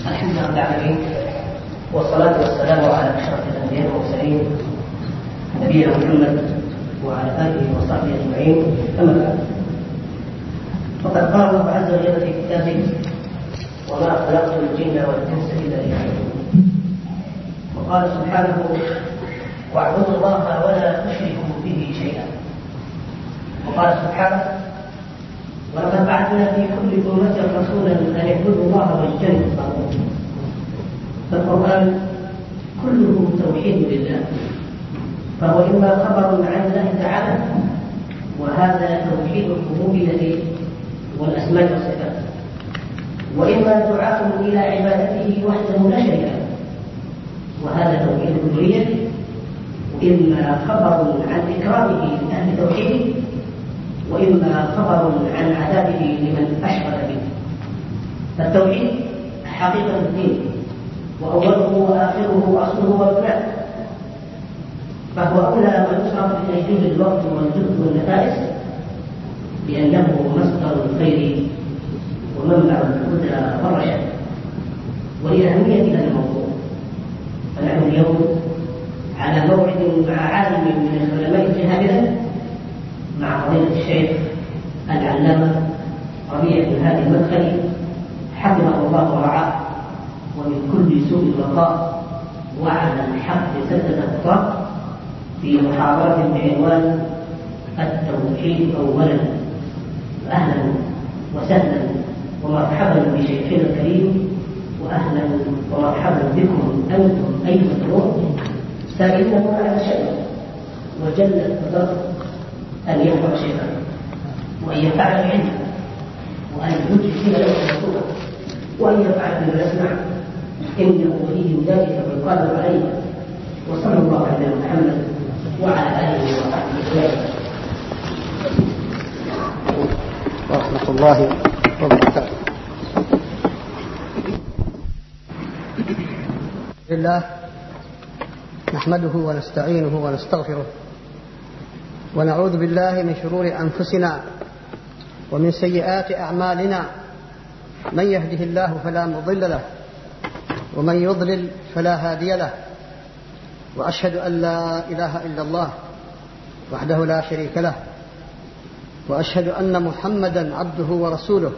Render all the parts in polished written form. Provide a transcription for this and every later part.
الحمد لله رب العالمين، والصلاة والسلام على أشرف الأنبياء والمرسلين نبينا محمد وعلى آله وصحبه أجمعين. أما بعد، فقد قال الله عز وجل في كتابه: وما خلقت الجن والإنس إلا ليعبدون. وقال سبحانه: واعبدوا الله ولا تشركوا به شيئا. وقال سبحانه: ولقد بعثنا في كل أمة رسولا أن اعبدوا الله واجتنبوا الطاغوت. فالقرآن كله توحيد لله، فهو إما خبر عن الله تعالى، وهذا توحيد الربوبية والأسماء والصفات، وإما دعاء إلى عبادته وحده لا شريك له، وهذا توحيد الألوهية، وإما خبر عن إكرامه لأهل توحيده، وإما خبر عن عذابه لمن أشرك به. فالتوحيد حقيقة الدين، وأوله وآخره وأصله ومبناه، فهو أولى ما يصرف من أجله الوقت والجهد والنفائس، لأنه مصدر الخير ومنبع الهدى والرشاد. ولأهمية هذا الموضوع، فنحن اليوم على موعد مع عالم من العلماء الجهابذة، مع فضيلة الشيخ العلامة ربيع بن هادي المدخلي حفظه الله ورعاه، ومن كل سوء الوقاء وعلى الحق سدد الخطاب، في محاضرة بعنوان التوحيد أولا. أهلا وسهلا ومرحبا بشيخنا الكريم، وأهلا ومرحبا بكم أنتم أيها الأخوة سائلين على شيء، وجل القدر أن ينفع شيئا، وأن ينفع العلم، وأن يجزي له رسوله، وأن يفعل بما يسمع، إنه ولي ذلك والقادر عليه. وصلى الله على محمد وعلى آله وصحبه وسلم. ورحمة الله وبركاته. لله نحمده ونستعينه ونستغفره، ونعوذ بالله من شرور أنفسنا ومن سيئات أعمالنا. من يهده الله فلا مضل له، ومن يضلل فلا هادي له. وأشهد أن لا إله إلا الله وحده لا شريك له، وأشهد أن محمدا عبده ورسوله.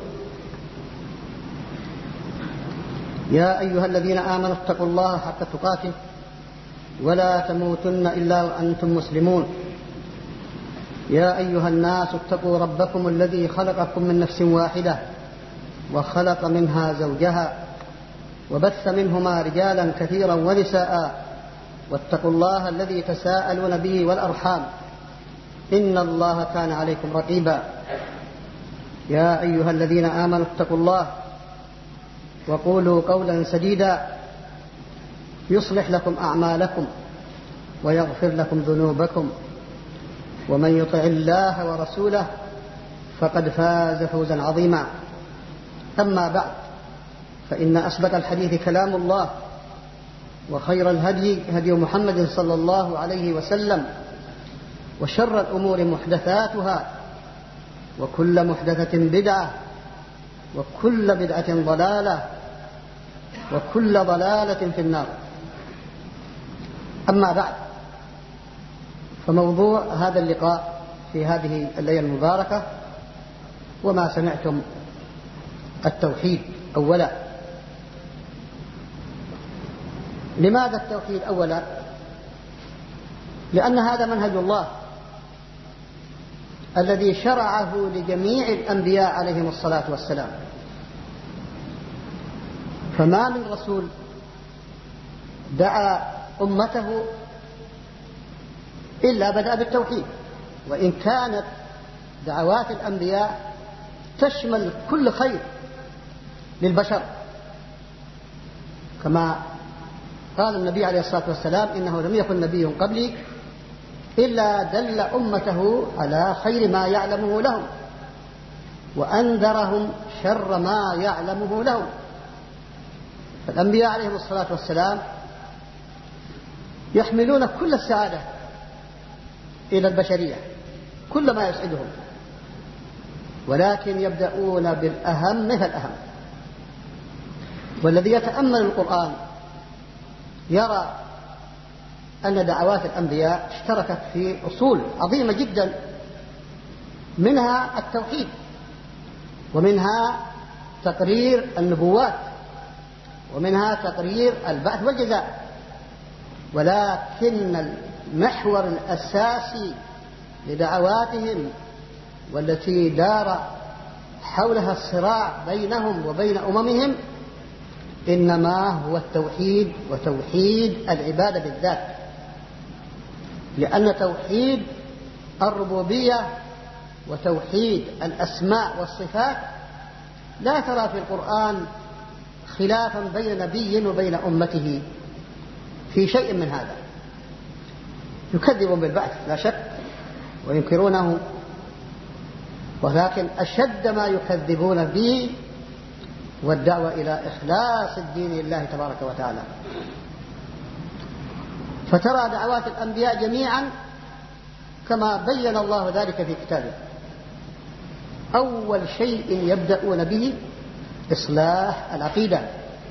يا أيها الذين آمنوا اتقوا الله حق تقاته ولا تموتن إلا وأنتم مسلمون. يا أيها الناس اتقوا ربكم الذي خلقكم من نفس واحدة، وخلق منها زوجها، وبث منهما رجالا كثيرا ونساء، واتقوا الله الذي تساءلون به والأرحام، إن الله كان عليكم رقيبا. يا أيها الذين آمنوا اتقوا الله وقولوا قولا سديدا يصلح لكم أعمالكم ويغفر لكم ذنوبكم، ومن يطع الله ورسوله فقد فاز فوزا عظيما. أما بعد، فإن أصدق الحديث كلام الله، وخير الهدي هدي محمد صلى الله عليه وسلم، وشر الأمور محدثاتها، وكل محدثة بدعة، وكل بدعة ضلالة، وكل ضلالة في النار. أما بعد، فموضوع هذا اللقاء في هذه الليلة المباركة وما سمعتم التوحيد أولا. لماذا التوحيد أولا؟ لأن هذا منهج الله الذي شرعه لجميع الأنبياء عليهم الصلاة والسلام. فما من رسول دعا أمته إلا بدأ بالتوحيد، وإن كانت دعوات الأنبياء تشمل كل خير للبشر، كما قال النبي عليه الصلاة والسلام: إنه لم يكن نبي قبلي إلا دل أمته على خير ما يعلمه لهم، وأنذرهم شر ما يعلمه لهم. فالأنبياء عليهم الصلاة والسلام يحملون كل السعادة إلى البشرية، كل ما يسعدهم، ولكن يبدأون بالأهم فالأهم. والذي يتأمل القرآن يرى أن دعوات الأنبياء اشتركت في أصول عظيمة جدا، منها التوحيد، ومنها تقرير النبوات، ومنها تقرير البعث والجزاء. ولكن المحور الأساسي لدعواتهم والتي دار حولها الصراع بينهم وبين أممهم إنما هو التوحيد، وتوحيد العبادة بالذات، لأن توحيد الربوبية وتوحيد الأسماء والصفات لا ترى في القرآن خلافا بين نبي وبين أمته في شيء من هذا. يكذبون بالبعث لا شك وينكرونه، ولكن أشد ما يكذبون به والدعوة إلى إخلاص الدين لله تبارك وتعالى. فترى دعوات الأنبياء جميعا كما بين الله ذلك في كتابه، أول شيء يبدأون به إصلاح العقيدة،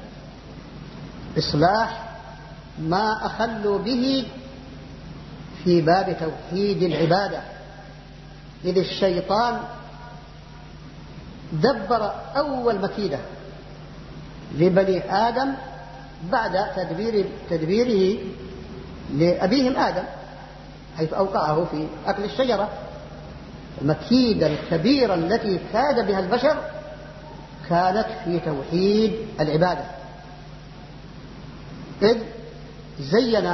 إصلاح ما أخلوا به في باب توحيد العبادة. إذ الشيطان دبر أول مكيدة لبني آدم بعد تدبيره لأبيهم آدم، حيث أوقعه في أكل الشجرة. المكيدة الكبيرة التي كاد بها البشر كانت في توحيد العبادة، إذ زين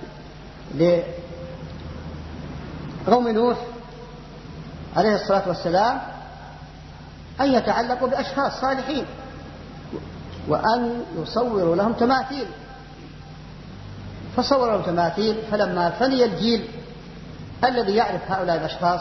لقوم نوح عليه الصلاة والسلام أن يتعلقوا بأشخاص صالحين وأن يصوروا لهم تماثيل، فصوروا لهم تماثيل. فلما فني الجيل الذي يعرف هؤلاء الأشخاص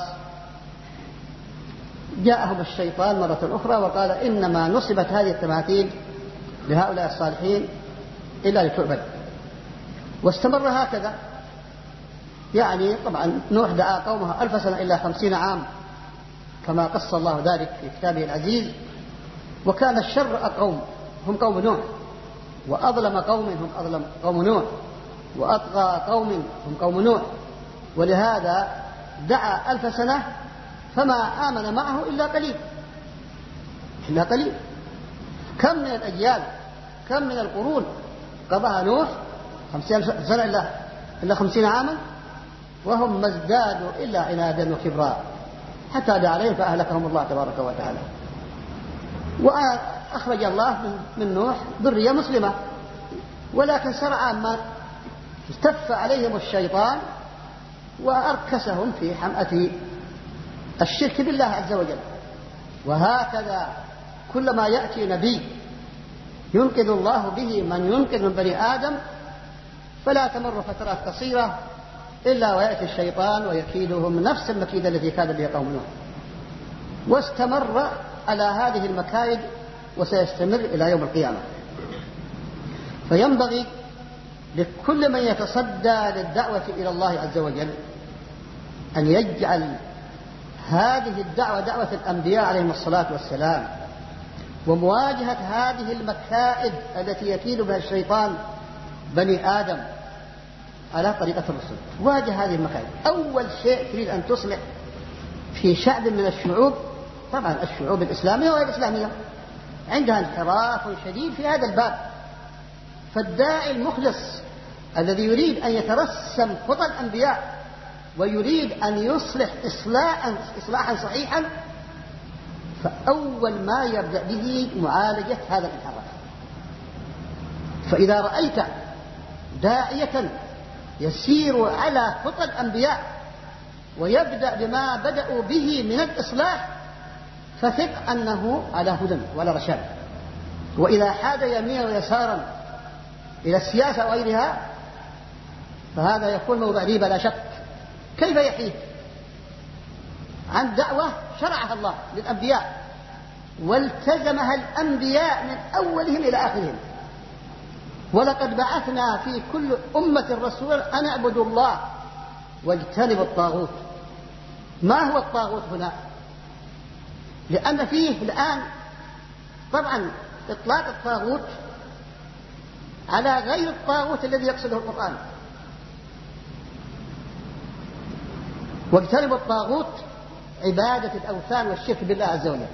جاءهم الشيطان مرة أخرى وقال إنما نصبت هذه التماثيل لهؤلاء الصالحين إلا لتعبد. واستمر هكذا، يعني طبعا نوح دعا قومه 1000 سنة إلا 50 عام كما قص الله ذلك في كتابه العزيز. وكان الشر قوم هم قوم نوح، وأظلم قوم هم أظلم قوم نوح، وأطغى قوم هم قوم نوح. ولهذا دعا 1000 سنة فما آمن معه إلا قليل، إلا قليل. كم من الأجيال، كم من القرون قضاها نوح 50 سنة إلا 50 عاما، وهم ما ازدادوا إلا عنادا وكبرا حتى دعا عليهم فأهلكهم الله تبارك وتعالى. وأخرج الله من نوح ذرية مسلمة، ولكن سرعان ما استف عليهم الشيطان وأركسهم في حمأة الشرك بالله عز وجل. وهكذا كلما يأتي نبي ينقذ الله به من ينقذ من بني آدم فلا تمر فترات قصيرة إلا ويأتي الشيطان ويكيدهم نفس المكيدة التي كاد بها قوم نوح. واستمر على هذه المكايد وسيستمر إلى يوم القيامة. فينبغي لكل من يتصدى للدعوة إلى الله عز وجل أن يجعل هذه الدعوة دعوة الأنبياء عليهم الصلاة والسلام، ومواجهة هذه المكائد التي يكيد بها الشيطان بني آدم على طريقة الرسل. واجه هذه المكائد. أول شيء تريد أن تصلح في شعب من الشعوب، طبعا الشعوب الإسلامية وغير الإسلامية عندها انحراف شديد في هذا الباب. فالداعي المخلص الذي يريد أن يترسم خطى الأنبياء ويريد أن يصلح إصلاحا صحيحا، فأول ما يبدأ به معالجة هذا الانحراف. فإذا رأيت داعية يسير على خطى الأنبياء ويبدأ بما بدأوا به من الإصلاح فثق أنه على هدى ولا رشاد. وإذا حاد يمينا ويسارا إلى السياسة وغيرها فهذا يكون موضع ريبة لا شك. كيف يحيد عن دعوة شرعها الله للأنبياء والتزمها الأنبياء من أولهم إلى آخرهم؟ ولقد بعثنا في كل أمة رسولا أن اعبدوا الله واجتنبوا الطاغوت. ما هو الطاغوت هنا؟ لأن فيه الآن طبعا إطلاق الطاغوت على غير الطاغوت الذي يقصده القرآن. واجتنبوا الطاغوت عبادة الأوثان والشرك بالله عز وجل.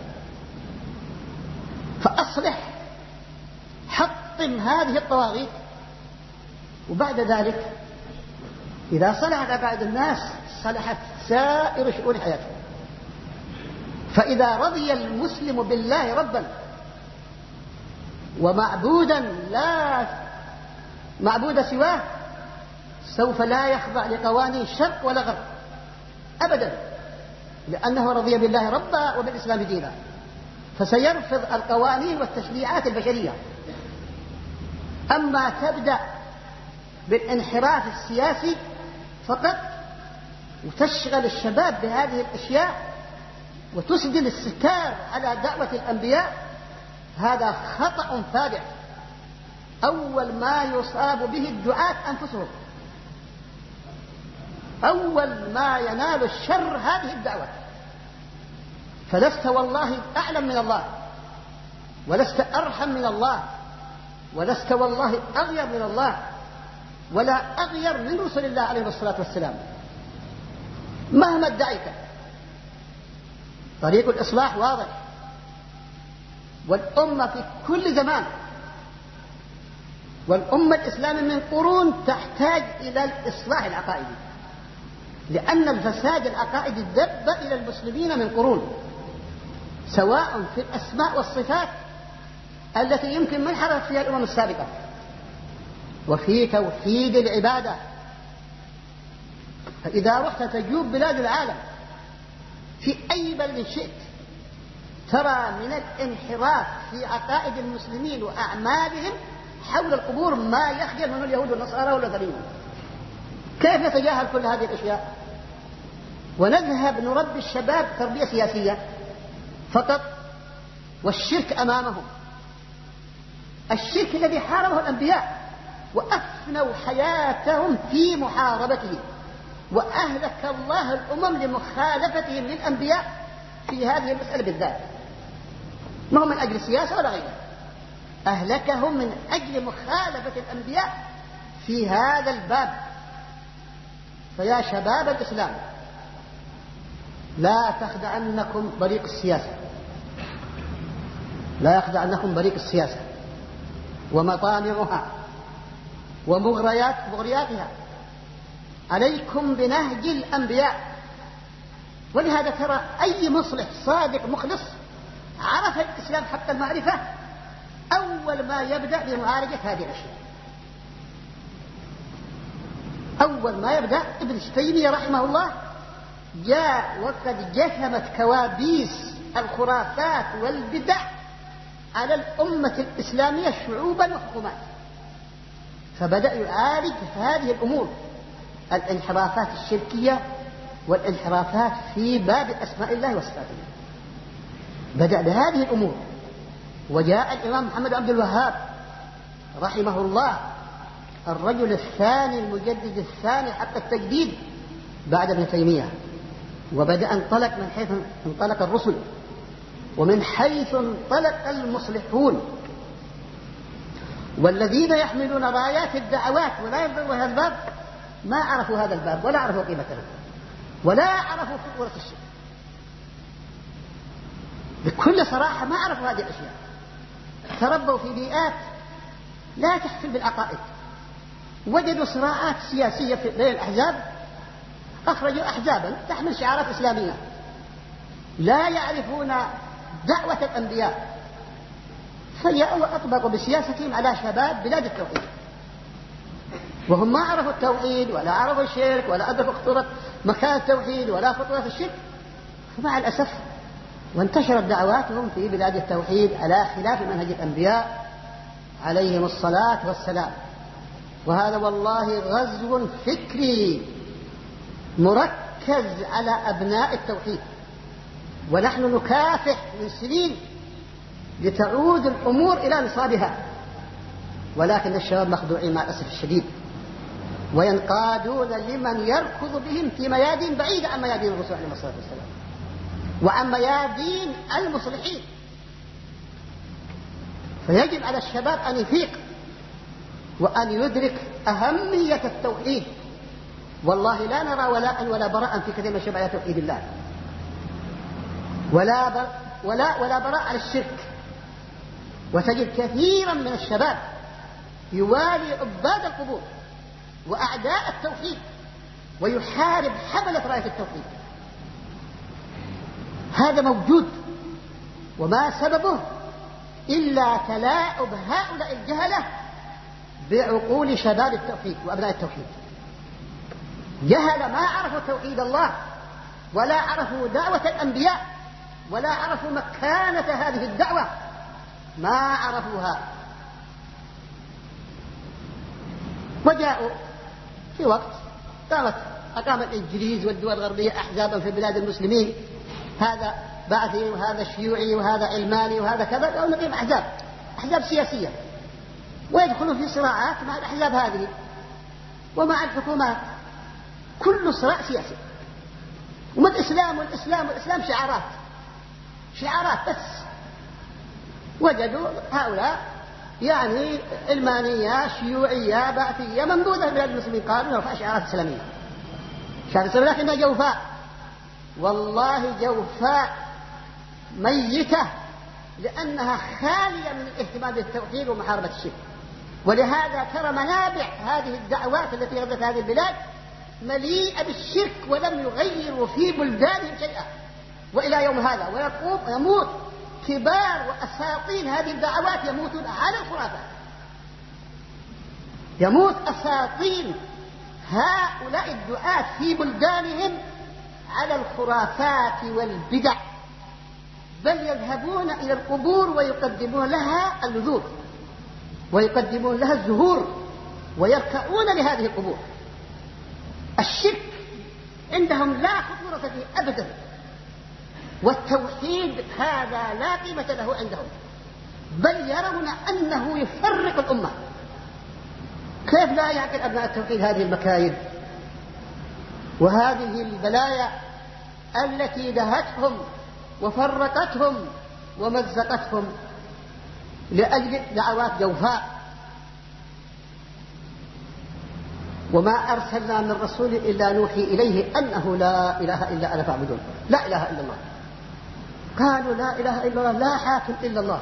فأصلح، حطم هذه الطواغيت، وبعد ذلك إذا صلحت عباد الناس صلحت سائر شؤون حياتهم. فإذا رضي المسلم بالله ربا ومعبودا لا معبود سواه سوف لا يخضع لقوانين شرق ولا غرب أبدا، لأنه رضي بالله ربا وبالإسلام دينا، فسيرفض القوانين والتشريعات البشرية. أما تبدأ بالانحراف السياسي فقط وتشغل الشباب بهذه الأشياء وتسدل الستار على دعوة الأنبياء، هذا خطأ فادح. أول ما يصاب به الدعاة أنفسهم، أول ما ينال الشر هذه الدعوة. فلست والله أعلم من الله، ولست أرحم من الله، ولست والله أغير من الله، ولا أغير من رسل الله عليه الصلاة والسلام. مهما ادعيت طريق الإصلاح واضح، والأمة في كل زمان، والأمة الإسلامية من قرون تحتاج إلى الإصلاح العقائدي، لأن الفساد العقائدي دب إلى المسلمين من قرون، سواء في الأسماء والصفات التي يمكن من حرف فيها الأمم السابقة، وفي توحيد العبادة. فإذا رحت تجوب بلاد العالم في أي بلد شئت ترى من الانحراف في عقائد المسلمين وأعمالهم حول القبور ما يخجل منه اليهود والنصارى والوثنيون. كيف نتجاهل كل هذه الأشياء ونذهب نربي الشباب تربية سياسية فقط، والشرك أمامهم، الشرك الذي حاربه الأنبياء وأفنوا حياتهم في محاربته، وأهلك الله الأمم لمخالفتهم للأنبياء في هذه المسألة بالذات، ما هو من أجل السياسة ولا غيره، أهلكهم من أجل مخالفة الأنبياء في هذا الباب. فيا شباب الإسلام لا تخدعنكم بريق السياسة، لا يخدعنكم بريق السياسة ومطامعها ومغرياتها، عليكم بنهج الأنبياء. ولهذا ترى أي مصلح صادق مخلص عرف الإسلام حق المعرفة أول ما يبدأ بمعالجة هذه الأشياء. أول ما يبدأ ابن تيمية رحمه الله جاء وقد جثمت كوابيس الخرافات والبدع على الأمة الإسلامية شعوبا وحكومات، فبدأ يعالج هذه الأمور، الانحرافات الشركية والانحرافات في باب أسماء الله وصفاته، بدأ بهذه الأمور. وجاء الإمام محمد عبد الوهاب رحمه الله الرجل الثاني المجدد الثاني حق التجديد بعد ابن تيمية، وبدأ انطلق من حيث انطلق الرسل ومن حيث انطلق المصلحون، والذين يحملون رايات الدعوات ولا ينظروا هذا الباب ما عرفوا هذا الباب ولا عرفوا قيمته ولا عرفوا خطورة الشرك. بكل صراحة ما عرفوا هذه الأشياء، تربوا في بيئات لا تحفل بالعقائد، وجدوا صراعات سياسية بين الأحزاب، أخرجوا أحزابا تحمل شعارات إسلامية، لا يعرفون دعوة الأنبياء، فجاءوا وأطبقوا بسياستهم على شباب بلاد التوحيد، وهم ما عرفوا التوحيد ولا عرفوا الشرك ولا أدركوا خطورة مكان التوحيد ولا خطورة الشرك. فمع الأسف وانتشرت دعواتهم في بلاد التوحيد على خلاف منهج الأنبياء عليهم الصلاة والسلام. وهذا والله غزو فكري مركز على أبناء التوحيد، ونحن نكافح من سنين لتعود الأمور إلى نصابها، ولكن الشباب مخدوعين مع الأسف الشديد، وينقادون لمن يركض بهم في ميادين بعيدة عن ميادين الرسول عليه الصلاة والسلام وعن ميادين المصلحين. فيجب على الشباب أن يفيق وأن يدرك أهمية التوحيد. والله لا نرى ولاء ولا براء في كثير من شبهات توحيد الله، ولا براء على الشرك. وتجد كثيرا من الشباب يوالي عباد القبور وأعداء التوحيد ويحارب حملة راية التوحيد. هذا موجود، وما سببه إلا تلاعب هؤلاء الجهلة بعقول شباب التوحيد وأبناء التوحيد. جهل ما عرفوا توحيد الله، ولا عرفوا دعوة الأنبياء، ولا عرفوا مكانة هذه الدعوة، ما عرفوها. وجاءوا في وقت أقام الإنجليز والدول الغربية أحزابا في بلاد المسلمين، هذا بعثي وهذا شيوعي وهذا علماني وهذا كذا، أو نقيم أحزاب سياسية، ويدخلون في صراعات مع الأحزاب هذه ومع الحكومات. كل صراع سياسي. وما والإسلام شعارات بس. وجدوا هؤلاء يعني علمانية شيوعية بعثية منبوذة في بلاد المسلمين، قالوا نرفع شعارات إسلامية. شعارات إسلامية لكنها جوفاء، والله جوفاء ميتة، لأنها خالية من الاهتمام بالتوحيد ومحاربة الشرك. ولهذا ترى منابع هذه الدعوات التي غزت هذه البلاد مليئة بالشرك، ولم يغيروا في بلدانهم شيئا وإلى يوم هذا. ويموت كبار وأساطين هذه الدعوات يموتون على الخرافات. يموت أساطين هؤلاء الدعاة في بلدانهم على الخرافات والبدع، بل يذهبون إلى القبور ويقدمون لها النذور ويقدمون لها الزهور ويركعون لهذه القبور. الشرك عندهم لا خطورة فيه أبدا، والتوحيد هذا لا قيمة له عندهم، بل يرون أنه يفرق الأمة. كيف لا يعقل أبناء التوحيد هذه المكايد وهذه البلايا التي دهتهم وفرقتهم ومزقتهم لأجل دعوات جوفاء؟ وما أرسلنا من رسول إلا نوحي إليه أنه لا إله إلا أنا فاعبدون. لا إله إلا الله. قالوا لا إله إلا الله، لا حاكم إلا الله.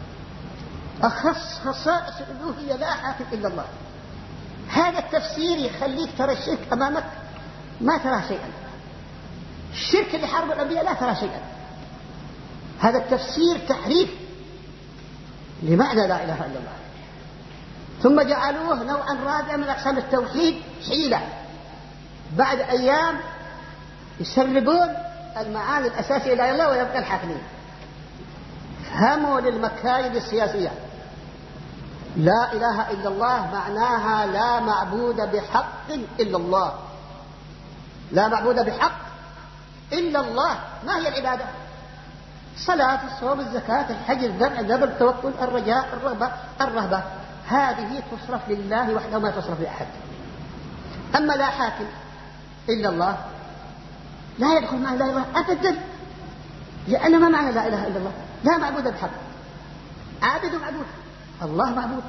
أخص خصائص الألوهية لا حاكم إلا الله. هذا التفسير يخليك ترى الشرك أمامك ما ترى شيئا. الشرك اللي حرب الأنبياء لا ترى شيئا. هذا التفسير تحريف لمعنى لا إله إلا الله. ثم جعلوه نوعا رابعا من أقسام التوحيد، حيلة. بعد أيام يسربون المعاني الأساسية لا إله إلا الله ويبقى الحاكمين. فهموا للمكايد السياسية. لا إله إلا الله معناها لا معبود بحق إلا الله. لا معبود بحق إلا الله. ما هي العبادة؟ الصلاة، الصوم، الزكاة، الحج، الذبح، الذبح، التوكل، الرجاء، الرهبة. هذه تصرف لله وحده ما تصرف لأحد. أما لا حاكم إلا الله لا يدخل مع لا إله أبدا، لأن ما معنى لا إله إلا الله؟ لا معبود بحق. عابد معبود، الله معبود،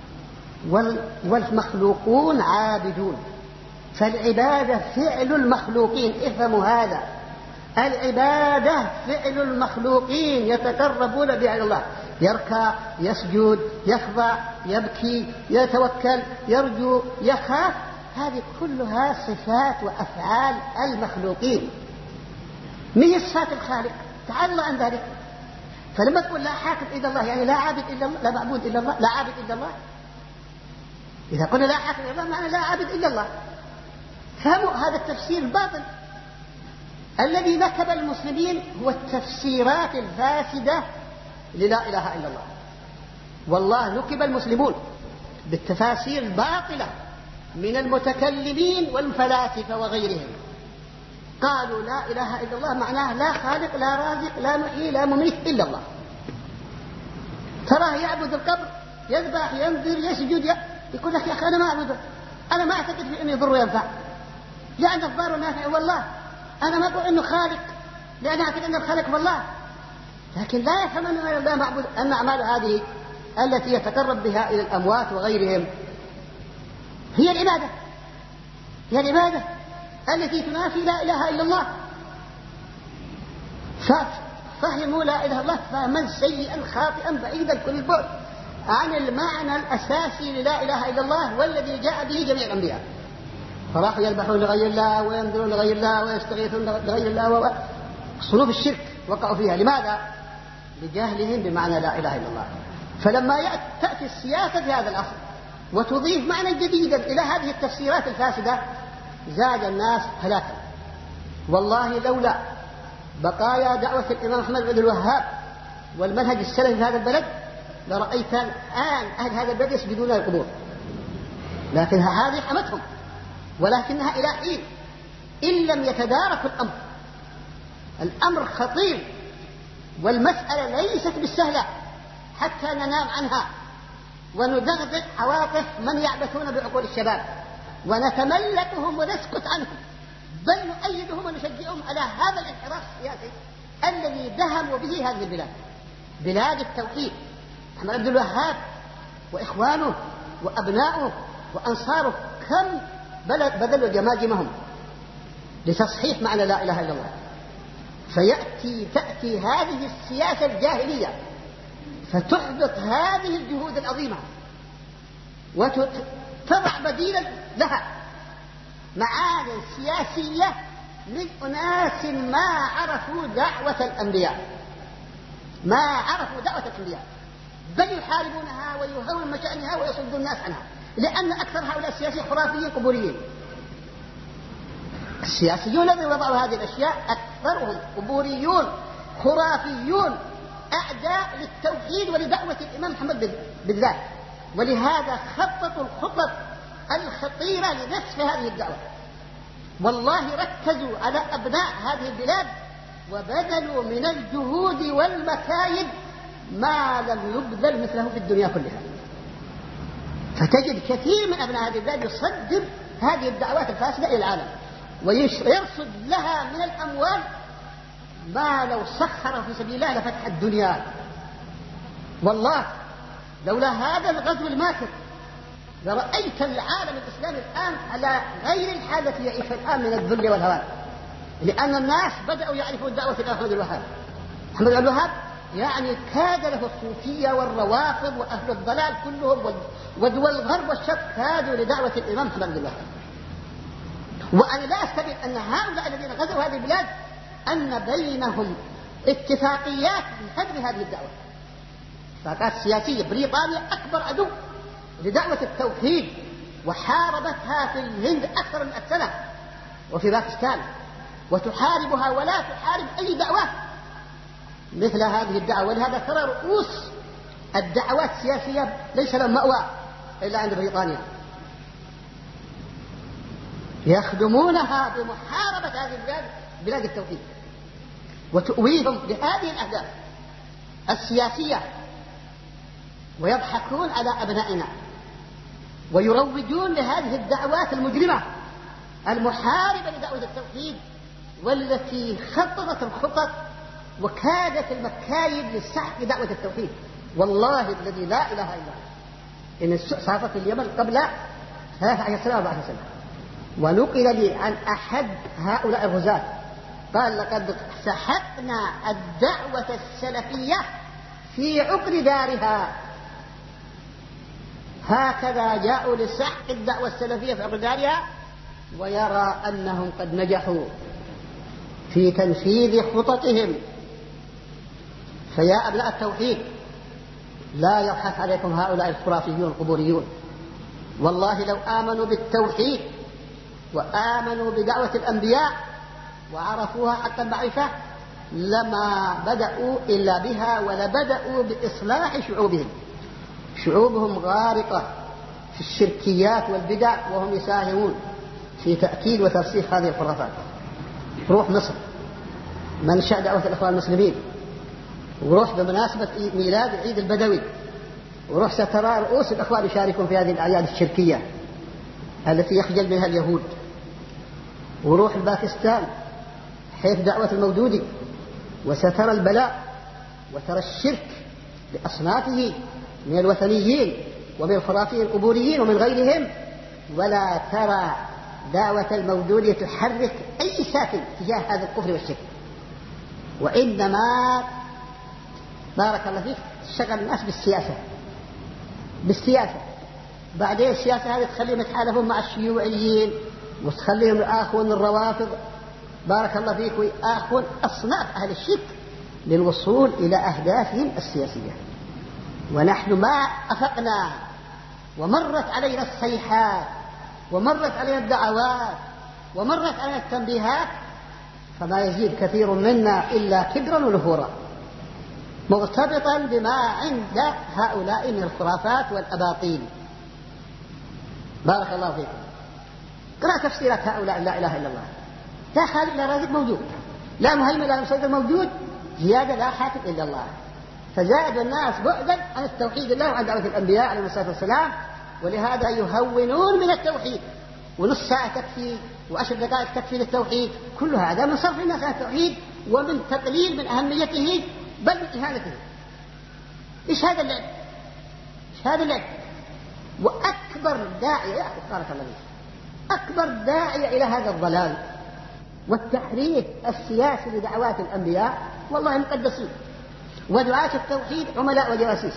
والمخلوقون عابدون. فالعبادة فعل المخلوقين. افهموا هذا، العبادة فعل المخلوقين يتقربون بها إلى الله. يركع، يسجد، يخضع، يبكي، يتوكل، يرجو، يخاف. هذه كلها صفات وأفعال المخلوقين، من صفات الخالق تعالى عن ذلك. فلما تقول لا حاكم إلا الله يعني لا عابد إلا الله، لا معبود إلا الله، لا عابد إلا الله. إذا قلنا لا حاكم إلا الله معنى لا عابد إلا الله. فهموا هذا التفسير الباطل الذي نكب المسلمين، هو التفسيرات الفاسدة للا إله إلا الله. والله نكب المسلمون بالتفاسير الباطلة من المتكلمين والفلاسفة وغيرهم. قالوا لا إله إلا الله معناه لا خالق، لا رازق، لا محيي، لا مميت إلا الله. تراه يعبد القبر، يذبح، ينذر، يسجد، يقول لك يا أخي أنا ما أعبده، أنا ما أعتقد في أنه يضر وينفع، لأن الضار نافع والله. أنا ما أقول أنه خالق لأن أعتقد أن الخالق والله. لكن لا يفهم أن الله معبود، أن أعمال هذه التي يتقرب بها إلى الأموات وغيرهم هي العبادة، هي العبادة التي تنافي لا إله إلا الله. فهموا لا إله إلا الله فهما سيئا خاطئا بعيدا كل البعد عن المعنى الأساسي للا إله إلا الله والذي جاء به جميع الأنبياء. فراحوا يذبحون لغير الله وينذرون لغير الله ويستغيثون لغير الله، صنوف الشرك وقعوا فيها. لماذا؟ لجهلهم بمعنى لا إله إلا الله. فلما تأتي السياسة في هذا الأصل وتضيف معنى جديدا إلى هذه التفسيرات الفاسدة زاد الناس هلاكا. والله لولا بقايا دعوة الإمام محمد بن عبد الوهاب والمنهج السلفي في هذا البلد لرأيت الآن أهل هذا البلد يسجدون للقبور، لكن هذه حمتهم، ولكنها إلى حين إن لم يتداركوا الأمر خطير، والمسألة ليست بالسهلة حتى ننام عنها وندغدغ عواطف من يعبثون بعقول الشباب ونتملكهم ونسكت عنهم، بل نؤيدهم ونشجعهم على هذا الانحراف السياسي الذي دهموا به هذه البلاد، بلاد التوحيد. محمد عبد الوهاب وإخوانه وأبناؤه وأنصاره كم بذلوا جماجمهم لتصحيح معنى لا إله إلا الله. تأتي هذه السياسة الجاهلية فتحبط هذه الجهود العظيمة وتضع بديلا لها معان سياسية من أناس ما عرفوا دعوة الأنبياء، ما عرفوا دعوة الأنبياء، بل يحاربونها ويهون مشأنها ويصدون الناس عنها، لأن أكثر هؤلاء السياسيين خرافيين قبوريين. السياسيون الذين وضعوا هذه الأشياء أكثرهم قبوريون خرافيون أعداء للتوحيد ولدعوة الإمام محمد بالذات، ولهذا خططوا الخطط الخطيرة لنسف هذه الدعوة. والله ركزوا على أبناء هذه البلاد وبذلوا من الجهود والمكايد ما لم يبذل مثله في الدنيا كلها. فتجد كثير من أبناء هذه البلاد يصدر هذه الدعوات الفاسدة إلى العالم ويرصد لها من الأموال ما لو سخر في سبيل الله لفتح الدنيا. والله لولا هذا الغزو الماكر لرأيت العالم الإسلامي الآن على غير الحالة التي يعيش الآن من الذل والهوان، لأن الناس بدأوا يعرفون دعوة محمد الوهاب. محمد الوهاب يعني كاد له الصوفية والروافض وأهل الضلال كلهم ودول الغرب والشرق كادوا لدعوة الإمام محمد الوهاب. وأنا لا أستبعد أن هؤلاء الذين غزوا هذه البلاد أن بينهم اتفاقيات لهدم هذه الدعوة، اتفاقات سياسية. بريطانيا أكبر عدو لدعوة التوحيد وحاربتها في الهند أكثر من سنة وفي باكستان، وتحاربها ولا تحارب أي دعوة مثل هذه الدعوة. ولهذا ترى رؤوس الدعوات السياسية ليس لهم مأوى إلا عند بريطانيا، يخدمونها بمحاربة هذه البلاد، بلاد التوحيد، وتؤويهم لهذه الأهداف السياسية، ويضحكون على أبنائنا ويروجون لهذه الدعوات المجرمة المحاربة لدعوة التوحيد والتي خططت الخطط وكادت المكايد للسحق دعوة التوحيد. والله الذي لا إله إلا هو إن صارت في اليمن قبل 13 سنة 14 سنة، ونقل لي عن أحد هؤلاء الغزاة قال لقد سحقنا الدعوة السلفية في عقر دارها. هكذا جاءوا لسحق الدعوة السلفية في عقر دارها، ويرى أنهم قد نجحوا في تنفيذ خططهم. فيا أبناء التوحيد لا يضحك عليكم هؤلاء الخرافيون القبوريون. والله لو آمنوا بالتوحيد وآمنوا بدعوة الأنبياء وعرفوها حتى المعرفة لما بدأوا إلا بها، ولبدأوا بإصلاح شعوبهم. شعوبهم غارقة في الشركيات والبدع وهم يساهمون في تأكيد وترسيخ هذه الخرافات. روح مصر منشأ دعوة الإخوان المسلمين، وروح بمناسبة ميلاد عيد البدوي، وروح سترى رؤوس الإخوان يشاركون في هذه الأعياد الشركية التي يخجل منها اليهود. وروح باكستان حيث دعوة المودودي، وسترى البلاء وترى الشرك بأصنافه من الوثنيين ومن الخرافيين القبوريين ومن غيرهم ولا ترى دعوة الموجود تحرك أي ساكن تجاه هذا الكفر والشرك، وإنما بارك الله فيك شغل الناس بالسياسة. بعدين السياسة هذه تخليهم يتحالفون مع الشيوعيين وتخليهم يآخون الروافض بارك الله فيك ويآخون أصناف أهل الشرك للوصول إلى أهدافهم السياسية. ونحن ما أفقنا ومرت علينا الصيحات ومرت علينا الدعوات ومرت علينا التنبيهات، فما يزيد كثير منا إلا كبرا ونفورا مرتبطا بما عند هؤلاء من الخرافات والأباطيل. بارك الله فيكم. قرأ تفسيرات هؤلاء لا إله إلا الله، لا خالق لا رازق موجود، لا مهيمن لا مسيطر موجود، زيادة لا حاكم إلا الله. فزاد الناس بعدا عن التوحيد الله وعن دعوة الأنبياء عليهم الصلاة والسلام، ولهذا يهونون من التوحيد، ونص ساعة تكفي و10 دقائق تكفي للتوحيد. كل هذا من صرف الناس عن التوحيد ومن تقليل من أهميته بل من إهانته. إيش هذا اللعب؟ إيش هذا اللعب؟ وأكبر داعية يا أخي بارك الله فيك، أكبر داعية إلى هذا الضلال والتحريف السياسي لدعوات الأنبياء والله المقدسين ودعاة التوحيد عملاء وجواسيس.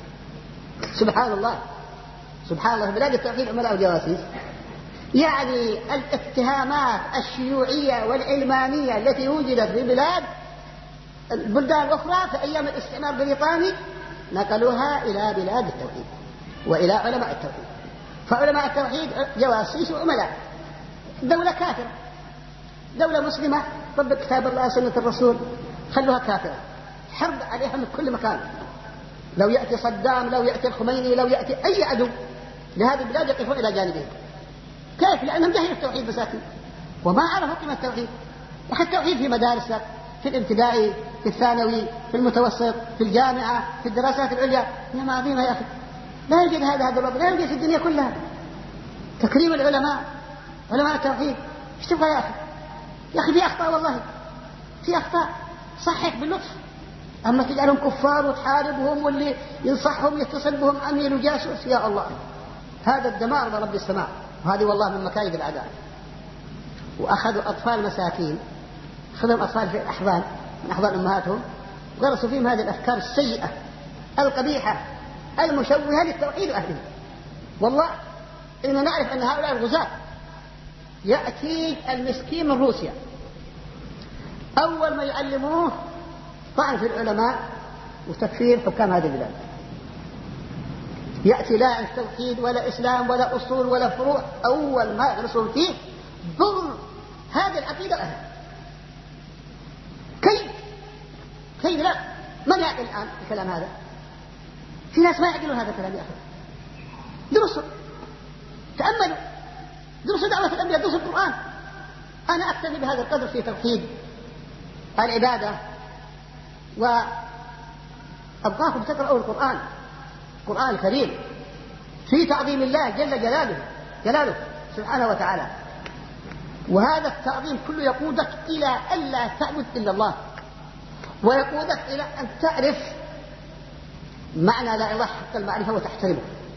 سبحان الله سبحان الله، بلاد التوحيد عملاء وجواسيس. يعني الاتهامات الشيوعية والعلمانية التي وجدت في بلاد البلدان الأخرى في أيام الاستعمار البريطاني نقلوها إلى بلاد التوحيد وإلى علماء التوحيد. فعلماء التوحيد جواسيس وعملاء. دولة كافرة، دولة مسلمة طبق كتاب الله سنة الرسول، خلوها كافرة، حرب عليها من كل مكان. لو يأتي صدام، لو يأتي الخميني، لو يأتي أي عدو لهذه البلاد يقفون إلى جانبهم. كيف؟ لأنهم جهلوا التوحيد مساكين وما عرفوا قيمة التوحيد. أخذ التوحيد في مدارسك، في الابتدائي، في الثانوي، في المتوسط، في الجامعة، في الدراسات العليا. نعمة عظيمة يا أخي، لا يوجد هذا الوضع، لا يوجد في الدنيا كلها. تكريم العلماء، علماء التوحيد. ايش تبغى يا أخي؟ يا أخي في أخطاء، والله في أخطاء، صحح باللطف. أما تجعلهم كفار وتحاربهم واللي ينصحهم يتصل بهم أمير وجاسوس، يا الله هذا الدمار برب السماء. وهذه والله من مكايد الأعداء. وأخذوا أطفال مساكين، أخذهم أطفال في الأحضان من أحضان أمهاتهم، غرسوا فيهم هذه الأفكار السيئة القبيحة المشوهة للتوحيد وأهله. والله إننا نعرف أن هؤلاء الغزاة يأتي المسكين من روسيا، أول ما يعلموه طعن في العلماء وتكفير حكام هذه البلاد. يأتي لا عن توحيد ولا إسلام ولا أصول ولا فروع، أول ما يغرسون فيه ضر هذه العقيدة أهل. كيف لا؟ من يعقل الآن الكلام هذا؟ في ناس ما يعقلون هذا الكلام يا أخي. درسوا، تأملوا، درسوا دعوة الأنبياء، درسوا القرآن. أنا أكتفي بهذا القدر في توحيد العبادة، وأبقاكم تقرأوا القرآن الكريم في تعظيم الله جل جلاله سبحانه وتعالى. وهذا التعظيم كله يقودك إلى ألا تعبد إلا الله، ويقودك إلى أن تعرف معنى لا إله حق المعرفة وتحترمه.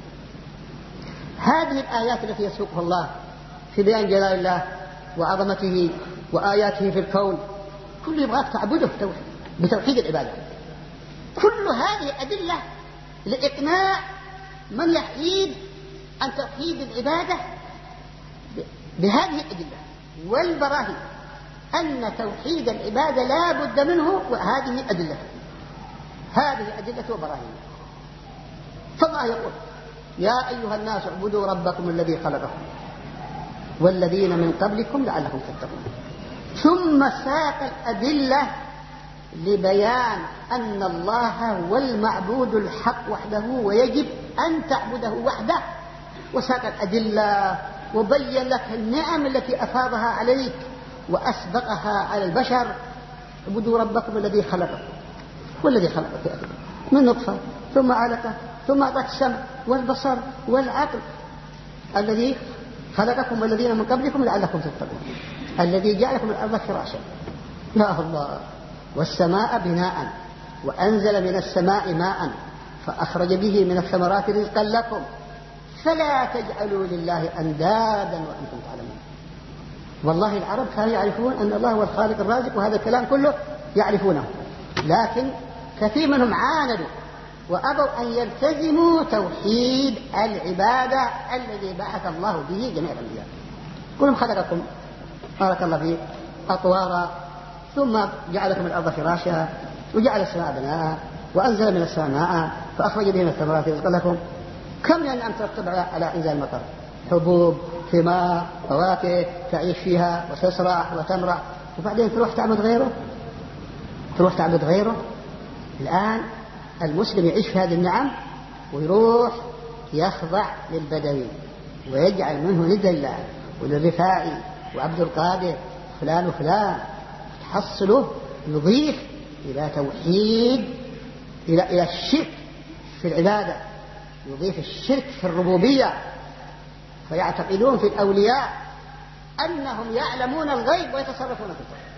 هذه الآيات التي يسوقها الله في بيان جلال الله وعظمته وآياته في الكون كله يبغاك تعبده بتوحيد العبادة. كل هذه أدلة لإقناع من يحيد عن توحيد العبادة بهذه الأدلة والبراهين أن توحيد العبادة لا بد منه، وهذه أدلة، هذه أدلة وبراهين. فالله يقول يا أيها الناس اعبدوا ربكم الذي خلقكم والذين من قبلكم لعلكم تتقون. ثم ساق الأدلة لبيان أن الله هو المعبود الحق وحده ويجب أن تعبده وحده، وساق الأدلة وبين لك النعم التي أفاضها عليك وأسبقها على البشر. اعبدوا ربكم الذي خلقكم، والذي خلقك من نطفة ثم علقة ثم أعطاك السمع والبصر والعقل. الذي خلقكم والذين من قبلكم لعلكم تتقون، الذي جعلكم الأرض فراشا. يا الله، والسماء بناء وأنزل من السماء ماء فأخرج به من الثمرات رزقا لكم فلا تجعلوا لله أندادا وأنتم تعلمون. والله العرب كانوا يعرفون أن الله هو الخالق الرازق، وهذا الكلام كله يعرفونه، لكن كثير منهم عاندوا وأبوا أن يلتزموا توحيد العبادة الذي بعث الله به جميع الأنبياء. كلهم خلقكم بارك الله فيه أطوارا، ثم جعلكم الأرض فراشا، وجعل السماء بناء، وأنزل من السماء ماء فأخرج به من الثمرات رزقا لكم. كم من أن ترتب على إنزال المطر، حبوب، ثمار، فواكه تعيش فيها وتسرح وتمرح، وبعدين تروح تعبد غيره. الآن المسلم يعيش في هذه النعم ويروح يخضع للبدوي ويجعل منه ند الله وللرفاعي وعبد القادر فلان وفلان، تحصله يضيف إلى توحيد إلى الشرك في العبادة، يضيف الشرك في الربوبية، فيعتقدون في الأولياء أنهم يعلمون الغيب ويتصرفون في الكون،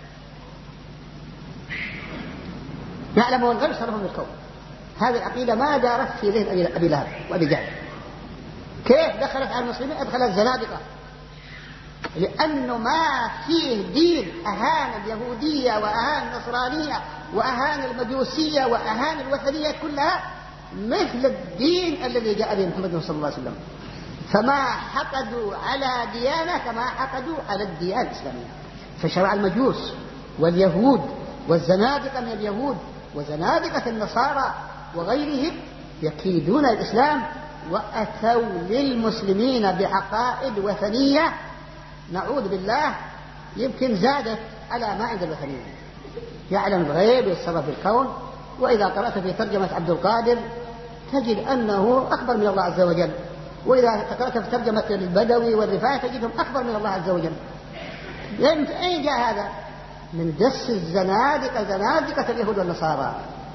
يعلمون الغيب ويتصرفون في الكون. هذه العقيدة ما دارت في ذهن أبي لهب وأبي جهل. كيف دخلت على المسلمين؟ أدخلت الزنادقة، لأنه ما فيه دين أهان اليهودية وأهان النصرانية وأهان المجوسية وأهان الوثنية كلها مثل الدين الذي جاء به محمد صلى الله عليه وسلم. فما حقدوا على ديانة كما حقدوا على الديانة الإسلامية. فشرع المجوس واليهود والزنادقة من اليهود وزنادقة النصارى وغيرهم يكيدون الإسلام، وأتوا للمسلمين بعقائد وثنية نعوذ بالله يمكن زادت على ما عند الوثنيين. يعلم الغيب ويتصرف في الكون. وإذا قرأت في ترجمة عبد القادر تجد أنه أكبر من الله عز وجل، وإذا قرأت في ترجمة البدوي والرفاعي تجدهم أكبر من الله عز وجل. من أين جاء هذا؟ من دس زنادقة اليهود والنصارى.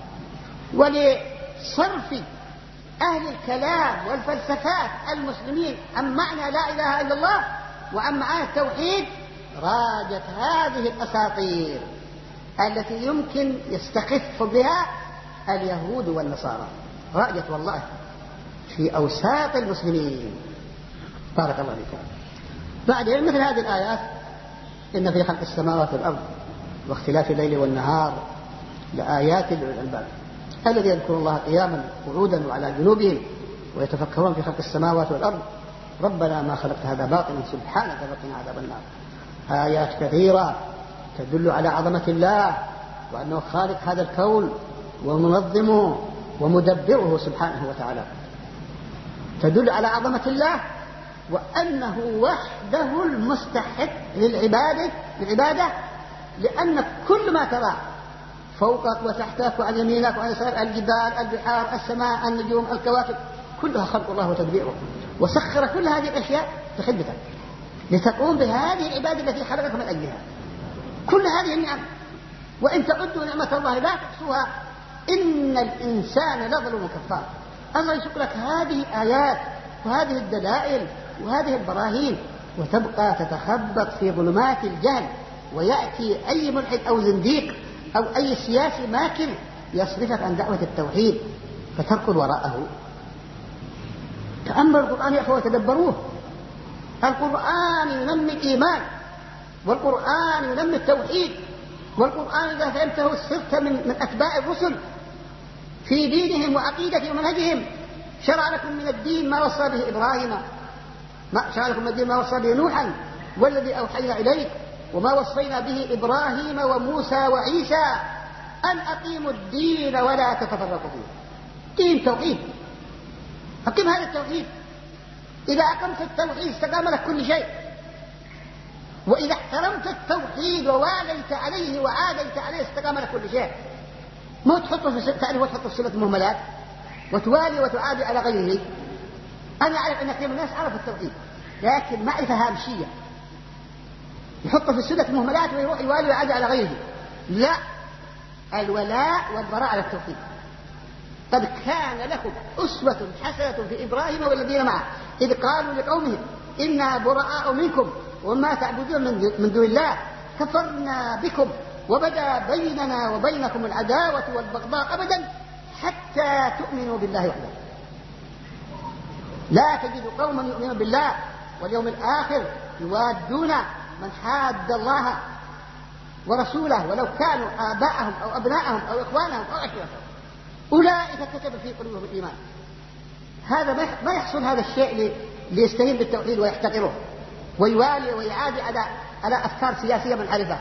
ولصرف أهل الكلام والفلسفات المسلمين عن معنى لا إله إلا الله وعن معنى التوحيد راجت هذه الأساطير التي يمكن يستخف بها اليهود والنصارى، راجت والله في أوساط المسلمين. بارك الله فيكم. بعدين مثل هذه الآيات: إن في خلق السماوات والأرض واختلاف الليل والنهار لآيات لأولي الألباب الذين يذكرون الله قياما وقعودا وعلى جنوبهم ويتفكرون في خلق السماوات والأرض ربنا ما خلقت هذا باطلا سبحانك فقنا عذاب النار. آيات كثيرة تدل على عظمة الله وأنه خالق هذا الكون ومنظمه ومدبره سبحانه وتعالى، تدل على عظمة الله وأنه وحده المستحق للعبادة، لأن كل ما تراه فوقك وتحتك وعن يمينك وعن يسارك، الجبال، البحار، السماء، النجوم، الكواكب، كلها خلق الله وتدبيره، وسخر كل هذه الأشياء لخدمتك لتقوم بهذه العبادة التي خلقك من أجلها. كل هذه النعم وإن تعدوا نعمة الله لا تحصوها إن الإنسان لظلم كفار. الله يسوق لك هذه الآيات وهذه الدلائل وهذه البراهين وتبقى تتخبط في ظلمات الجهل، ويأتي أي ملحد أو زنديق أو أي سياسي ماكر يصرفك عن دعوة التوحيد فتركض وراءه. تأمل القرآن يا أخوة وتدبروه. القرآن ينمي الإيمان، والقرآن ينمي التوحيد، والقرآن إذا فهمته صرت من أتباع الرسل في دينهم وعقيدتهم ومنهجهم. شرع لكم من الدين ما وصى به إبراهيم، شرع لكم من الدين ما وصى به نوحا والذي أوحينا إليك وما وصينا به إبراهيم وموسى وعيسى أن أقيموا الدين ولا تتفرقوا فيه. دين توحيد، أقيم هذا التوحيد. إذا أقمت التوحيد استقام لك كل شيء، وإذا احترمت التوحيد وواليت عليه وعاديت عليه استقام لك كل شيء. ما تحطه في تعرف وتحطه في صلة مهملات وتوالي وتعادي على غيره. أنا أعرف أن كثير من الناس عرفوا التوحيد لكن معرفة هامشية، يحطه في صلة مهملات ويروح يوالي ويعادي على غيره. لا، الولاء والبراء على التوحيد. قد كان لكم أسوة حسنة في إبراهيم والذين معه إذ قالوا لقومهم إنا براء منكم وما تعبدون من دون الله كفرنا بكم وبدا بيننا وبينكم العداوة والبغضاء أبدا حتى تؤمنوا بالله وحده. لا تجد قوما يؤمنون بالله واليوم الآخر يوادون من حاد الله ورسوله ولو كانوا آباءهم أو أبناءهم أو إخوانهم أو عشيرتهم أولئك كتب في قلوبهم الإيمان. هذا ما يحصل هذا الشيء ليستهين بالتوحيد ويحتقره ويوالي ويعادي على أفكار سياسية منحرفة.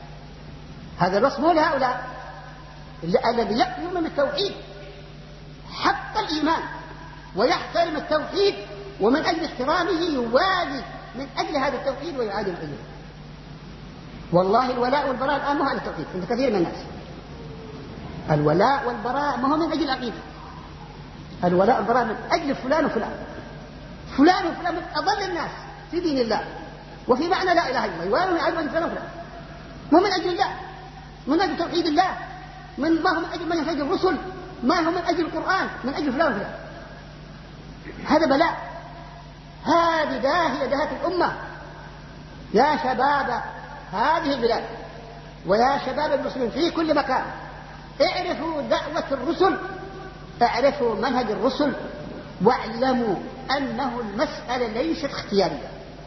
هذا الوصف مو لهؤلاء الذي يؤمن بالتوحيد حق الإيمان ويحترم التوحيد ومن أجل احترامه يوالي من أجل هذا التوحيد ويعادي من أجله. والله الولاء والبراء الآن مو هذا التوحيد عند كثير من الناس. الولاء والبراء ما هو من أجل العقيدة. الولاء والبراء من أجل فلان وفلان، فلان وفلان من أضل الناس في دين الله وفي معنى لا إله إلا الله، يوالون يعادون فلان وفلان، مو من أجل الله، من أجل توحيد الله، ما هو من أجل منهج الرسل، ما هو من أجل القرآن، من أجل فلان وفلان. هذا بلاء، هذه داهية الأمة. يا شباب هذه البلاد ويا شباب المسلمين في كل مكان، اعرفوا دعوة الرسل، اعرفوا منهج الرسل، واعلموا أنه المسألة ليست اختيارية،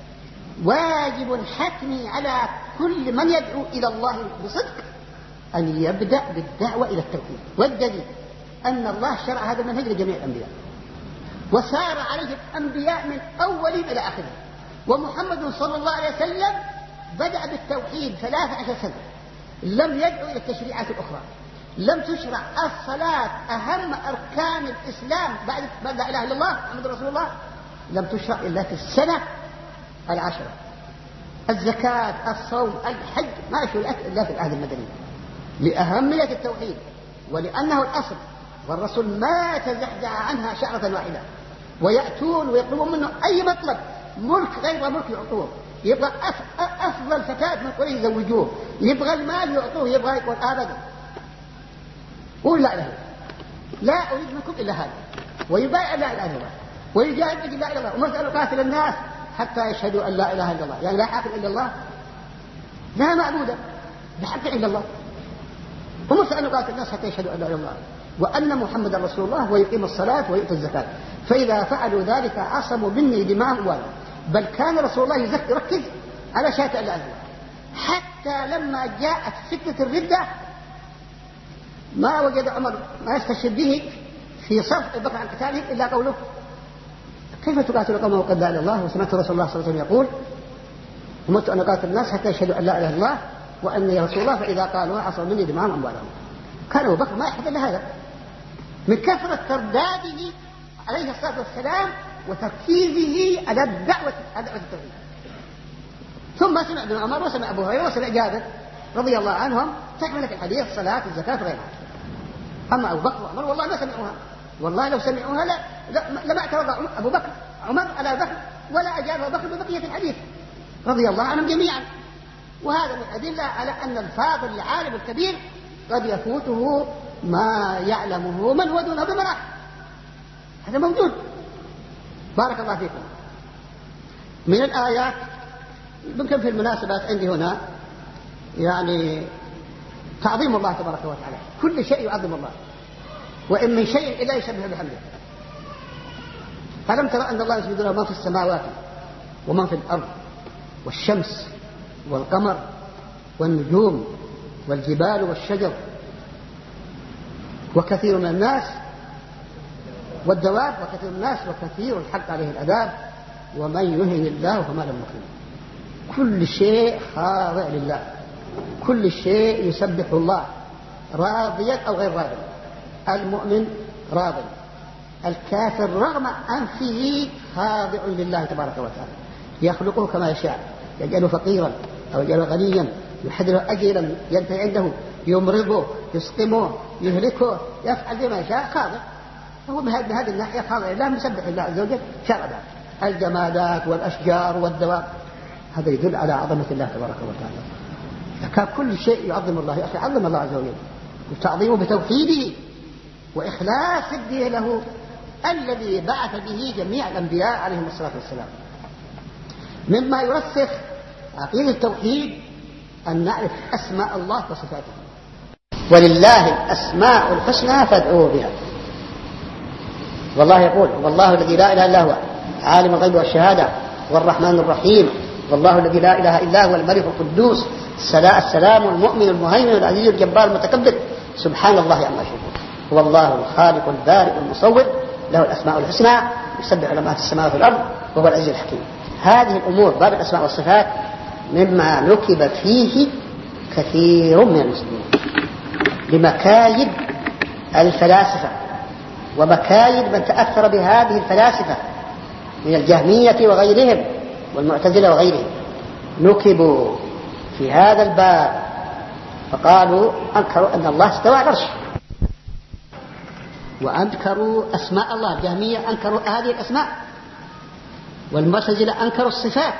واجب حتمي على كل من يدعو إلى الله بصدق أن يبدأ بالدعوة إلى التوحيد. والدليل أن الله شرع هذا المنهج لجميع الأنبياء وسار عليه الأنبياء من أولهم إلى آخرهم، ومحمد صلى الله عليه وسلم بدأ بالتوحيد 13 سنة، لم يدعو إلى التشريعات الأخرى، لم تشرع الصلاة أهم أركان الإسلام بعد لا إله إلا الله محمد رسول الله، لم تشرع إلا في السنة 10. الزكاة، الصوم، الحج ما شرعت إلا في العهد المدني لأهمية التوحيد ولأنه الأصل، والرسول ما تزحزح عنها شعرة واحدة. ويأتون ويطلبون منه أي مطلب، ملك غير ملك يعطوه، يبغى أفضل فتاة من قريش يزوجوه، يبغى المال يعطوه، يبغى يقول أبدا قول لا إله إلا الله، لا أريد منكم إلا هذا، ويبايع لا إله إلا الله ويجاهد بجل لا إله إلا الله ومسأل قاتل الناس حتى يشهدوا أن لا إله إلا الله، يعني لا حاكم إلا الله، لا معبود بحق إلا الله، ومسأل قاتل الناس حتى يشهدوا أن لا إله إلا الله وأن محمد رسول الله ويقيم الصلاة ويؤتي الزكاة، فإذا فعلوا ذلك عصموا مني دماءهم أموالهم. بل كان رسول الله يركز على شهادة أن لا إله إلا الله، حتى لما جاءت فتنة الردة ما وجد عمر ما يستشهد به في صرف البكر عن قتالهم إلا قوله كيف تقاتل قومه وقد لا إله إلا الله، وسمعت رسول الله صلى الله عليه وسلم يقول أمرت أن أقاتل الناس حتى يشهدوا أن لا إله إلا الله وأني رسول الله، فإذا قالوا عصموا مني دماءهم أموالهم. كان أبو بكر ما يحب إلا هذا من كثرة ترداده عليه الصلاة والسلام وتركيزه على الدعوة التوحيد. ثم سمع ابن عمر وسمع أبو هريرة وسمع جابر رضي الله عنهم تكملة الحديث الصلاة الزكاة وغيرها. أما أبو بكر وعمر والله ما سمعوها، والله لو سمعوها لما اعترض أبو بكر عمر على أبو بكر ولا أجاب أبو بكر ببقية الحديث رضي الله عنهم جميعا. وهذا من أدلة على أن الفاضل العالم الكبير قد يفوته ما يعلمه من هو دونه بمراحل، هذا موجود. بارك الله فيكم. من الآيات يمكن في المناسبات عندي هنا يعني تعظيم الله تبارك وتعالى، كل شيء يعظم الله وإن من شيء إلا يسبح بحمده. ألم ترى أن الله يسجد له ما في السماوات وما في الأرض والشمس والقمر والنجوم والجبال والشجر وكثير من الناس والدواب وكثير من الناس وكثير الحق عليه العذاب ومن يهن الله فما له مكرم. كل شيء خاضع لله، كل شيء يسبح الله راضيا أو غير راضي. المؤمن راضي، الكافر رغم أنفه خاضع لله تبارك وتعالى، يخلقه كما يشاء، يجعله فقيرا أو يجعله غنيا، يحدله أجلا ينتهي عنده، يمرضه، يسقمه، يهلكه، يفعل بما يشاء، خاضع. هو بهذه الناحية خاضع لله، مسبح الله عز وجل شرعا. الجمادات والأشجار والدواب هذا يدل على عظمة الله تبارك وتعالى. كان كل شيء يعظم الله، يا أخي عظم الله عز وجل وتعظيمه بتوحيده وإخلاص الدين له الذي بعث به جميع الأنبياء عليهم الصلاة والسلام. مما يرسخ عقيدة التوحيد أن نعرف أسماء الله وصفاته، ولله الأسماء الحسنى فادعوه بها. والله يقول والله الذي لا إله إلا هو عالم الغيب والشهادة والرحمن الرحيم، والله الذي لا إله إلا هو الملك القدوس السلام المؤمن المهيمن العزيز الجبار المتكبر سبحان الله عما يشركون. هو الله الخالق البارئ المصور له الأسماء الحسنى يسبح له ما في السماوات والأرض وهو العزيز الحكيم. هذه الأمور باب الأسماء والصفات مما نكب فيه كثير من المسلمين لمكايد الفلاسفة ومكايد من تأثر بهذه الفلاسفة من الجهمية وغيرهم والمعتزلة وغيرهم. نكبوا في هذا الباب فقالوا أنكروا أن الله استوى على العرش وأنكروا أسماء الله. الجهمية أنكروا هذه الأسماء والمعتزلة أنكروا الصفات.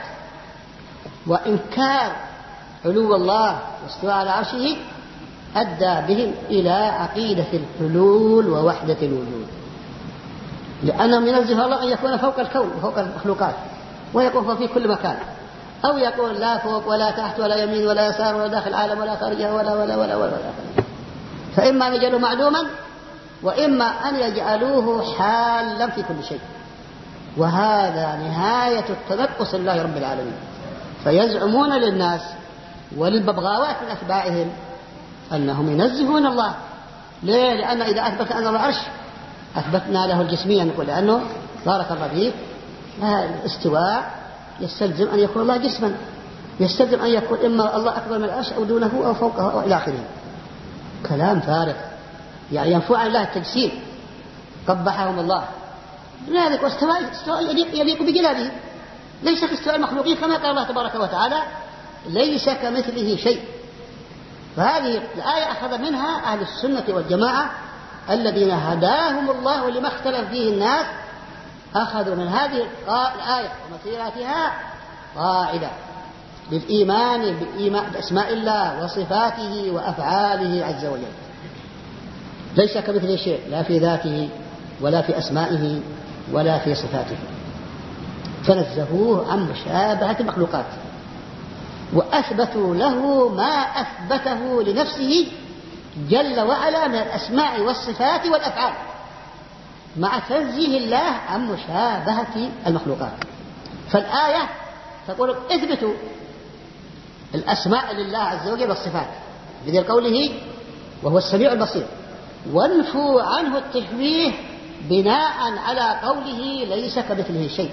وإنكار علو الله واستواء على عرشه أدى بهم إلى عقيدة الحلول ووحدة الوجود، لأنهم ينزه الله أن يكون فوق الكون وفوق المخلوقات ويكون في كل مكان، أو يقول لا فوق ولا تحت ولا يمين ولا يسار ولا داخل العالم ولا خارجه ولا ولا ولا ولا, ولا. فإما أن يجعلوه معلوما وإما أن يجعلوه حالا في كل شيء، وهذا نهاية التنقص لله رب العالمين. فيزعمون للناس وللببغاوات من أتباعهم أنهم ينزهون الله. ليه؟ لأن إذا أثبت أن الله عرش أثبتنا له الجسمية، نقول لأنه بارك الله فيك الاستواء يستلزم أن يكون الله جسما، يستلزم أن يكون إما الله أكبر من العرش أو دونه أو فوقه أو إلى آخره. كلام فارغ يعني ينفع عن الله التجسيم قبحهم الله. لذلك واستواء يليق بجلاله، ليس كاستواء المخلوقين كما قال الله تبارك وتعالى ليس كمثله شيء. فهذه الآية أخذ منها أهل السنة والجماعة الذين هداهم الله ولما اختلف فيه الناس، أخذوا من هذه الآية ومثيلاتها قاعدة للإيمان بأسماء الله وصفاته وأفعاله عز وجل. ليس كمثله شيء لا في ذاته ولا في أسمائه ولا في صفاته، فنزهوه عن مشابهة المخلوقات وأثبتوا له ما أثبته لنفسه جل وعلا من الأسماء والصفات والأفعال مع تنزيه الله عن مشابهة المخلوقات. فالآية تقول اثبتوا الأسماء لله عز وجل والصفات بدل قوله وهو السميع البصير، وانفوا عنه التشبيه بناء على قوله ليس كمثله شيء.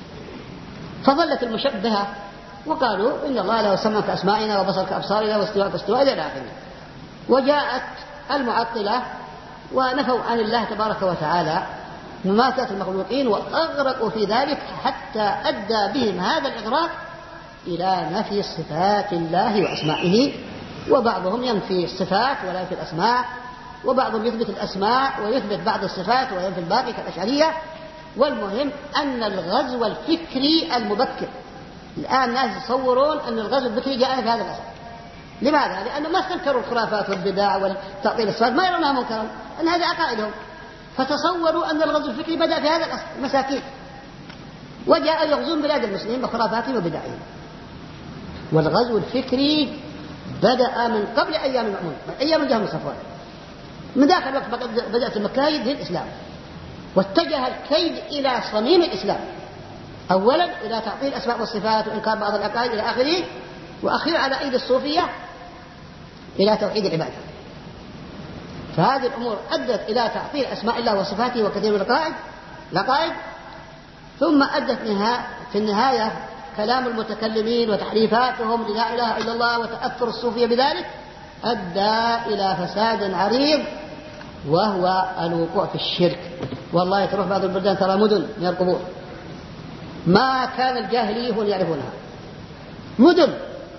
فظلت المشبهة وقالوا إن الله له سمع كأسمائنا وبصر كأبصارنا واستواء كاستواء إلى آخره. وجاءت المعطلة ونفوا عن الله تبارك وتعالى مماثلة المخلوقين وأغرقوا في ذلك حتى أدى بهم هذا الإغراق إلى نفي صفات الله وأسمائه. وبعضهم ينفي الصفات ولا ينفي الأسماء، وبعضهم يثبت الأسماء ويثبت بعض الصفات وينفي الباقي كالأشعرية. والمهم أن الغزو الفكري المبكر الآن الناس يتصورون أن الغزو الفكري جاء في هذا الأساس. لماذا؟ لأنه ما استنكروا الخرافات والبدع والتعطيل الصفات، ما يرونها منكرا، أن هذه عقائدهم. فتصوروا أن الغزو الفكري بدأ في هذا الأصل مساكين، وجاء يغزون بلاد المسلمين بخرافاتهم وبدعهم. والغزو الفكري بدأ من قبل أيام المأمون، من أيام الجهم الصفوان. من ذاك الوقت بدأت المكايد للإسلام، واتجه الكيد إلى صميم الإسلام، أولا إلى تعطيل الأسماء والصفات وإنكار بعض العقائد إلى آخره، وأخيرا على أيدي الصوفية إلى توحيد العبادة. فهذه الأمور أدت إلى تعطيل أسماء الله وصفاته وكثير من العقائد. ثم أدت في النهاية كلام المتكلمين وتحريفاتهم للا إله إلا الله وتأثر الصوفية بذلك أدى إلى فساد عريض، وهو الوقوع في الشرك. والله تروح بعض البلدان ترى مدن من القبور ما كان الجاهليون يعرفونها، مدن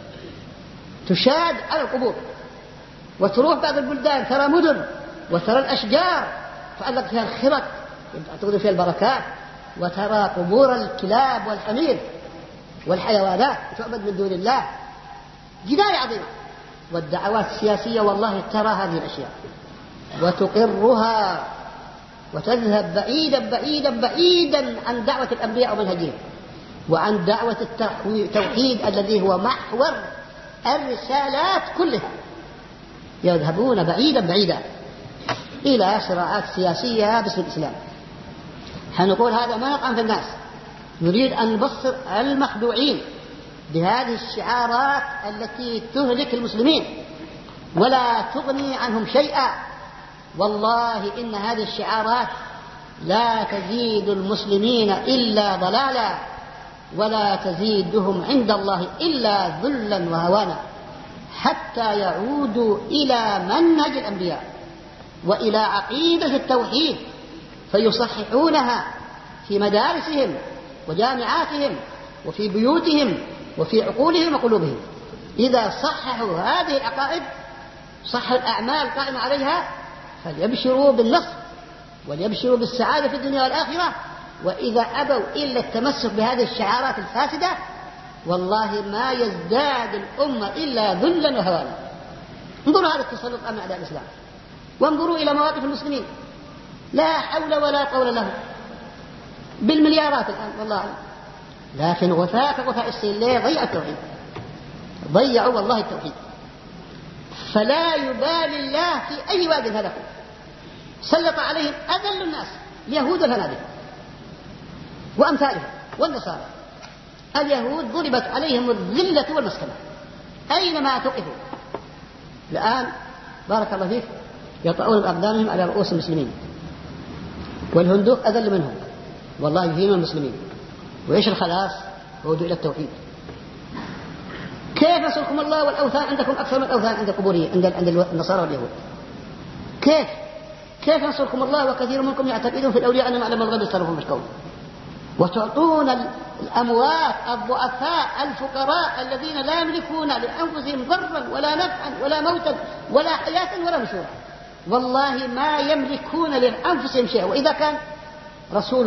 تشاد على القبور. وتروح بعض البلدان ترى مدن وترى الأشجار فألق فيها الخرق تعتقد فيها البركات، وترى قبور الكلاب والحمير والحيوانات تعبد من دون الله. جدال عظيمة. والدعوات السياسية والله ترى هذه الأشياء وتقرها وتذهب بعيدا بعيدا بعيدا عن دعوة الأنبياء ومنهجهم وعن دعوة التوحيد الذي هو محور الرسالات كلها. يذهبون بعيدا بعيدا إلى صراعات سياسية باسم الإسلام. حنقول هذا ما يطعن في الناس، نريد أن نبصر المخدوعين بهذه الشعارات التي تهلك المسلمين ولا تغني عنهم شيئا. والله إن هذه الشعارات لا تزيد المسلمين إلا ضلالا، ولا تزيدهم عند الله إلا ذلا وهوانا، حتى يعودوا إلى منهج الأنبياء وإلى عقيدة التوحيد فيصححونها في مدارسهم وجامعاتهم وفي بيوتهم وفي عقولهم وقلوبهم. إذا صححوا هذه العقائد صح الأعمال القائمة عليها فليبشروا بالنصر وليبشروا بالسعادة في الدنيا والآخرة. وإذا أبوا إلا التمسك بهذه الشعارات الفاسدة والله ما يزداد الأمة إلا ذلا وهوانا. انظروا هذا التسلط على أعداء الإسلام، وانظروا إلى مواقف المسلمين لا حول ولا قول لهم بالمليارات الآن والله أعلم. لكن غثاء السيل ليه؟ ضيعوا التوحيد، ضيعوا والله التوحيد. فلا يبالي الله في أي واد هلكوا، سلط عليهم أذل الناس اليهود والهنادك وأمثالهم والنصارى. اليهود ضربت عليهم الذلة والمسكنة أينما تقفوا. الآن بارك الله فيك يطعون بأقدامهم على رؤوس المسلمين، والهندوق أذل منهم والله يهينون المسلمين. وإيش الخلاص؟ عودوا إلى التوحيد. كيف نصركم الله والأوثان عندكم أكثر من الأوثان عند القبورية عند النصارى واليهود؟ كيف نصركم الله وكثير منكم يعتقدون في الأولياء أنهم علم الغيب يتصرفون في الكون، وتعطون الأموات الضعفاء الفقراء الذين لا يملكون لأنفسهم ضرا ولا نفعا ولا موتا ولا حياة ولا نشورا، والله ما يملكون لأنفسهم شيئا. وإذا كان رسول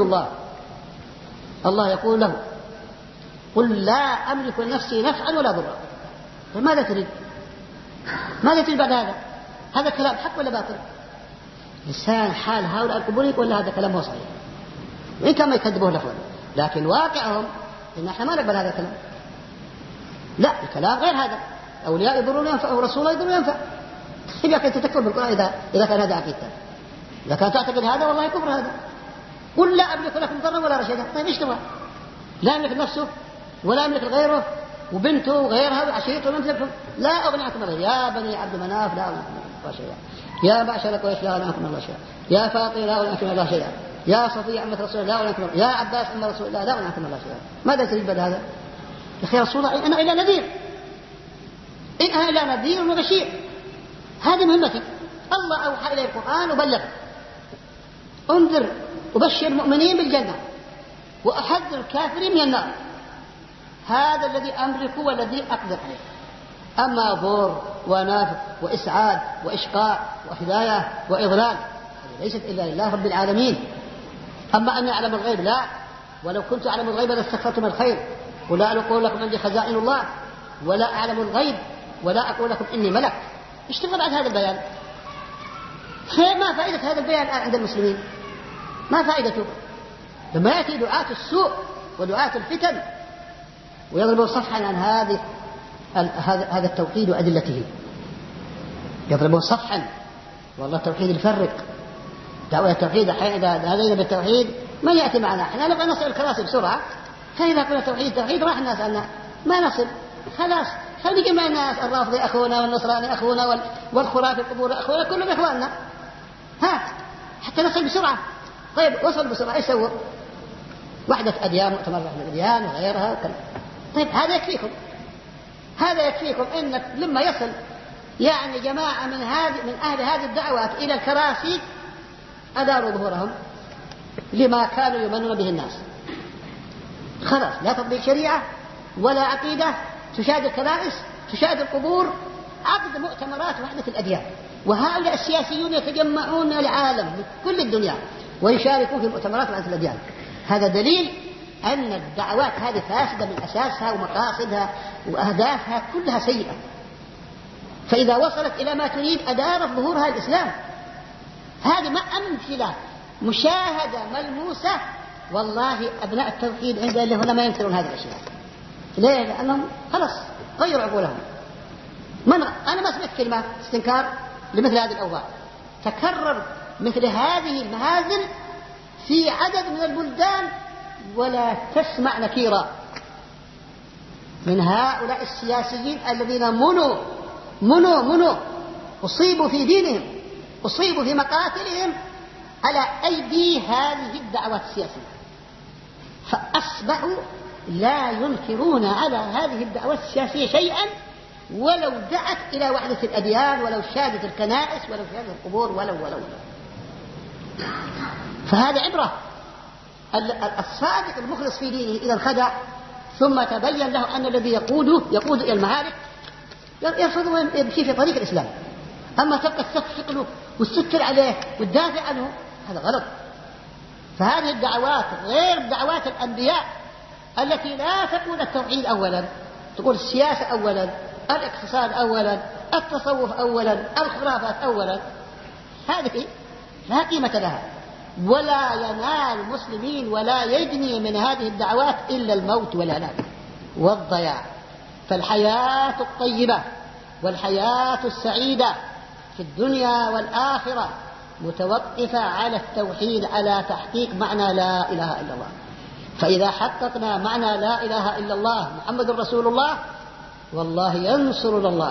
الله يقول له قل لا أملك لنفسي نفعا ولا ضرا، فماذا تريد؟ ماذا تريد بعد هذا؟ هذا كلام حق ولا باطل؟ لسان حال هؤلاء القبوريين ولا هذا كلام هو صحيح؟ وإن كان ما يكذبوه لفظا، لكن واقعهم إن احنا ما نقبل هذا الكلام. لا، الكلام غير هذا. أولياء يضرون ينفع ورسول الله يضرون ينفع. إذا كنت تكفر بالقرآن إذا كان هذا عقيدتك، إذا كان تعتقد هذا والله كفر هذا. قل لا أملك لكم ضرا ولا رشدا. طيب إيش تبغى؟ لا يملك نفسه ولا يملك غيره وبنته وغيرها وعشيرته ومثلهم. لا أغني عنكم الله يا بني عبد مناف، لا أغني عنكم الله شيئا. يا معشر قريش لا أغني عنكم الله شيئا. يا فاطمة لا أغني عنكم الله شيئا. يا صفية عمة رسول الله لا أغني عنكم الله. يا عباس عم رسول الله لا أغني عنكم الله شيئا. ماذا تريد بعد هذا؟ يا أخي رسول الله أنا إلى نذير، إن أنا إلى نذير وبشير، هذه مهمتي. الله أوحى إلي القرآن وبلغ، انذر وبشر المؤمنين بالجنة وأحذر الكافرين من النار. هذا الذي أملك والذي أقدر عليه. أما ضر ونافق وإسعاد وإشقاء وهداية وإضلال هذه ليست إلا لله رب العالمين. أما أن أعلم الغيب لا، ولو كنت أعلم الغيب لاستكثرت من الخير، ولا أقول لكم عندي خزائن الله ولا أعلم الغيب ولا أقول لكم إني ملك. إيش تبغى بعد هذا البيان؟ ما فائدة هذا البيان عند المسلمين؟ ما فائدته؟ لما يأتي دعاة السوء ودعاة الفتن ويضربوا صفحا عن هذا التوحيد وأدلته، يضربوا صفحا. والله التوحيد يفرق، دعوة التوحيد إذا هذين بالتوحيد من يأتي معنا؟ احنا نبغى نصل الكراسي بسرعة، فإذا قلنا توحيد راح الناس عنا ما نصل. خلاص خلي جميع الناس الرافضي أخونا والنصراني أخونا والخرافي القبور أخونا كلهم إخواننا، حتى نصل بسرعة. طيب وصل بسرعة ايش سووا؟ وحدة أديان، مؤتمر وحدة الأديان وغيرها وكذا. طيب هذا يكفيكم إنك لما يصل يعني جماعة من أهل هذه الدعوات إلى الكراسي أداروا ظهورهم لما كانوا يمنون به الناس. خلاص لا تطبيق شريعة ولا عقيدة، تشاهد الكنائس، تشاهد القبور، عقد مؤتمرات وحدة الأديان. وهؤلاء السياسيون يتجمعون العالم من كل الدنيا ويشاركون في مؤتمرات وحدة الأديان. هذا دليل أن الدعوات هذه فاسدة من أساسها، ومقاصدها وأهدافها كلها سيئة. فإذا وصلت إلى ما تريد أدارت ظهورها الإسلام. هذه ما أمثلة مشاهدة ملموسة. والله أبناء التوحيد عند اللي هنا ما ينكرون هذه الأشياء. ليه؟ لأنهم خلاص غيروا عقولهم. أنا ما سمعت كلمة استنكار لمثل هذه الأوضاع. تكرر مثل هذه المهازل في عدد من البلدان ولا تسمع نكيرا من هؤلاء السياسيين الذين منوا أصيبوا في دينهم، أصيبوا في مقاتلهم على أيدي هذه الدعوات السياسية، فأصبحوا لا ينكرون على هذه الدعوات السياسية شيئا ولو دعت إلى وحدة الأديان، ولو شادت الكنائس، ولو شادت القبور، ولو فهذا عبرة. الصادق المخلص في دينه إذا انخدع ثم تبين له أن الذي يقود إلى المهالك يرفض ويمشي في طريق الإسلام، أما تبقى تثقله وتستر عليه وتدافع عنه، هذا غلط. فهذه الدعوات غير دعوات الأنبياء التي لا تقول التوحيد أولا، تقول السياسة أولا، الاقتصاد أولا، التصوف أولا، الخرافات أولا، هذه لا قيمة لها، ولا ينال المسلمين ولا يجني من هذه الدعوات إلا الموت والهلاك والضياع. فالحياة الطيبة والحياة السعيدة في الدنيا والآخرة متوقفة على التوحيد، على تحقيق معنى لا إله إلا الله. فإذا حققنا معنى لا إله إلا الله محمد رسول الله، والله ينصرنا الله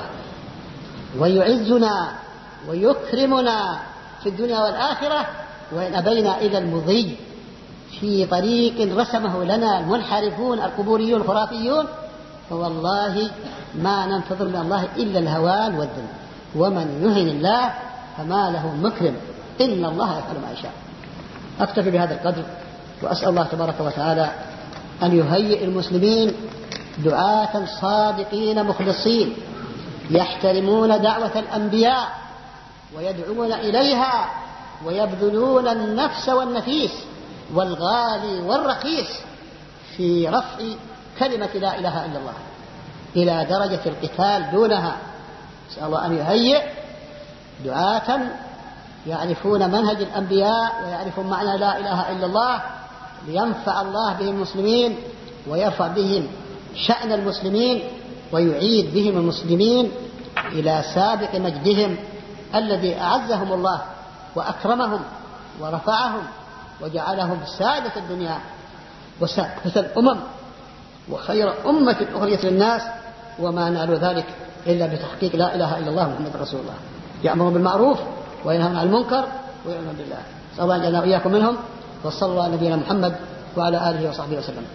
ويعزنا ويكرمنا في الدنيا والآخرة، وإن أبينا إلى المضي في طريق رسمه لنا المنحرفون القبوريون الخرافيون، فوالله ما ننتظر من الله إلا الهوان والذل، ومن يهن الله فما له مكرم، إن الله يفعل ما يشاء. أكتفي بهذا القدر، وأسأل الله تبارك وتعالى أن يهيئ المسلمين دعاة صادقين مخلصين يحترمون دعوة الأنبياء ويدعون إليها ويبذلون النفس والنفيس والغالي والرخيص في رفع كلمة لا إله إلا الله إلى درجة القتال دونها. نسأل الله أن يهيئ دعاة يعرفون منهج الأنبياء ويعرفون معنى لا إله إلا الله، لينفع الله بهم المسلمين ويرفع بهم شأن المسلمين ويعيد بهم المسلمين إلى سابق مجدهم الذي أعزهم الله وأكرمهم ورفعهم وجعلهم سادة الدنيا وسادة الأمم وخير أمة أخرجت للناس، وما نالوا ذلك إلا بتحقيق لا إله إلا الله محمد رسول الله، يأمرون بالمعروف وينهون عن المنكر ويؤمنون بالله. نسأل الله أن يجعلنا وإياكم منهم، وصلى الله على نبينا محمد وعلى آله وصحبه وسلم.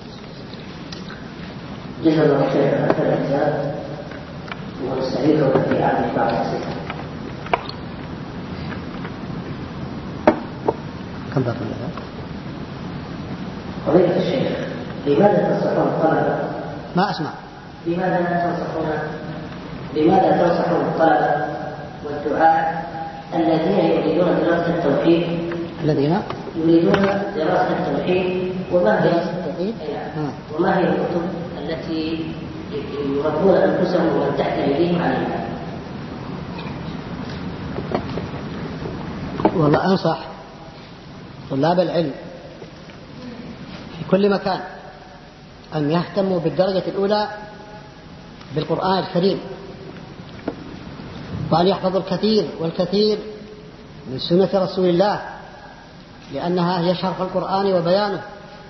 جزا الله خيرا عن الأجزاء، ونستعينه في عام بعض الأسئلة. كم بقي لها؟ فضيلة الشيخ، لماذا تنصحون الطلبة؟ ما أسمع. لماذا تنصحون الطلبة والدعاة الذين يريدون دراسة التوحيد وما هي الكتب التي يربون أنفسهم وتحت أيديهم عليها؟ والله أنصح طلاب العلم في كل مكان أن يهتموا بالدرجة الأولى بالقرآن الكريم، وأن يحفظوا الكثير والكثير من سنة رسول الله، لأنها هي شرح القرآن وبيانه،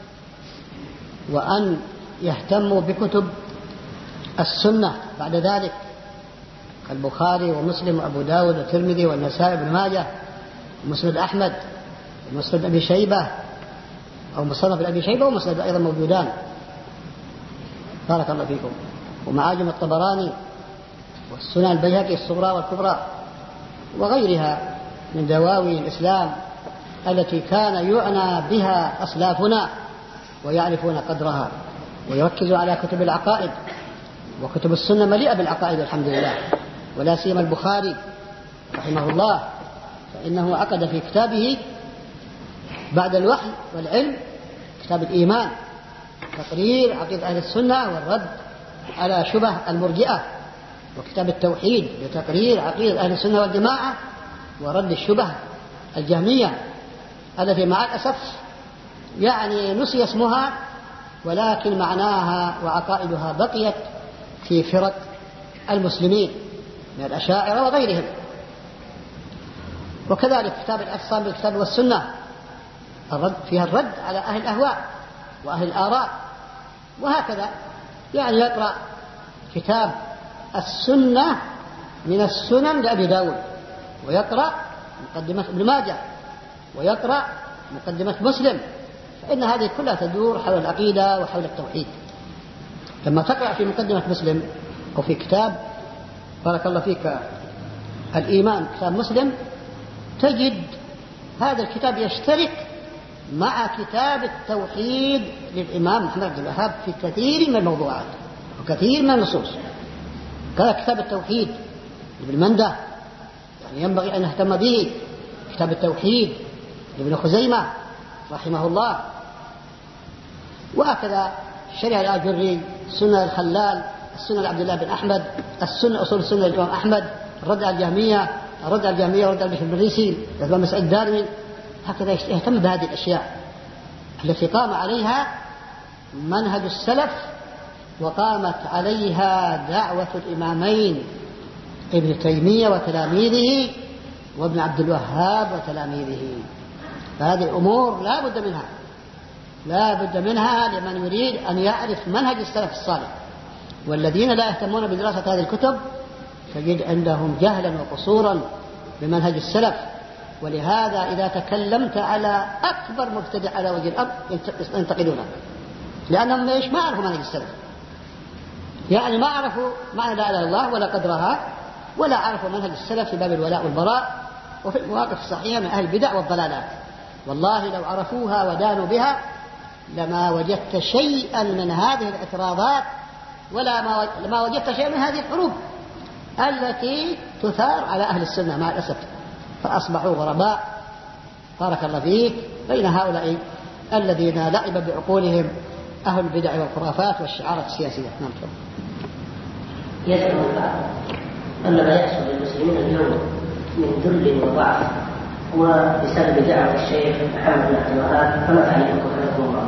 وأن يهتموا بكتب السنة بعد ذلك البخاري ومسلم وأبو داود والترمذي والنسائي وابن ماجه ومسند أحمد ومسند أبي شيبة أو مصنف أبي شيبة ومسند أيضا موجودان، بارك الله فيكم، ومعاجم الطبراني والسنن البيهقي الصغرى والكبرى وغيرها من دواوي الإسلام التي كان يعنى بها أسلافنا ويعرفون قدرها، ويركزوا على كتب العقائد، وكتب السنة مليئة بالعقائد الحمد لله، ولا سيما البخاري رحمه الله، فإنه عقد في كتابه بعد الوحي والعلم كتاب الإيمان، تقرير عقيدة أهل السنة والرد على شبه المرجئة، وكتاب التوحيد لتقرير عقيدة أهل السنة والجماعة ورد الشبه الجهمية التي مع الأسف يعني نسي اسمها، ولكن معناها وعقائدها بقيت في فرق المسلمين من الأشاعرة وغيرهم. وكذلك كتاب الاعتصام بالكتاب والسنة فيها الرد على أهل الأهواء وأهل الآراء. وهكذا يعني يقرأ كتاب السنة من السنن لأبي داود، ويقرأ مقدمة ابن ماجه، ويقرأ مقدمة مسلم، فإن هذه كلها تدور حول العقيدة وحول التوحيد. لما تقرأ في مقدمة مسلم أو في كتاب بارك الله فيك الإيمان كتاب مسلم، تجد هذا الكتاب يشترك مع كتاب التوحيد للإمام محمد بن عبد الوهاب في كثير من الموضوعات وكثير من النصوص. كذا كتاب التوحيد لابن منده يعني ينبغي أن نهتم به. كتاب التوحيد لابن خزيمة رحمه الله. وهكذا شريعة الآجري، سنة الخلال، السنة لعبد الله بن أحمد، السنة أصول السنة للإمام أحمد، الرد على الجهمية ورد على بشر المريسي، الإمام مسعود الدارمي. هكذا يهتم بهذه الأشياء التي قام عليها منهج السلف وقامت عليها دعوة الإمامين ابن تيمية وتلاميذه وابن عبد الوهاب وتلاميذه. فهذه الأمور لا بد منها لمن يريد أن يعرف منهج السلف الصالح. والذين لا يهتمون بدراسة هذه الكتب تجد عندهم جهلا وقصورا بمنهج السلف. ولهذا إذا تكلمت على أكبر مبتدع على وجه الأرض ينتقدونك، لأنهم ما عرفوا منهج السلف، يعني ما عرفوا معنى لا إله إلا الله ولا قدرها، ولا عرفوا منهج السلف في باب الولاء والبراء وفي المواقف الصحيحة من أهل البدع والضلالات. والله لو عرفوها ودانوا بها لما وجدت شيئا من هذه الاعتراضات لما وجدت شيئا من هذه الحروب التي تثار على أهل السنة مع الأسف، فأصبحوا غرباء بارك الله فيك بين هؤلاء الذين لعب بعقولهم أهل البدع والخرافات والشعارات السياسية. نعم. يسأل البعض أن ما يحصل للمسلمين اليوم من ذل وضعف وبسبب دعوة الشيخ محمد بن عبد الوهاب، فما تعليقكم حفظه الله؟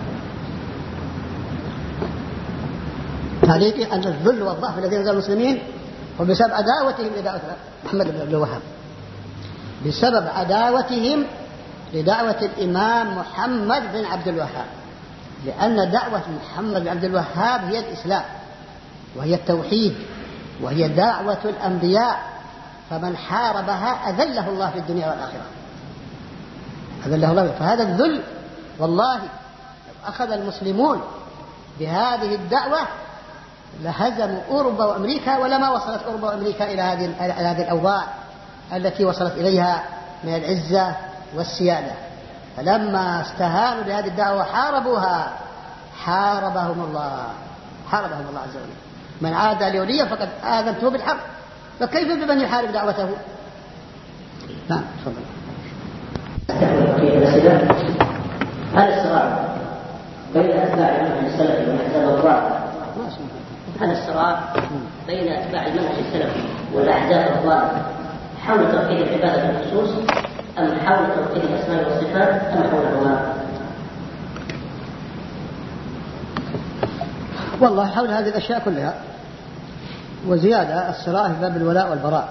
تعليقي أن الذل والضعف الذين نزل المسلمين وبسبب عداوتهم لدعوة محمد بن عبد الوهاب، بسبب عداوتهم لدعوة الإمام محمد بن عبد الوهاب، لأن دعوة محمد بن عبد الوهاب هي الإسلام وهي التوحيد وهي دعوة الأنبياء، فمن حاربها أذله الله في الدنيا والآخرة، أذله الله. فهذا الذل والله لو أخذ المسلمون بهذه الدعوة لهزموا أوروبا وأمريكا، ولما وصلت أوروبا وأمريكا إلى هذه الأوضاع التي وصلت إليها من العزة والسيادة. فلما استهانوا بهذه الدعوة وحاربوها حاربهم الله عز وجل. من عادى لي وليا فقد آذنته بالحرب، فكيف بمن يحارب دعوته؟ نعم تفضل. هل الصراع بين أتباع المنهج السلفي والأحزاب الضالة بين أتباع المنهج السلفي والأحزاب الضالة حول توحيد العبادة بالخصوص، أم حول توحيد الأسماء والصفات، أم حولهما؟ والله حول هذه الأشياء كلها، وزيادة الصراع في باب الولاء والبراء.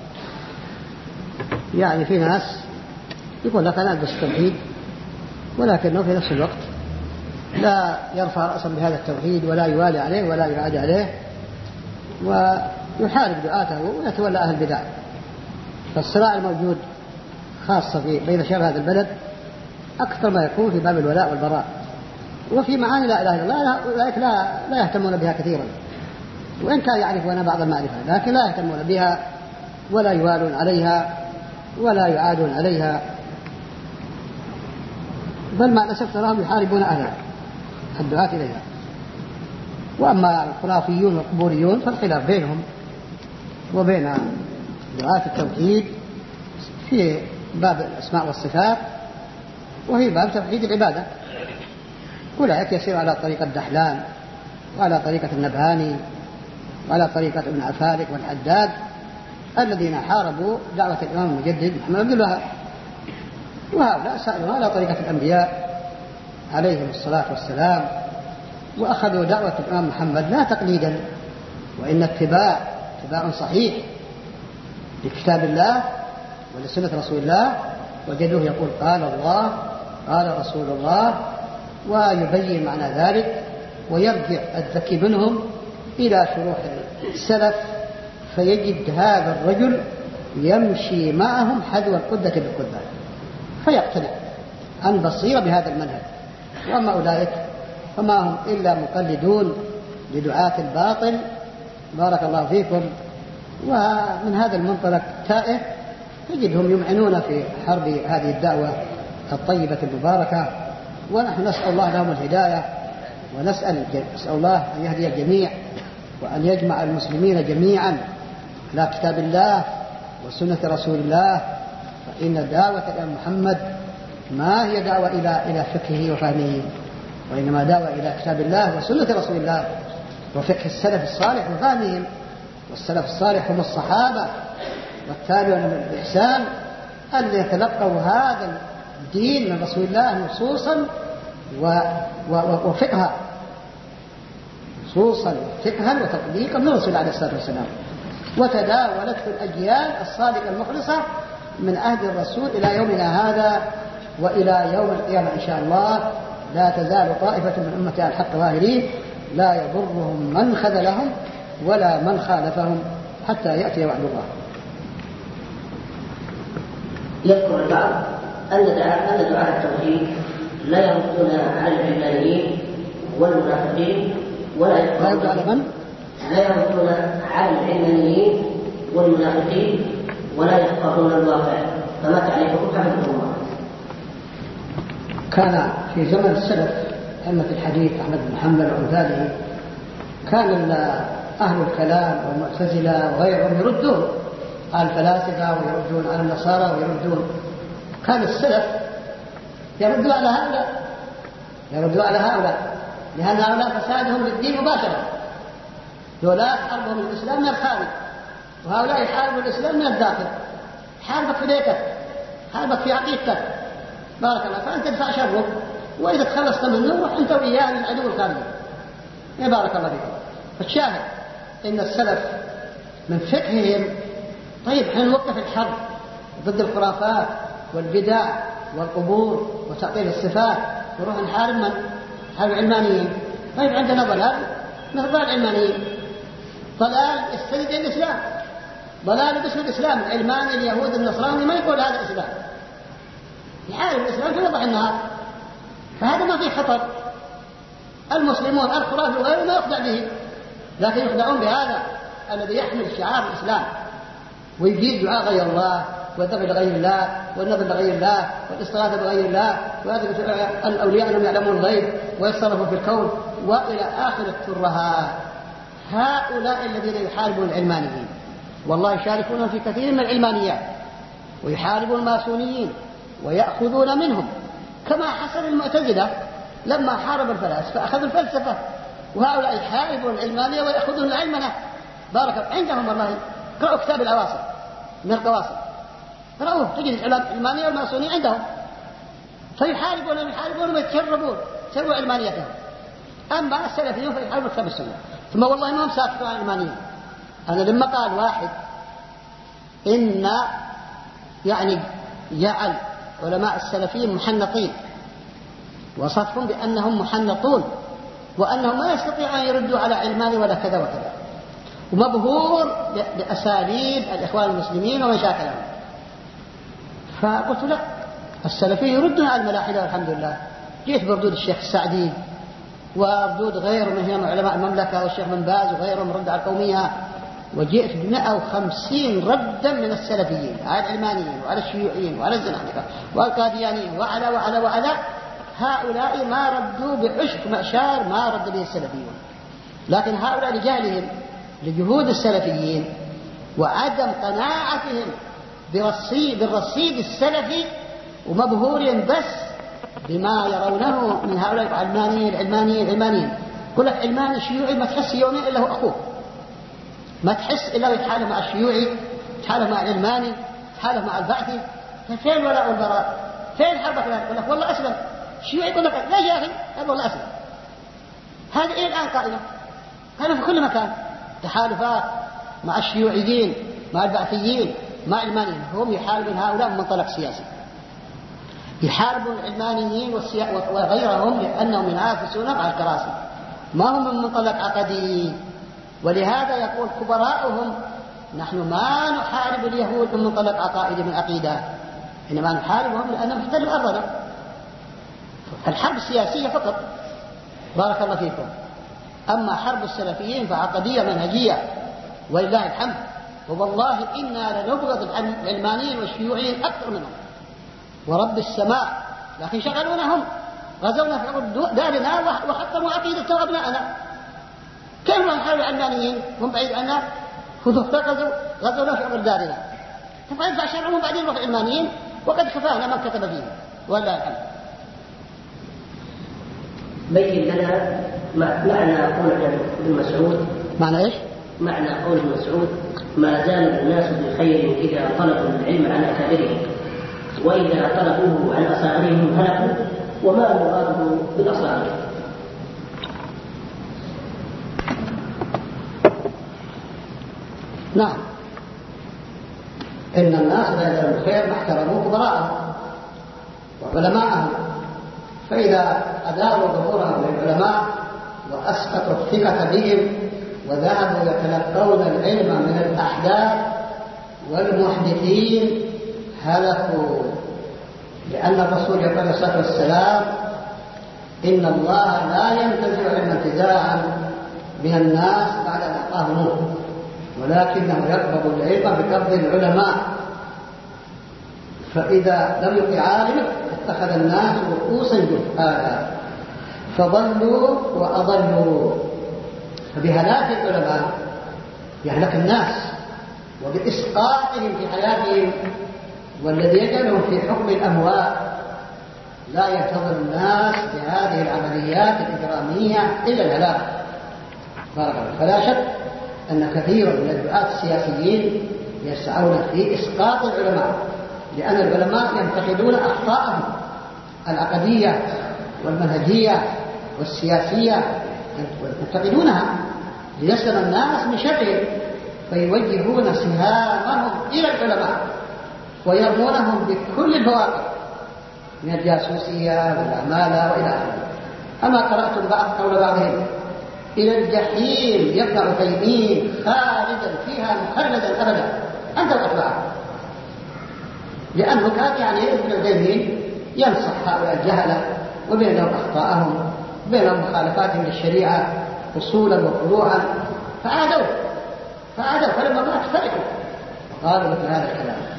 يعني في ناس يقول لك أنا ألبس التوحيد، ولكنه في نفس الوقت لا يرفع رأسا بهذا التوحيد ولا يوالي عليه ولا يعادي عليه، ويحارب دعاته ويتولى أهل البدع. فالصراع الموجود خاصة بين شباب هذا البلد أكثر ما يكون في باب الولاء والبراء، وفي معاني لا إله إلا الله أولئك لا يهتمون بها كثيرا، وإن كان يعرفون بعض المعرفة لكن لا يهتمون بها ولا يوالون عليها ولا يعادون عليها، بل مع الأسف تراهم يحاربون أهلها الدعاة إليها. وأما الخرافيون والقبوريون فالخلاف بينهم وبين دعاة التوحيد في باب الأسماء والصفات وفي باب توحيد العبادة. أولئك يسير على طريقة دحلان وعلى طريقة النبهاني وعلى طريقة ابن عفارك والحداد الذين حاربوا دعوة الإمام المجدد محمد بن الوهاب، وهؤلاء سائرون على طريقة الأنبياء عليهم الصلاة والسلام، وأخذوا دعوة الإمام محمد لا تقليدا وإن اتباع صحيح لكتاب الله ولسنة رسول الله. وجدوه يقول قال الله قال رسول الله، ويبين معنى ذلك، ويرجع الذكي منهم إلى شروح السلف فيجد هذا الرجل يمشي معهم حذو القدة بالقدة فيقتنع عن بصيرة بهذا المنهج. وأما أولئك فما هم إلا مقلدون لدعاة الباطل، بارك الله فيكم. ومن هذا المنطلق تائه تجدهم يمعنون في حرب هذه الدعوة الطيبة المباركة، ونحن نسأل الله لهم الهداية، ونسأل الله أن يهدي الجميع وأن يجمع المسلمين جميعا على كتاب الله وسنة رسول الله. فإن دعوة إلى محمد ما هي دعوة إلى فقهه وفهمه، وإنما دعوة إلى كتاب الله وسنة رسول الله وفقه السلف الصالح وفهمهم. والسلف الصالح هم الصحابة والتابعون بالإحسان الذين تلقوا هذا الدين من رسول الله نصوصا وفقها، نصوصا فقها وتطبيقا من رسول الله عليه الصلاة والسلام، وتداولته الأجيال الصادقة المخلصة من عهد الرسول إلى يومنا هذا وإلى يوم القيامة إن شاء الله. لا تزال طائفة من أمتي على الحق ظاهرين لا يضرهم من خذلهم ولا من خالفهم حتى يأتي وعد الله. يذكر البعض أن دعاة التوحيد لا يردون على العلمانيين والمنافقين ولا يردون على العلمانيين والمنافقين ولا يفقهون الواقع، فما تعرفكم حفظكم الله. كان في زمن السلف أئمة الحديث أحمد بن حنبل وأمثاله كان أهل الكلام والمعتزلة وغيرهم يردون على الفلاسفة ويردون على النصارى ويردون. كان السلف يردوا على هؤلاء لأن هؤلاء فسادهم للدين مباشرة، هؤلاء حاربهم الإسلام من الخارج وهؤلاء يحاربوا الإسلام من الداخل. حاربك في بيتك، حاربك في عقيدتك، بارك الله، فأنت تدفع شره، وإذا تخلصت منه روح أنت وإياه من العدو الخارجي. يا بارك الله فيكم. فالشاهد إن السلف من فقههم طيب احنا نوقف الحرب ضد الخرافات والبدع والقبور وتعطيل الصفات ونروح نحارب من؟ نحارب العلمانيين. طيب عندنا ضلال مثل ضلال العلمانيين، ضلال يستند الإسلام، ضلال باسم الإسلام، العلماني اليهود النصراني ما يقول هذا الإسلام، يحارب الإسلام في وضح النهار، فهذا ما فيه خطر. المسلمون الخرافي وغيره ما يخدع به، لكن يخدعون بهذا الذي يحمل شعار الإسلام ويجيد دعاء غير الله والذبح لغير الله والنذر لغير الله والاستغاثة بغير الله ويثبت الأولياء أنهم يعلمون الغيب ويتصرفوا في الكون وإلى آخر الترهات. هؤلاء الذين يحاربون العلمانيين والله يشاركون في كثير من العلمانيات ويحاربون الماسونيين ويأخذون منهم، كما حصل المعتزلة لما حارب الفلاسفة أخذوا الفلسفة، وهؤلاء يحاربون العلمانية ويأخذون العلمنة. بارك عندهم والله، قرأوا كتاب العواصم من القواصم، قرأوه تجد العلمانية والماسونية عندهم، فيحاربون ويتشربون سروا علمانيتهم. أما السلفيون فيحاربون كتاب السنة. ثم والله ما هم ساكتوا عن العلمانيين. أنا لما قال واحد إن يعني جعل علماء السلفيين محنطين، وصفهم بأنهم محنطون وأنهم ما يستطيعون أن يردوا على علماني ولا كذا وكذا، ومبهور بأساليب الإخوان المسلمين ومشاكلهم. فقلت لا، السلفيين يردون على الملاحدة والحمد لله. جيت بردود الشيخ السعدي وردود غيره من علماء المملكة والشيخ بن باز وغيرهم رد على القومية، وجئت ب150 ردا من السلفيين على العلمانيين وعلى الشيوعيين وعلى الزنادقة والقاديانيين وعلى هؤلاء ما ردوا بعشق معشار ما رد به السلفيون. لكن هؤلاء لجهلهم لجهود السلفيين وعدم قناعتهم بالرصيد السلفي ومبهورين بس بما يرونه من هؤلاء العلمانيين. كل علماني شيوعي ما تحس يومين إلا هو أخوه، ما تحس إلا يتحالف مع الشيوعي، يتحالف مع العلماني، يتحالف مع البعثي. فين الولاء والبراء؟ فين حربك؟ يقول لك والله أسلم. الشيوعي يقول لك لا يا أخي قال والله أسلم. هذا إيه الآن قائمة؟ هذا في كل مكان تحالفات مع الشيوعيين مع البعثيين مع العلمانيين، هم يحاربون هؤلاء من منطلق سياسي. يحاربوا العلمانيين وغيرهم لأنهم ينافسون مع الكراسي، ما هم من منطلق عقدي. ولهذا يقول كبراؤهم: نحن ما نحارب اليهود من منطلق عقائدي من عقيدة، إنما نحاربهم لأنهم احتلوا أرضنا. الحرب السياسية فقط. بارك الله فيكم. أما حرب السلفيين فعقدية منهجية ولله الحمد. والله إنا لنبغض العلمانيين والشيوعيين أكثر منهم ورب السماء، لكن شغلونهم، غزونا في عرض دارنا وحطموا عقيدتنا وأبنائنا. كيف نحارب العلمانيين هم بعيد عنا؟ غزونا في عرض دارنا، فيدفع شرعهم بعدين يروح العلمانيين وقد كفانا من كتب فيهم والله الحمد. بين لنا معنى قول ابن مسعود. معنى ايش؟ معنى قول ابن مسعود: ما زال الناس بخير إذا طلبوا العلم عن أكابرهم، وإذا طلبوه عن أصاغرهم هلكوا، وما المراد بالأصاغر؟ نعم، إن الناس لا يزالون بخير ما احترموا كبراءهم وعلماءهم، فإذا أداروا ظهورهم للعلماء وأسقطوا الثقة بهم وذهبوا يتلقون العلم من الأحداث والمحدثين هلكوا. لأن الرسول يقول عليه الصلاة والسلام: إن الله لا ينتزع علما انتزاعا من الناس بعد أن أعطاه نور، ولكنه يقبض العلم بقبض العلماء، فإذا لم يطع عالما اتخذ الناس رؤوسا جهالا فضلوا وأضلوا. فبهلاك العلماء يهلك الناس، وبإسقاطهم في حياتهم، والذي يجعلهم في حكم الأموال لا ينتظر الناس بهذه العمليات الإجرامية إلا الهلاك. فلا شك أن كثير من الدعاة السياسيين يسعون في إسقاط العلماء، لأن العلماء ينتقدون أخطاءهم العقدية والمنهجية والسياسية، ينتقدونها ليسلم الناس من شرهم، فيوجهون سهامهم إلى العلماء ويرمونهم بكل البواقع من الجاسوسية والعمالة وإلى آخره. أما قرأت قول بعضهم: إلى الجحيم يبدأ عثيمين خالدا فيها مخلدا أبدا أنت وأتباعه، لأنه كان يعني ابن عثيمين ينصح هؤلاء الجهلة وبينهم أخطاءهم بينهم مخالفاتهم للشريعة أصولا وفروعا، فعادوا فلما مات فرحوا وقالوا مثل هذا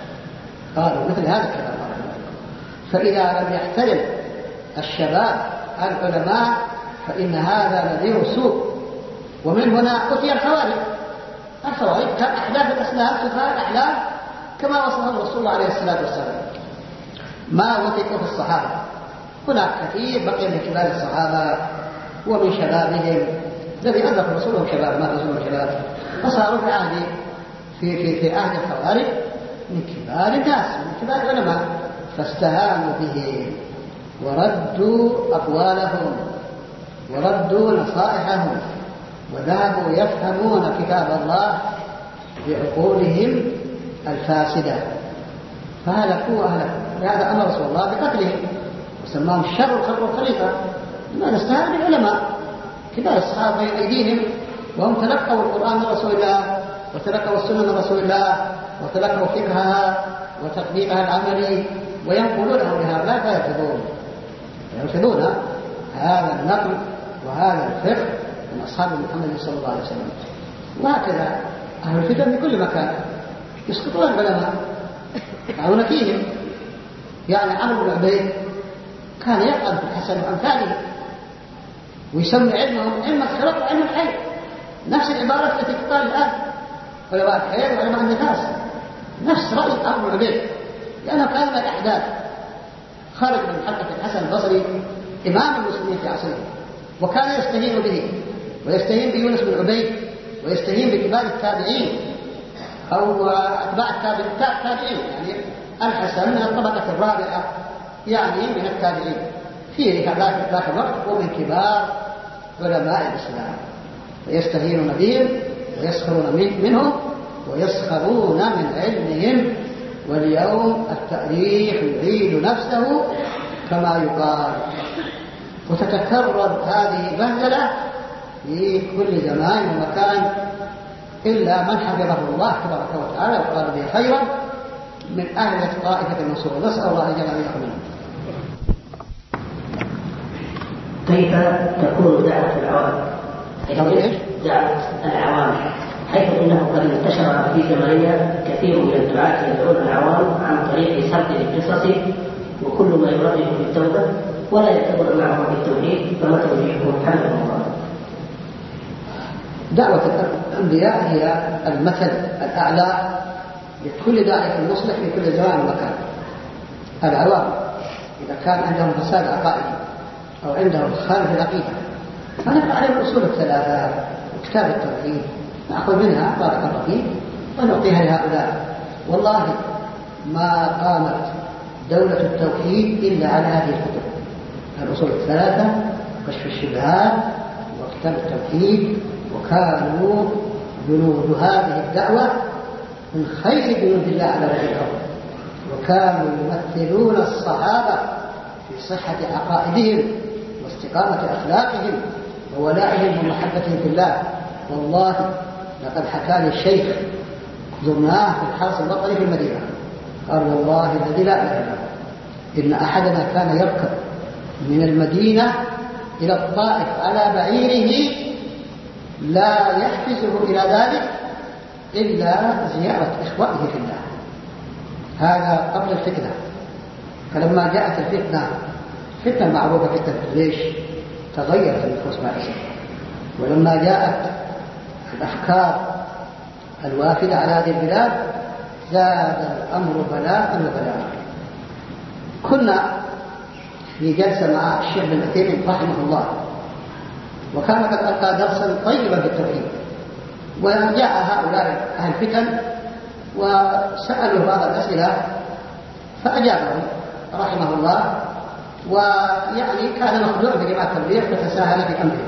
الكلام. فإذا لم يحترم الشباب العلماء فإن هذا نذير سوء. ومن هنا أتي الخوارج كان أحداث الأسلام سفهاء الأحلام كما وصفهم الرسول عليه الصلاة والسلام، ما وثقوا في الصحابة. هناك كثير بقي من كبار الصحابة ومن شبابهم الذي أدرك رسولهم شباب ما رسولهم شباب، فصاروا في عهد الخوارج من كبار الناس من كبار العلماء، فاستهانوا به وردوا أقوالهم وردوا نصائحهم وذهبوا يفهمون كتاب الله بعقولهم الفاسدة فهلكوا لهذا أمر رسول الله بقتلهم وسماهم الشر الخليفة. لماذا استهانوا بالعلماء كبار الصحابة بين أيديهم وهم تلقوا القرآن من رسول الله وتلقوا السنة من رسول الله وتلقوا فقهها وتطبيقها العملي وينقلونه لهؤلاء فيرفضون هذا النقل وهذا الفقه من أصحاب محمد صلى الله عليه وسلم. وهكذا أهل الفتن في كل مكان يسقطون العلماء يقعون فيهم. يعني عمرو بن عبيد كان يقعد في الحسن وأمثاله ويسمي علمهم علم الخلق وعلم الحي، نفس العبارات التي تقال الآن علماء الحياة وعلماء النفاس، نفس رأي عمرو بن عبيد، لأنه كان من الأحداث خرج من حلقة الحسن البصري إمام المسلمين في عصره، وكان يستهين به ويستهين بيونس بن عبيد ويستهين بكبار التابعين أو أتباع التابعين، يعني الحسن من الطبقة الرابعة يعني من التابعين في ذاك الوقت ومن كبار علماء الإسلام، ويستهينون بهم ويسخرون منهم ويسخرون من علمهم واليوم التاريخ يعيد نفسه كما يقال، وتتكرر هذه البهدلة في كل زمان ومكان إلا من حفظه الله تبارك وتعالى وقال به خيرا من أهل طائفة المنصورة. نسأل الله أن يجعل منهم. كيف تكون دعوة العوام؟ دعوة العوام حيث إنه قد انتشر في زماننا كثير من الدعاة يدعون العوام عن طريق سرد القصص وكل ما يرغب في التوبة ولا يعتبر معهم بالتوحيد، فما توجيهكم حمد الله؟ دعوة الأنبياء هي المثل الأعلى لكل داعية مصلح في كل زمان ومكان. العوام إذا كان عندهم فساد عقائدي أو عندهم خالف العقيدة فنفعل الأصول الثلاثة وكتاب التوحيد نأخذ منها بارك الله فيه ونعطيها لهؤلاء. والله ما قامت دولة التوحيد إلا على هذه الكتب، الأصول الثلاثة كشف الشبهات وكتاب التوحيد، وكانوا جنود هذه الدعوة من خير جنود الله على وجه الأرض، وكانوا يمثلون الصحابة في صحة عقائدهم واستقامة أخلاقهم وولائهم ومحبتهم في الله. والله لقد حكى لي الشيخ زرناه في الحرس الوطني في المدينة قال والله الذي لا إله إلا هو إن أحدنا كان يركب من المدينة إلى الطائف على بعيره لا يحفزه إلى ذلك إلا زيارة إخوانه في الله. هذا قبل الفتنة. فلما جاءت الفتنة المعروفة فتنة الجيش تغيرت النفوس مع الإسلام، ولما جاءت الأفكار الوافدة على هذه البلاد زاد الأمر بلاء وبلاء. كنا في جلسة مع الشيخ بن عثيمين رحمه الله، وكان قد ألقى درسا طيبا في التوحيد، وجاء هؤلاء أهل الفتن وسألوا بعض الأسئلة فأجابهم رحمه الله، ويعني كان مخدوع بجماعة التبليغ فتساهل في أمره،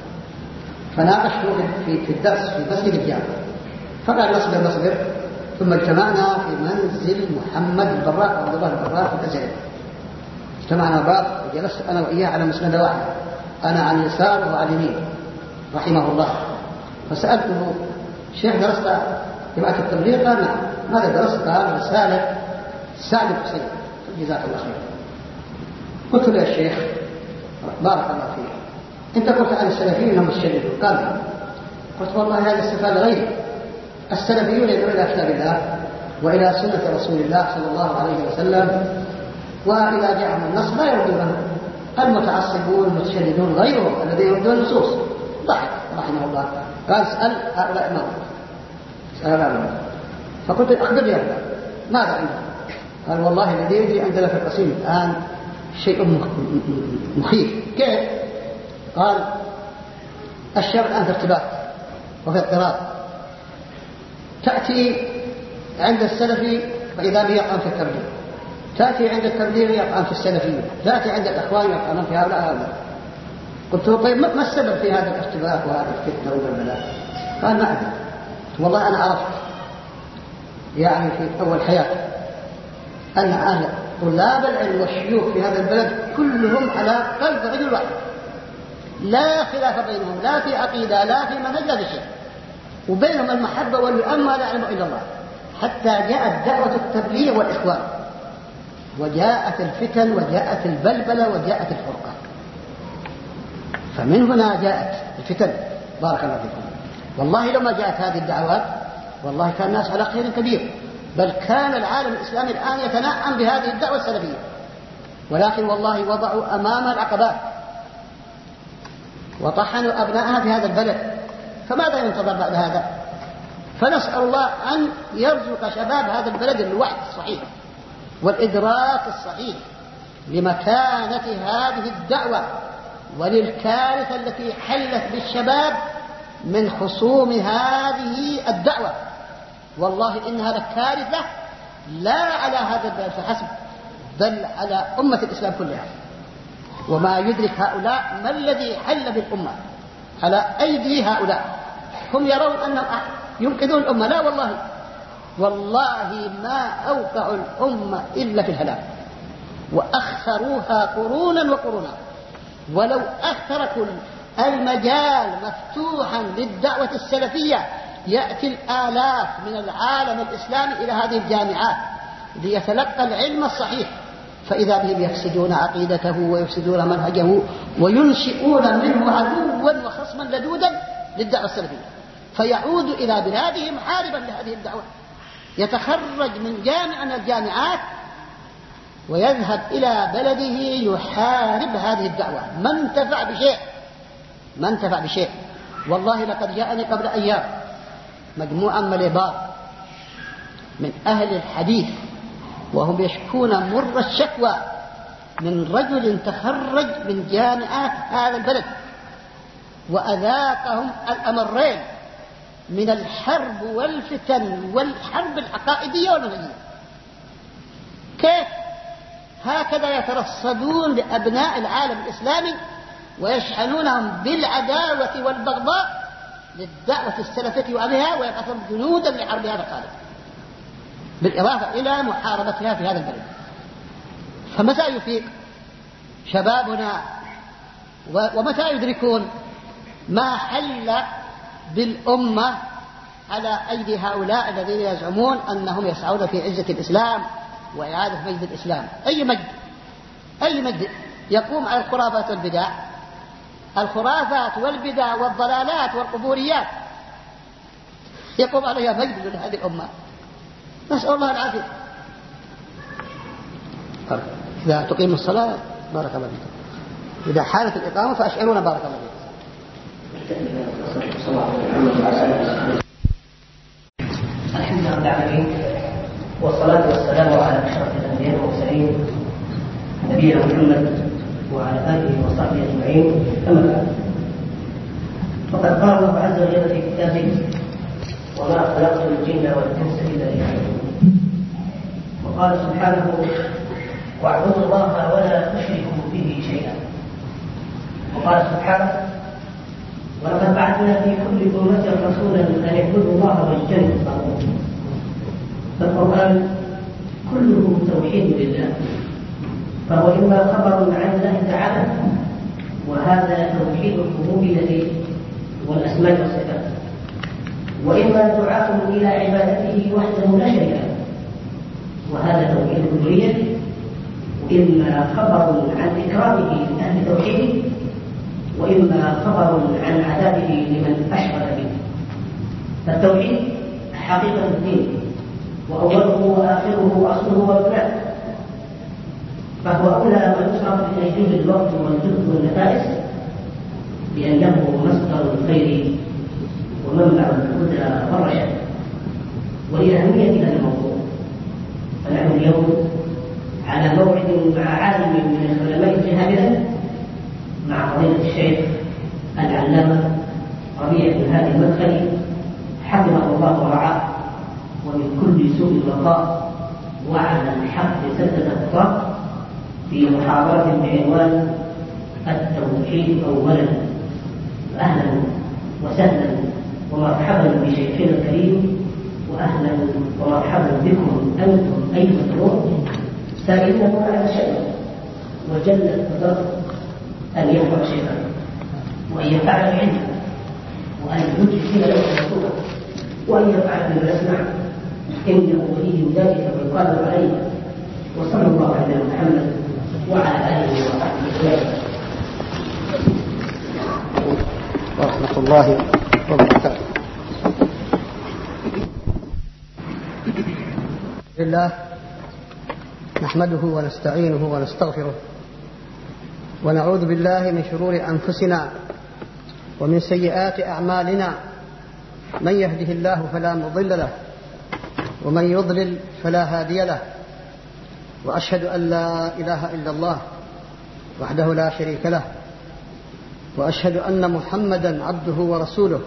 فناقشته في الدرس في مسجد الجامع، فقال نصبر ثم اجتمعنا في منزل محمد البراق عبد الله البراق في الأزهر. اجتمعنا بعض وجلست أنا وإياه على مسندة واحدة، أنا عن يسار وهو عن يمين رحمه الله. فسألته شيخ درست جماعة التبليغ؟ قال نعم. ماذا درست؟ قال رسالة سعد الحسين جزاك الله خير. قلت له يا شيخ بارك الله فيك أنت قلت عن السلفيين أنهم يشددون. قال نعم. قلت والله هذا استفاد غيري، السلفيون يدعون إلى كتاب الله وإلى سنة رسول الله صلى الله عليه وسلم، وإذا جاءهم النص لا يردونه. المتعصبون المتشددون غيرهم الذين يردون النصوص. ضحك رحمه الله قال اسأل هؤلاء الموت. فقلت أخبرني أبدا ماذا عندهم؟ قال والله الذي يجري عندنا في القصيم الآن شيء مخيف. كيف؟ قال الشر الآن في ارتباط وفي اضطراب، تأتي عند السلفي فإذا به يقام في التبليغ، تأتي عند التبليغ يقام في السلفيين، تأتي عند الأخوان يقام في هؤلاء. قلت له طيب ما السبب في هذا الارتباك وهذا الفتنة والبلاء؟ قال ما أدري. والله أنا عرفت يعني في أول حياتي أن أهل طلاب العلم والشيوخ في هذا البلد كلهم على قلب رجل واحد، لا خلاف بينهم لا في عقيدة لا في منهج لا في شيء، وبينهم المحبة والوئام لا يعلم إلا الله. حتى جاءت دعوة التبليغ والإخوان، وجاءت الفتن وجاءت البلبلة وجاءت الفرقة، فمن هنا جاءت الفتن. بارك الله فيكم. والله لما جاءت هذه الدعوات والله كان الناس على خير كبير، بل كان العالم الإسلامي الآن يتنعم بهذه الدعوة السلفية، ولكن والله وضعوا أمام العقبات وطحنوا أبنائها في هذا البلد، فماذا ينتظر بعد هذا؟ فنسأل الله أن يرزق شباب هذا البلد الوعي الصحيح والإدراك الصحيح لمكانة هذه الدعوة وللكارثة التي حلت بالشباب من خصوم هذه الدعوة. والله إنها لكارثة لا على هذا البلد فحسب، بل على أمة الإسلام كلها. وما يدرك هؤلاء ما الذي حل بالأمة على أيدي هؤلاء. هم يرون أنهم ينقذون الأمة، لا والله والله ما أوقعوا الأمة إلا في الهلاك، وأخروها قرونا وقرونا. ولو تركوا المجال مفتوحا للدعوة السلفية يأتي الآلاف من العالم الإسلامي إلى هذه الجامعات ليتلقى العلم الصحيح، فإذا بهم يفسدون عقيدته ويفسدون منهجه وينشئون منه عدوا وخصما لدودا للدعوة السلفية، فيعود إلى بلاده محاربا لهذه الدعوة، يتخرج من جامعة من الجامعات ويذهب إلى بلده يحارب هذه الدعوة. ما انتفع بشيء. والله لقد جاءني قبل أيام مجموعة من الإبار من أهل الحديث وهم يشكون مر الشكوى من رجل تخرج من جامعات هذا البلد وأذاقهم الأمرين من الحرب والفتن والحرب العقائدية والمنهجية. كيف هكذا يترصدون لأبناء العالم الإسلامي ويشحنونهم بالعداوة والبغضاء للدعوة السلفية وأهلها، ويبعثون جنودا لحرب هذا الخالد، بالإضافة إلى محاربتها في هذا البلد. فمتى يفيق شبابنا ومتى يدركون ما حل بالأمة على أيدي هؤلاء الذين يزعمون أنهم يسعون في عزة الإسلام وإعادة مجد الإسلام؟ أي مجد يقوم على الخرافات والبدع، الخرافات والبدع والضلالات والقبوريات يقوم عليها مجد لهذه الأمة؟ نسأل الله العافية. إذا تقيم الصلاة بارك الله فيكم، إذا حالت الإقامة فأشعرونا بارك الله فيكم. الحمد لله رب العالمين، والصلاة والسلام على أشرف الأنبياء والمرسلين نبينا محمد وعلى آله وصحبه أجمعين. أما بعد، فقد قال الله عز وجل في كتابه: وما خلقت الجن والإنس إلا ليعبدون. وقال سبحانه: واعبدوا الله ولا تشركوا به شيئا. وقال سبحانه: ولقد بعثنا في كل أمة رسولا أن يعبدوا الله واجتنبوا الطاغوت. فالقرآن كله توحيد لله، فهو إما خبر عن الله تعالى، وهذا توحيد الربوبية والأسماء والصفات، وإما دعاء إلى عبادته وحده لا شريك له، وهذا توحيد الألوهية، وإما خبر عن إكرامه لأهل توحيده، وإما خبر عن عذابه لمن أشرك به. فالتوحيد حقيقة الدين، وأوله وآخره وأصله ومبناه، فهو أولى ما يصرف لتجديد الوقت والجهد والنفائس، لأنه مصدر الخير ومنبع الهدى والرشاد. ولأهمية هذا الموضوع فنحن اليوم على موعد مع عالم من العلماء الجهابرة، مع فضيلة الشيخ العلامة ربيع بن هادي المدخلي حفظه الله ورعاه، ومن كل سوء وقاء وعلى الحق سدد خطاه، في محاضرة بعنوان التوحيد أولا. أهلا وسهلا ومرحبا بشيخنا الكريم، وأهلا ومرحبا بكم أنتم أيها الأخوة سائلينكم على شيء، وجل القدر أن ينفع شيئا وأن ينفعنا بعلمه، وأن يجزي له رسوله، وأن ينفعنا بما نسمع، إنه ولي ذلك والقادر عليه. وصلى الله على محمد وعلى آله وصحبه وسلم. ورحمة الله وبركاته. لله نحمده ونستعينه ونستغفره، ونعوذ بالله من شرور أنفسنا ومن سيئات أعمالنا. من يهده الله فلا مضل له، ومن يضلل فلا هادي له. وأشهد أن لا إله إلا الله وحده لا شريك له، وأشهد أن محمدا عبده ورسوله.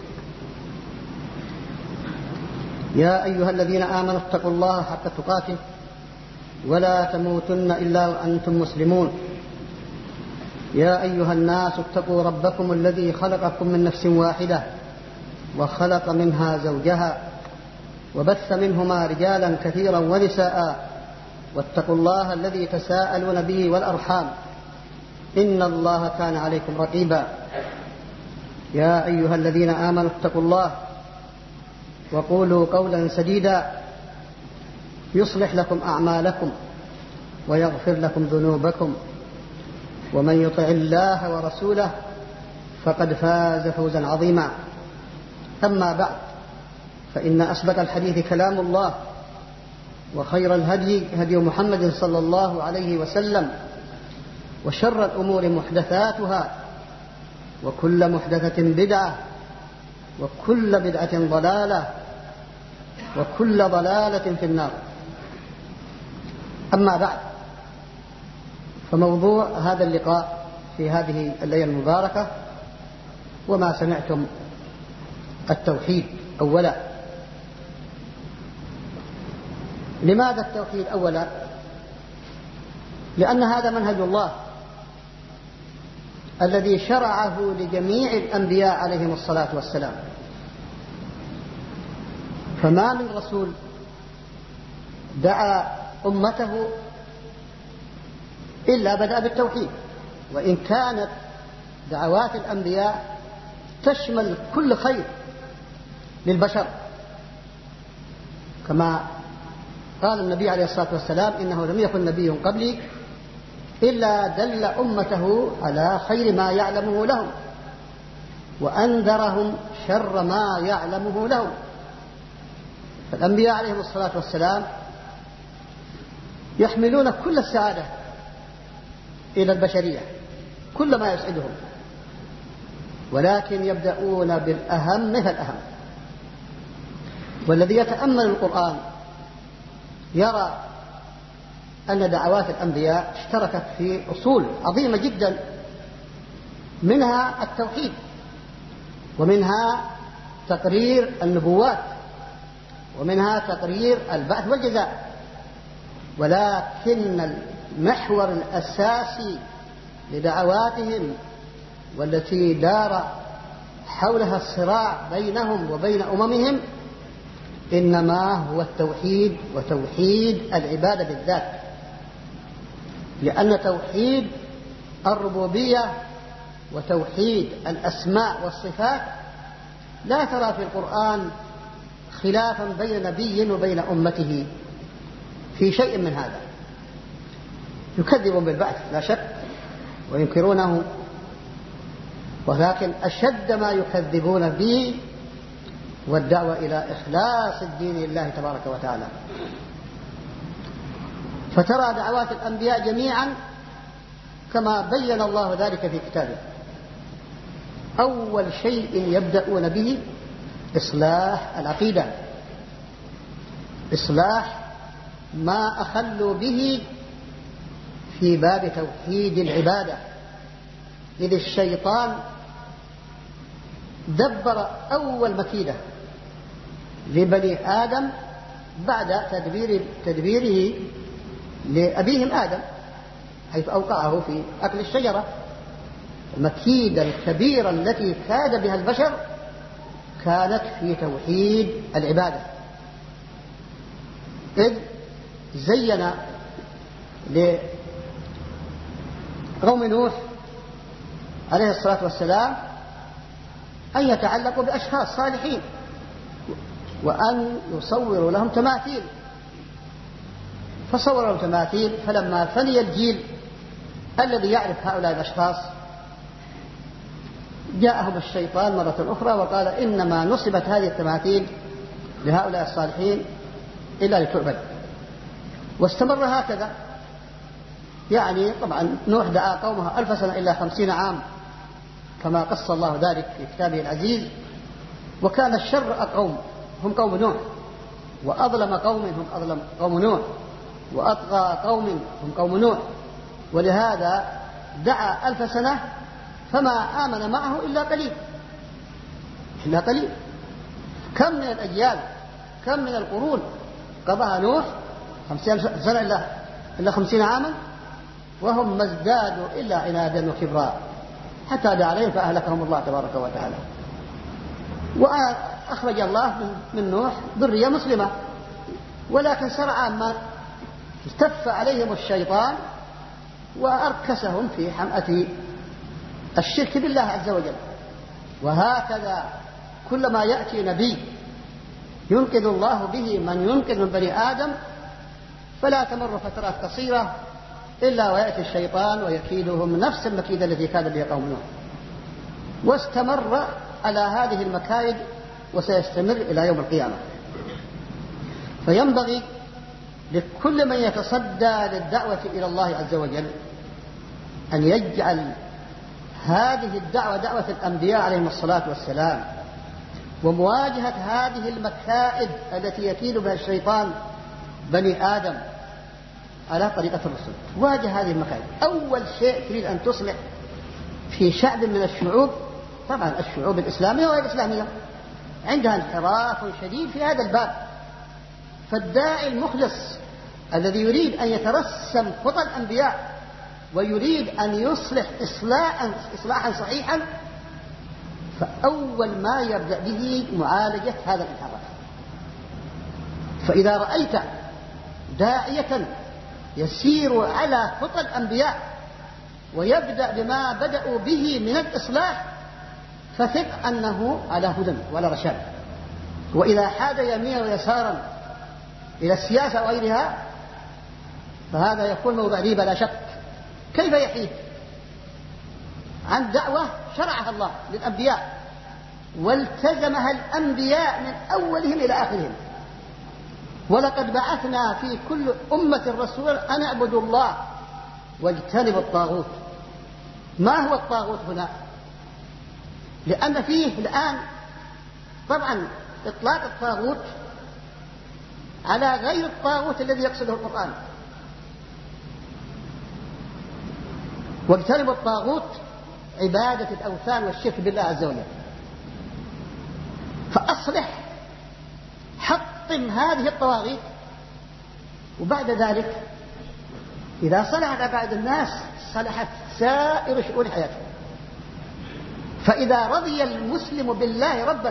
يا أيها الذين آمنوا اتقوا الله حق تقاته ولا تموتن إلا وأنتم مسلمون. يا أيها الناس اتقوا ربكم الذي خلقكم من نفس واحدة وخلق منها زوجها وبث منهما رجالا كثيرا ونساء واتقوا الله الذي تساءلون به والأرحام إن الله كان عليكم رقيبا. يا أيها الذين آمنوا اتقوا الله وقولوا قولا سديدا يصلح لكم أعمالكم ويغفر لكم ذنوبكم ومن يطع الله ورسوله فقد فاز فوزا عظيما. أما بعد فإن أصدق الحديث كلام الله وخير الهدي هدي محمد صلى الله عليه وسلم وشر الأمور محدثاتها وكل محدثة بدعة وكل بدعة ضلالة وكل ضلالة في النار. أما بعد فموضوع هذا اللقاء في هذه الليلة المباركة وما سمعتم التوحيد أولا. لماذا التوحيد أولا؟ لأن هذا منهج الله الذي شرعه لجميع الأنبياء عليهم الصلاة والسلام، فما من رسول دعا أمته إلا بدأ بالتوحيد، وإن كانت دعوات الأنبياء تشمل كل خير للبشر، كما قال النبي عليه الصلاة والسلام إنه لم يكن نبي قبلي إلا دل أمته على خير ما يعلمه لهم وأنذرهم شر ما يعلمه لهم. فالأنبياء عليهم الصلاة والسلام يحملون كل السعادة إلى البشرية، كل ما يسعدهم، ولكن يبدأون بالأهم فالأهم. والذي يتأمل القرآن يرى أن دعوات الأنبياء اشتركت في أصول عظيمة جدا، منها التوحيد ومنها تقرير النبوات ومنها تقرير البعث والجزاء، ولكن المحور الأساسي لدعواتهم والتي دار حولها الصراع بينهم وبين أممهم إنما هو التوحيد وتوحيد العبادة بالذات، لأن توحيد الربوبية وتوحيد الأسماء والصفات لا ترى في القرآن خلافا بين نبي وبين أمته في شيء من هذا. يكذبون بالبعث لا شك وينكرونه، ولكن أشد ما يكذبون به والدعوة إلى إخلاص الدين لله تبارك وتعالى. فترى دعوات الأنبياء جميعا كما بين الله ذلك في كتابه، أول شيء يبدأون به إصلاح العقيدة، إصلاح ما أخلوا به في باب توحيد العبادة، إذ الشيطان دبر أول مكيدة لبني آدم بعد تدبيره لأبيهم آدم، حيث أوقعه في أكل الشجرة. المكيدة الكبيرة التي كاد بها البشر كانت في توحيد العبادة، إذ زين لقوم نوح عليه الصلاة والسلام أن يتعلقوا بأشخاص صالحين وأن يصوروا لهم تماثيل، فصوروا لهم تماثيل، فلما فني الجيل الذي يعرف هؤلاء الأشخاص جاءهم الشيطان مرة أخرى وقال إنما نصبت هذه التماثيل لهؤلاء الصالحين إلا لتعبد. واستمر هكذا، يعني طبعا نوح دعا قومه 1000 سنة إلا 50 عام كما قص الله ذلك في كتابه العزيز. وكان الشر قوم هم قوم نوح، وأظلم قوم هم أظلم قوم نوح، وأطغى قوم هم قوم نوح، ولهذا دعا 1000 سنة فما آمن معه إلا قليل، إلا قليل. كم من الأجيال، كم من القرون قضاها نوح 50 سنة إلا 50 عاما، وهم ما ازدادوا إلا عنادا وكبرا حتى دعا عليهم فأهلكهم الله تبارك وتعالى. أخرج الله من نوح ذرية مسلمة، ولكن سرعان ما التف عليهم الشيطان وأركسهم في حمأة الشرك بالله عز وجل. وهكذا كلما يأتي نبي ينقذ الله به من ينقذ من بني آدم فلا تمر فترات قصيرة إلا ويأتي الشيطان ويكيدهم نفس المكيدة التي كان بها قوم نوح، واستمر على هذه المكايد وسيستمر إلى يوم القيامة. فينبغي لكل من يتصدى للدعوة إلى الله عز وجل أن يجعل هذه الدعوة دعوة الأنبياء عليهم الصلاة والسلام، ومواجهة هذه المكائد التي يكيد بها الشيطان بني آدم على طريقة الرسل. واجه هذه المكائد. أول شيء تريد أن تصلح في شعب من الشعوب، طبعا الشعوب الإسلامية وغير الإسلامية عندها انحراف شديد في هذا الباب، فالداعي المخلص الذي يريد أن يترسم خطى الأنبياء ويريد أن يصلح إصلاحا صحيحا، فأول ما يبدأ به معالجة هذا الانحراف. فإذا رأيت داعية يسير على خطى الأنبياء ويبدأ بما بدأوا به من الإصلاح فثق أنه على هدى ولا رشاد. وإذا حاد يمينا ويسارا إلى السياسة وغيرها فهذا يكون موضع ريبة لا شك. كيف يحيد عن دعوة شرعها الله للأنبياء والتزمها الأنبياء من أولهم إلى آخرهم؟ ولقد بعثنا في كل أمة رسولا أن اعبدوا الله واجتنبوا الطاغوت. ما هو الطاغوت هنا؟ لأن فيه الآن طبعا إطلاق الطاغوت على غير الطاغوت الذي يقصده القرآن. واجتنبوا الطاغوت عبادة الأوثان والشرك بالله عز وجل. فأصلح حطم هذه الطواغيت، وبعد ذلك إذا صلحت عباد الناس صلحت سائر شؤون حياته. فإذا رضي المسلم بالله ربا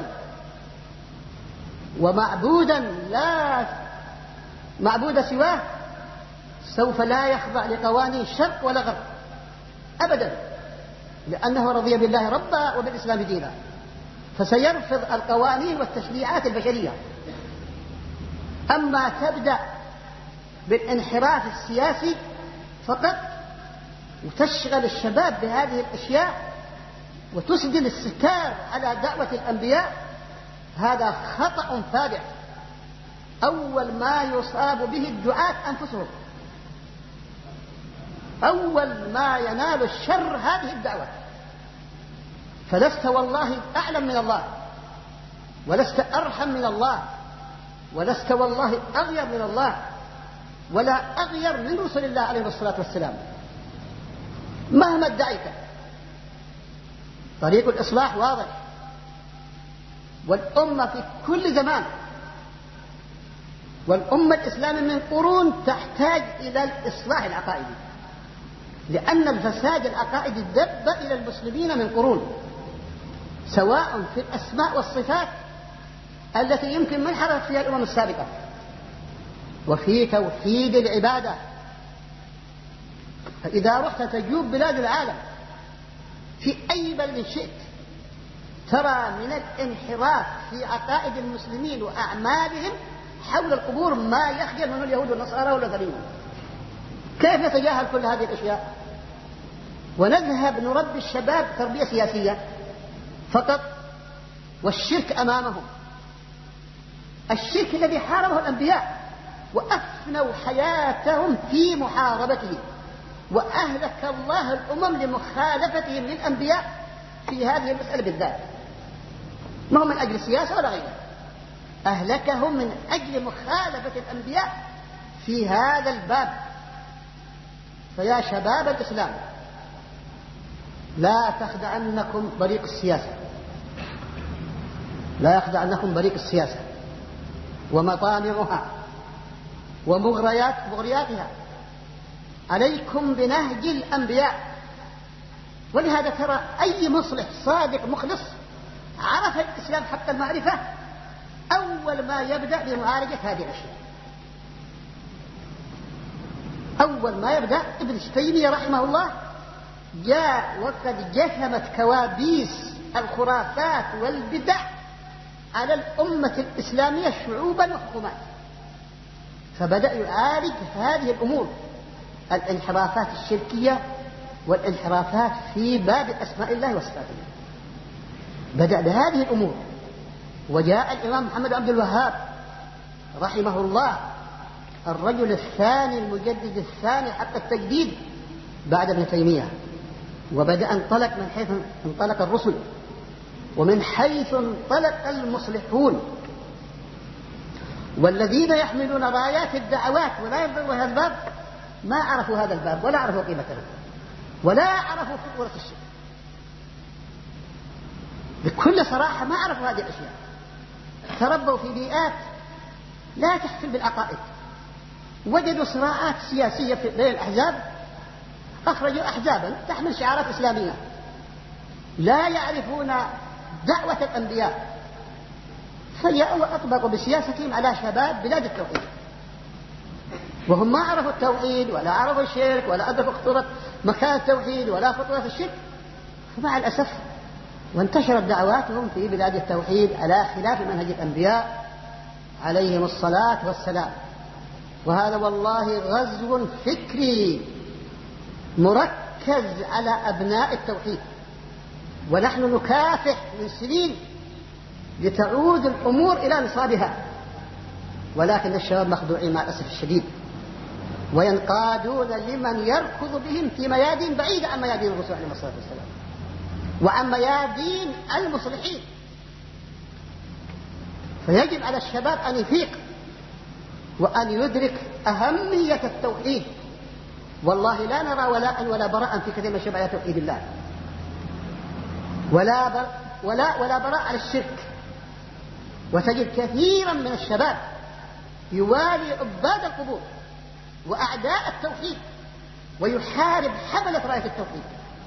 ومعبودا لا معبود سواه سوف لا يخضع لقوانين شرق ولا غرب أبدا، لأنه رضي بالله ربا وبالإسلام دينا، فسيرفض القوانين والتشريعات البشرية. أما تبدأ بالانحراف السياسي فقط وتشغل الشباب بهذه الأشياء وتسدل الستار على دعوة الأنبياء، هذا خطأ فادح. أول ما يصاب به الدعاة أنفسهم، أول ما ينال الشر هذه الدعوة. فلست والله أعلم من الله، ولست أرحم من الله، ولست والله أغير من الله، ولا أغير من رسل الله عليه الصلاة والسلام. مهما ادعيت طريق الإصلاح واضح، والأمة في كل زمان، والأمة الإسلامية من قرون تحتاج إلى الإصلاح العقائدي، لأن الفساد العقائدي دب إلى المسلمين من قرون، سواء في الأسماء والصفات التي يمكن من حرف فيها الأمم السابقة، وفي توحيد العبادة. فإذا رحت تجوب بلاد العالم في أي بلد شئت ترى من الانحراف في عقائد المسلمين وأعمالهم حول القبور ما يخجل من اليهود والنصارى والذين. كيف نتجاهل كل هذه الأشياء ونذهب نربي الشباب تربية سياسية فقط، والشرك أمامهم، الشرك الذي حاربه الأنبياء وأفنوا حياتهم في محاربته، وأهلك الله الأمم لمخالفتهم للأنبياء في هذه المسألة بالذات، ما هو من أجل السياسة ولا غيره، أهلكهم من أجل مخالفة الأنبياء في هذا الباب. فيا شباب الإسلام لا تخدعنكم بريق السياسة، لا يخدعنكم بريق السياسة ومطامعها ومغرياتها، عليكم بنهج الأنبياء. ولهذا ترى أي مصلح صادق مخلص عرف الإسلام حق المعرفة أول ما يبدأ بمعالجة هذه الأشياء. أول ما يبدأ ابن تيمية رحمه الله جاء وقد جثمت كوابيس الخرافات والبدع على الأمة الإسلامية شعوبا وحكومات، فبدأ يعالج هذه الأمور، الانحرافات الشركية والانحرافات في باب أسماء الله وصفاته. بدأ بهذه الأمور. وجاء الإمام محمد عبد الوهاب رحمه الله الرجل الثاني المجدد الثاني حق التجديد بعد ابن تيمية، وبدأ انطلق من حيث انطلق الرسل ومن حيث انطلق المصلحون، والذين يحملون رايات الدعوات ولا ينظروا هذا الباب ما عرفوا هذا الباب ولا عرفوا قيمته ولا عرفوا خطورة الشرك. بكل صراحة ما عرفوا هذه الأشياء، تربوا في بيئات لا تحتل بالعقائد، وجدوا صراعات سياسية بين الأحزاب، أخرجوا أحزابا تحمل شعارات إسلامية، لا يعرفون دعوة الأنبياء، فجاءوا وأطبقوا بسياستهم على شباب بلاد التوحيد، وهم ما عرفوا التوحيد ولا عرفوا الشرك ولا أدركوا خطورة مكان التوحيد ولا خطورة الشرك، فمع الأسف وانتشرت دعواتهم في بلاد التوحيد على خلاف منهج الأنبياء عليهم الصلاة والسلام. وهذا والله غزو فكري مركز على أبناء التوحيد، ونحن نكافح من سنين لتعود الأمور إلى نصابها، ولكن الشباب مخدوعين مع الأسف الشديد، وينقادون لمن يركض بهم في ميادين بعيدة عن ميادين الرسول عليه الصلاة والسلام وعن ميادين المصلحين. فيجب على الشباب أن يفيق وأن يدرك أهمية التوحيد. والله لا نرى ولا براء في كثير من الشباب على توحيد الله، ولا براء على الشرك. وتجد كثيرا من الشباب يوالي عباد القبور وأعداء التوحيد ويحارب حملة راية التوحيد.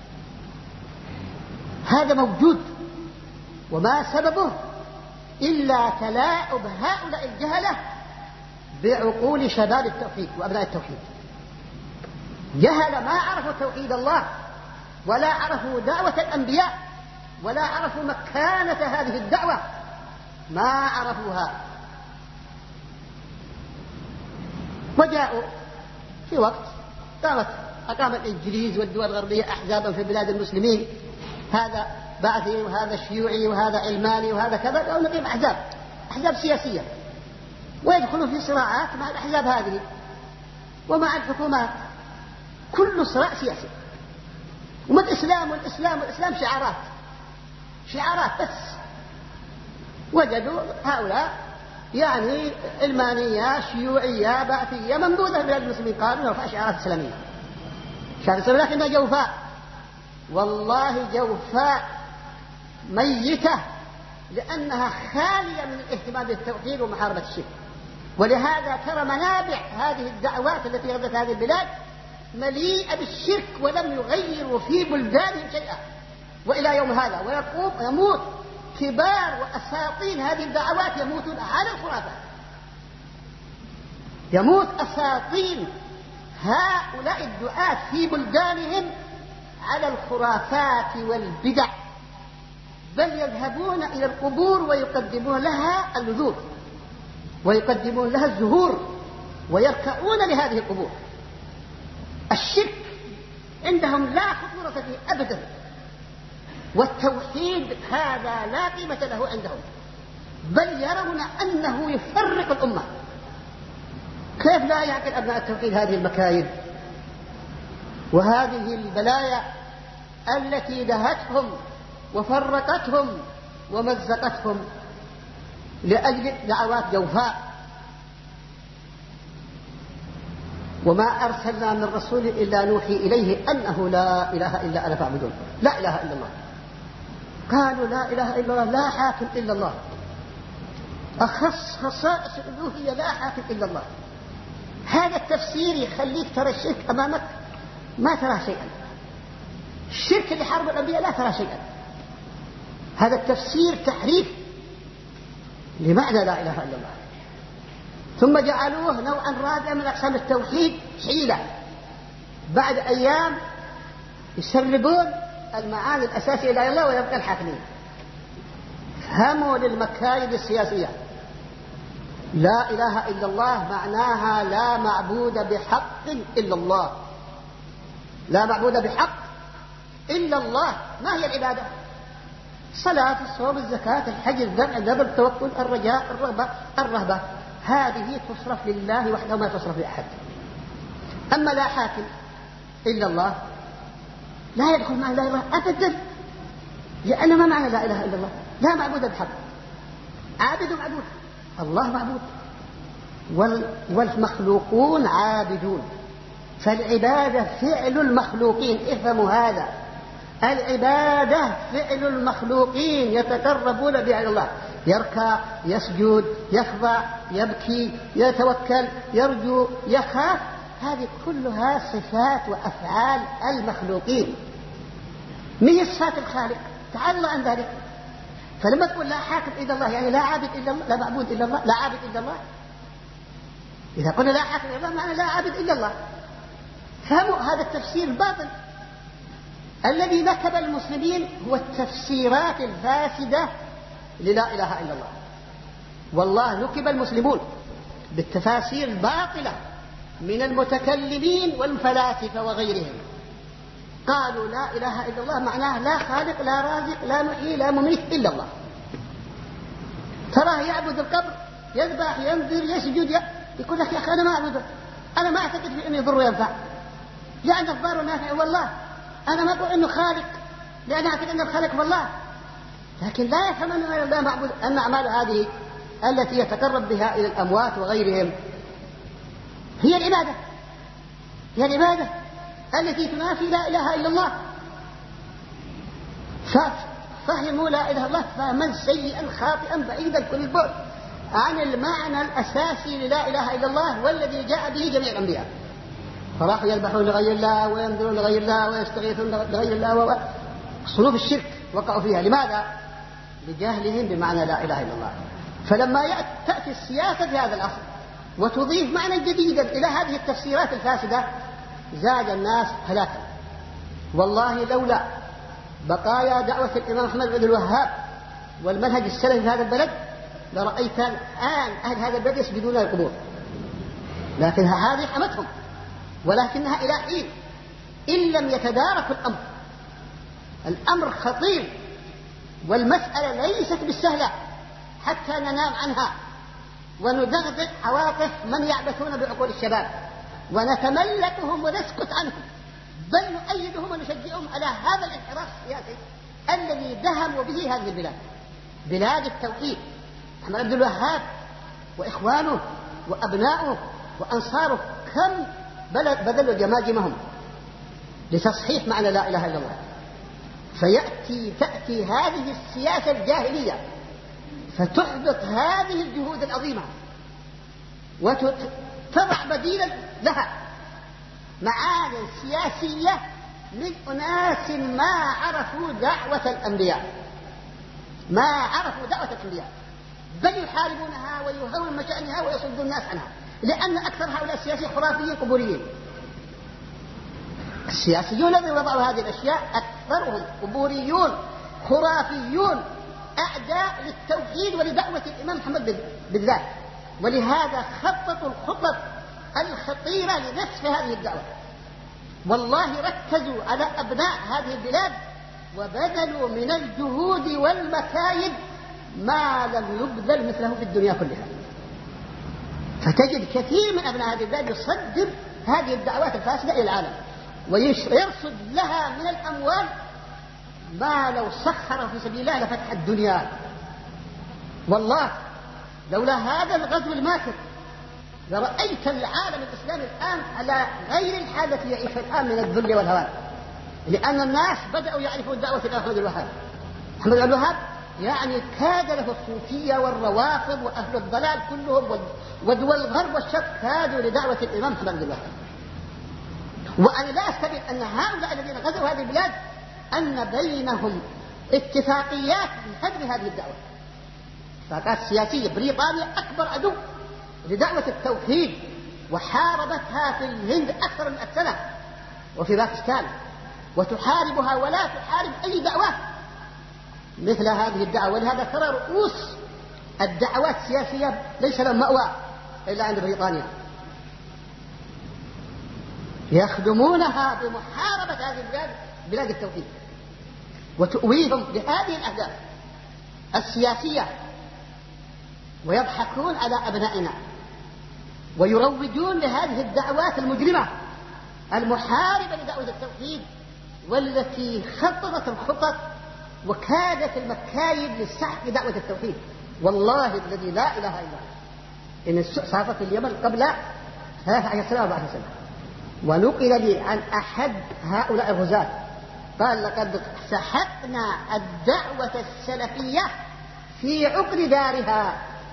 هذا موجود، وما سببه إلا تلاعب هؤلاء الجهلة بعقول شباب التوحيد وأبناء التوحيد. جهل ما عرفوا توحيد الله ولا عرفوا دعوة الأنبياء ولا عرفوا مكانة هذه الدعوة، ما عرفوها. وجاءوا في وقت أقام الإنجليز والدول الغربية أحزابا في بلاد المسلمين، هذا بعثي وهذا شيوعي وهذا علماني وهذا كذا، أو نقيم أحزاب سياسية، ويدخلون في صراعات مع الأحزاب هذه ومع الحكومات. كل صراع سياسي. وما الإسلام والإسلام شعارات بس. وجدوا هؤلاء يعني علمانية شيوعية بعثية منبوذة بلاد المسلمين، قالوا نرفع شعارات إسلامية، لكنها جوفاء، والله جوفاء ميتة، لأنها خالية من الاهتمام بالتوحيد ومحاربة الشرك. ولهذا ترى منابع هذه الدعوات التي غزت هذه البلاد مليئة بالشرك ولم يغيروا في بلدانهم شيئا وإلى يوم هذا. ويموت كبار وأساطين هذه الدعوات يموتون على الخرافات، يموت أساطين هؤلاء الدعاة في بلدانهم على الخرافات والبدع، بل يذهبون إلى القبور ويقدمون لها النذور ويقدمون لها الزهور ويركعون لهذه القبور. الشرك عندهم لا خطورة فيه أبدا، والتوحيد هذا لا قيمة له عندهم، بل يرون أنه يفرق الأمة. كيف لا يعقل أبناء التوحيد هذه المكايد وهذه البلايا التي دهتهم وفرقتهم ومزقتهم لأجل دعوات جوفاء؟ وما أرسلنا من رسول إلا نوحي إليه أنه لا إله إلا أنا فاعبدون. لا إله إلا الله. قالوا لا إله إلا الله، لا حاكم إلا الله. أخص خصائص الألوهية لا حاكم إلا الله. هذا التفسير يخليك ترى الشرك أمامك ما ترى شيئا. الشرك اللي حرب الأنبياء لا ترى شيئا. هذا التفسير تحريف لمعنى لا إله إلا الله، ثم جعلوه نوعا رابعا من أقسام التوحيد حيلة. بعد أيام يسربون المعاني الأساسية لا إله إلا الله ويبقى الحاكمين. فهموا للمكايد السياسية. لا إله إلا الله معناها لا معبود بحق إلا الله. لا معبود بحق إلا الله. ما هي العبادة؟ الصلاة، الصوم، الزكاة، الحج، الذبح، الذبح، التوكل، الرجاء، الرهبة، هذه تصرف لله وحده ما تصرف لأحد. أما لا حاكم إلا الله لا يدخل معنى لا إله أبدا، لأن ما معنى لا إله إلا الله؟ لا معبود بحق. عابد معبود، الله معبود، والمخلوقون عابدون. فالعبادة فعل المخلوقين، افهموا هذا. العبادة فعل المخلوقين يتقربون بها إلى الله. يركع، يسجد، يخضع، يبكي، يتوكل، يرجو، يخاف، هذه كلها صفات وأفعال المخلوقين، من صفات الخالق تعالى عن ذلك. فلما تقول لا حاكم إلا الله يعني لا عابد إلا الله، لا معبود إلا الله، لا عابد إلا الله. إذا قلنا لا حاكم إلا الله معنى لا عابد إلا الله. فهموا هذا التفسير الباطل الذي نكب المسلمين، هو التفسيرات الفاسدة للا إله إلا الله. والله نكب المسلمون بالتفاسير الباطلة من المتكلمين والفلاسفة وغيرهم. قالوا لا إله إلا الله معناه لا خالق، لا رازق، لا محيي، لا مميت إلا الله. تراه يعبد القبر، يذبح، ينذر، يسجد، يقول لك يا أخي أنا ما أعبده، أنا ما أعتقد في أنه يضر وينفع، لأن الضار نافع والله. أنا ما أقول أنه خالق لأن أعتقد أن الخالق هو الله. لكن لا يفهم أن لا معبود، أن أعمال هذه التي يتقرب بها إلى الأموات وغيرهم هي العبادة، هي العبادة التي تنافي لا إله إلا الله. ففهموا لا إله إلا الله فهما سيئا خاطئا بعيدا كل البعد عن المعنى الأساسي للا إله إلا الله والذي جاء به جميع الأنبياء. فراحوا يذبحون لغير الله وينذرون لغير الله ويستغيثون لغير الله، صنوف الشرك وقعوا فيها. لماذا؟ لجهلهم بمعنى لا إله إلا الله. فلما تأتي السياسة في هذا العصر وتضيف معنى جديدا إلى هذه التفسيرات الفاسدة زاد الناس هلاكا. والله لولا بقايا دعوة الإمام محمد بن الوهاب والمنهج السلفي في هذا البلد لرأيت الآن أهل هذا البلد يسجدون للقبور، لكن هذه حمتهم، ولكنها إلى حين إن لم يتداركوا الأمر خطير، والمسألة ليست بالسهلة حتى ننام عنها وندغدغ عواطف من يعبثون بعقول الشباب ونتملكهم ونسكت عنهم، بل نؤيدهم ونشجعهم على هذا الانحراف السياسي الذي دهموا به هذه البلاد، بلاد التوحيد. محمد بن الوهاب وإخوانه وأبناؤه وأنصاره كم بذلوا جماجمهم لتصحيح معنى لا إله إلا الله. تأتي هذه السياسة الجاهلية فتحدث هذه الجهود العظيمة وتضع بديلا لها معاني سياسية من أناس ما عرفوا دعوة الأنبياء، ما عرفوا دعوة الأنبياء، بل يحاربونها ويهون مشأنها ويصدون الناس عنها، لأن أكثر هؤلاء السياسيين خرافيين قبوريين. السياسيون الذين وضعوا هذه الأشياء أكثرهم قبوريون خرافيون أعداء للتوحيد ولدعوة الإمام محمد بالذات، ولهذا خططوا الخطط الخطيرة لنسف هذه الدعوة. والله ركزوا على أبناء هذه البلاد وبذلوا من الجهود والمكايد ما لم يبذل مثله في الدنيا كلها. فتجد كثير من أبناء هذه البلاد يصدر هذه الدعوات الفاسدة إلى العالم ويرصد لها من الأموال ما لو سخر في سبيل الله لفتح الدنيا. والله لولا هذا الغزو الماكر لرأيت العالم الإسلامي الآن على غير الحالة التي يعيشها الآن من الذل والهوان، لأن الناس بدأوا يعرفون دعوة محمد بن الوهاب. محمد بن الوهاب يعني كاد له الصوفية والروافض وأهل الضلال كلهم ودول الغرب والشرق كادوا لدعوة الإمام محمد بن الوهاب. وأنا لا أستبعد أن هؤلاء الذين غزوا هذه البلاد أن بينهم اتفاقيات لهدم هذه الدعوة، طاقات سياسية. بريطانيا أكبر عدو لدعوة التوحيد، وحاربتها في الهند أكثر من 100 سنة وفي باكستان، وتحاربها ولا تحارب أي دعوة مثل هذه الدعوة. ولهذا ترى رؤوس الدعوات السياسية ليس لهم مأوى إلا عند بريطانيا، يخدمونها بمحاربة هذه البلاد، بلاد التوحيد، وتؤويهم لهذه الأهداف السياسية، ويضحكون على أبنائنا ويروجون لهذه الدعوات المجرمة المحاربة لدعوة التوحيد، والتي خططت الخطط وكادت المكايد للسحق لدعوة التوحيد. والله الذي لا إله إلا هو إن صارت في اليمن قبل 13 سنة 14 سنة، ونقل لي عن أحد هؤلاء الغزاة قال: لقد سحقنا الدعوة السلفية في عقر دارها.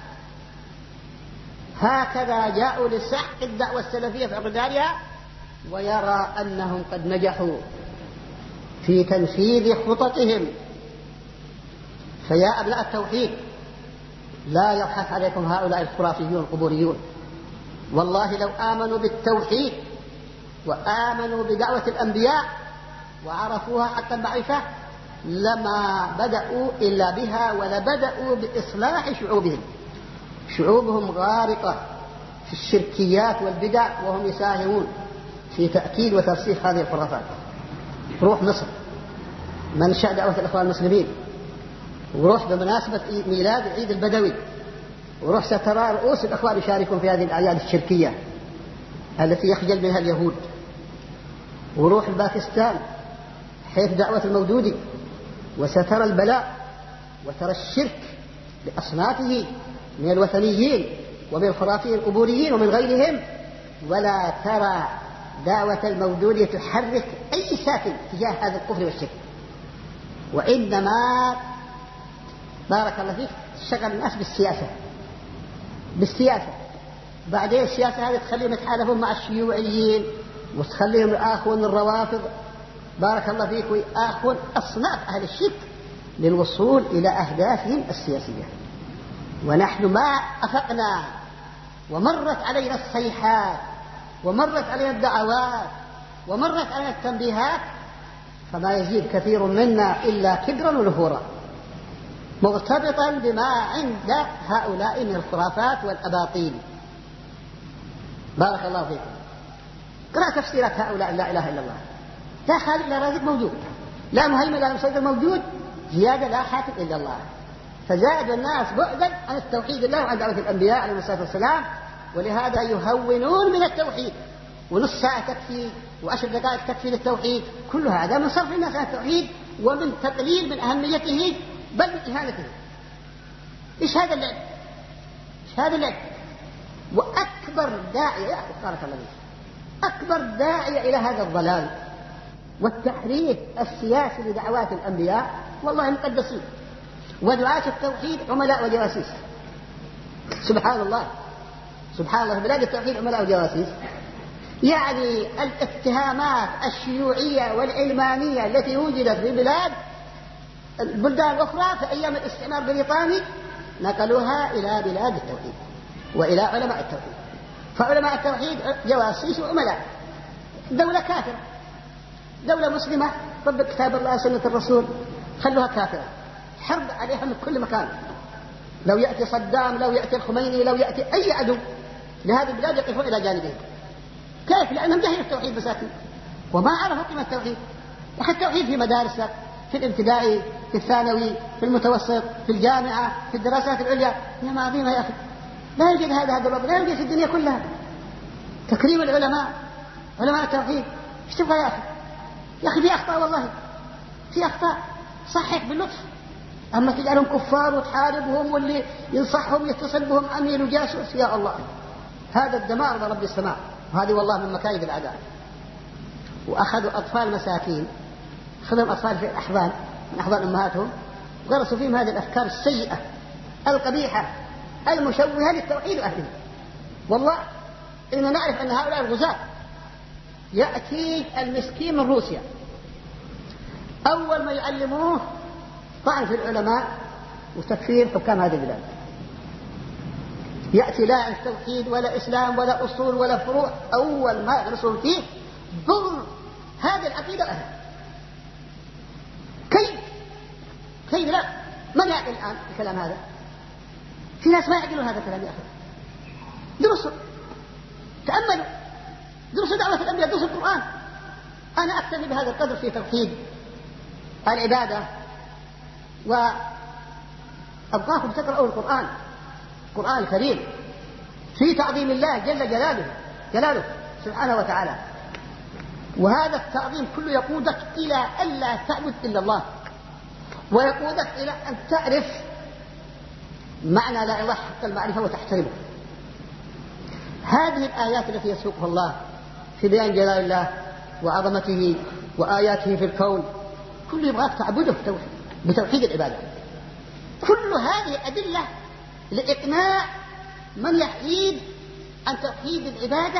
هكذا جاءوا لسحق الدعوة السلفية في عقر دارها، ويرى أنهم قد نجحوا في تنفيذ خططهم. فيا أبناء التوحيد، لا يضحك عليكم هؤلاء الخرافيون القبوريون. والله لو آمنوا بالتوحيد وآمنوا بدعوة الأنبياء وعرفوها حق المعرفة لما بدأوا إلا بها، ولبدأوا بإصلاح شعوبهم. شعوبهم غارقة في الشركيات والبدع، وهم يساهمون في تأكيد وترسيخ هذه الخرافات. روح مصر منشأ دعوة الإخوان المسلمين، وروح بمناسبة ميلاد عيد البدوي، وروح سترى رؤوس الإخوان يشاركون في هذه الأعياد الشركية التي يخجل منها اليهود. وروح باكستان حيث دعوة المودودي، وسترى البلاء وترى الشرك بأصنافه من الوثنيين ومن الخرافيين القبوريين ومن غيرهم، ولا ترى دعوة المودودي تحرك أي ساكن تجاه هذا الكفر والشرك، وإنما بارك الله فيك شغل الناس بالسياسة. بعدين السياسة هذه تخليهم يتحالفون مع الشيوعيين، وتخليهم يآخون الروافض بارك الله فيك، ويآخون أصناف أهل الشرك للوصول إلى أهدافهم السياسية. ونحن ما أفقنا، ومرت علينا الصيحات، ومرت علينا الدعوات، ومرت علينا التنبيهات، فما يزيد كثير منا إلا كبرا ونفورا، مرتبطا بما عند هؤلاء من الخرافات والأباطيل. بارك الله فيكم. قرأ تفسيرات هؤلاء: لا إله إلا الله، لا خالق لا رازق موجود، لا مهيمن لا مسيطر موجود، زيادة لا حاكم إلا الله. فزاد الناس بعدا عن التوحيد الله وعن دعوة الأنبياء عليهم الصلاة والسلام، ولهذا يهونون من التوحيد، ونص ساعة تكفي، و10 دقائق تكفي للتوحيد. كل هذا من صرف الناس عن التوحيد، ومن تقليل من أهميته، بل من إهانته. إيش هذا اللعب؟ إيش هذا اللعب؟ وأكبر داعية يا أخي بارك الله فيك، أكبر داعية إلى هذا الضلال والتحريف السياسي لدعوات الأنبياء والله المقدسين، ودعاة التوحيد عملاء وجواسيس. سبحان الله، سبحان الله، بلاد التوحيد عملاء وجواسيس. يعني الاتهامات الشيوعية والعلمانية التي وجدت في البلدان الأخرى في أيام الاستعمار البريطاني نقلوها إلى بلاد التوحيد وإلى علماء التوحيد. فعلماء التوحيد جواسيس وعملاء. دولة كافرة، دولة مسلمة طبق كتاب الله سنة الرسول، خلوها كافرة، حرب عليها من كل مكان. لو يأتي صدام، لو يأتي الخميني، لو يأتي أي عدو لهذه البلاد يقفون إلى جانبهم. كيف؟ لأنهم جهلوا التوحيد مساكين وما عرفوا قيمة التوحيد. وحتى التوحيد في مدارسك، في الابتدائي، في الثانوي، في المتوسط، في الجامعة، في الدراسات العليا، نعمة عظيمة يا أخي. لا يوجد هذا الوضع، لا يوجد في الدنيا كلها. تكريم العلماء، علماء التوحيد، ايش تبغى يا أخي؟ يا أخي في أخطاء، والله في أخطاء، صحح باللطف. أما تجعلهم كفار وتحاربهم، واللي ينصحهم يتصل بهم أمين وجاسوس، يا الله، هذا الدمار برب السماء. وهذه والله من مكايد الأعداء. وأخذوا أطفال مساكين، أخذهم أطفال في الأحضان من أحضان أمهاتهم، غرسوا فيهم هذه الأفكار السيئة القبيحة المشوهة للتوحيد وأهله. والله إننا نعرف أن هؤلاء الغزاة يأتي المسكين من روسيا، أول ما يعلموه طعن في العلماء وتكفير حكام هذه البلاد. يأتي لا عن توحيد ولا إسلام ولا أصول ولا فروع، أول ما يغرسون فيه ضر هذه العقيدة أهل. كيف لا؟ من يعقل الآن الكلام هذا؟ في ناس ما يعقلون هذا الكلام يا أخي. درسوا، تأملوا، درسوا دعوة الأنبياء، درسوا القرآن. أنا أكتفي بهذا القدر في توحيد العبادة، وأبقاكم تقرأوا القرآن الكريم في تعظيم الله جل جلاله سبحانه وتعالى. وهذا التعظيم كله يقودك إلى ألا تعبد إلا الله، ويقودك إلى أن تعرف معنى لا إله حق المعرفة وتحترمه. هذه الآيات التي يسوقها الله في بيان جلال الله وعظمته وآياته في الكون كله يبغاك تعبده بتوحيد العبادة. كل هذه أدلة لإقناع من يحيد عن توحيد العبادة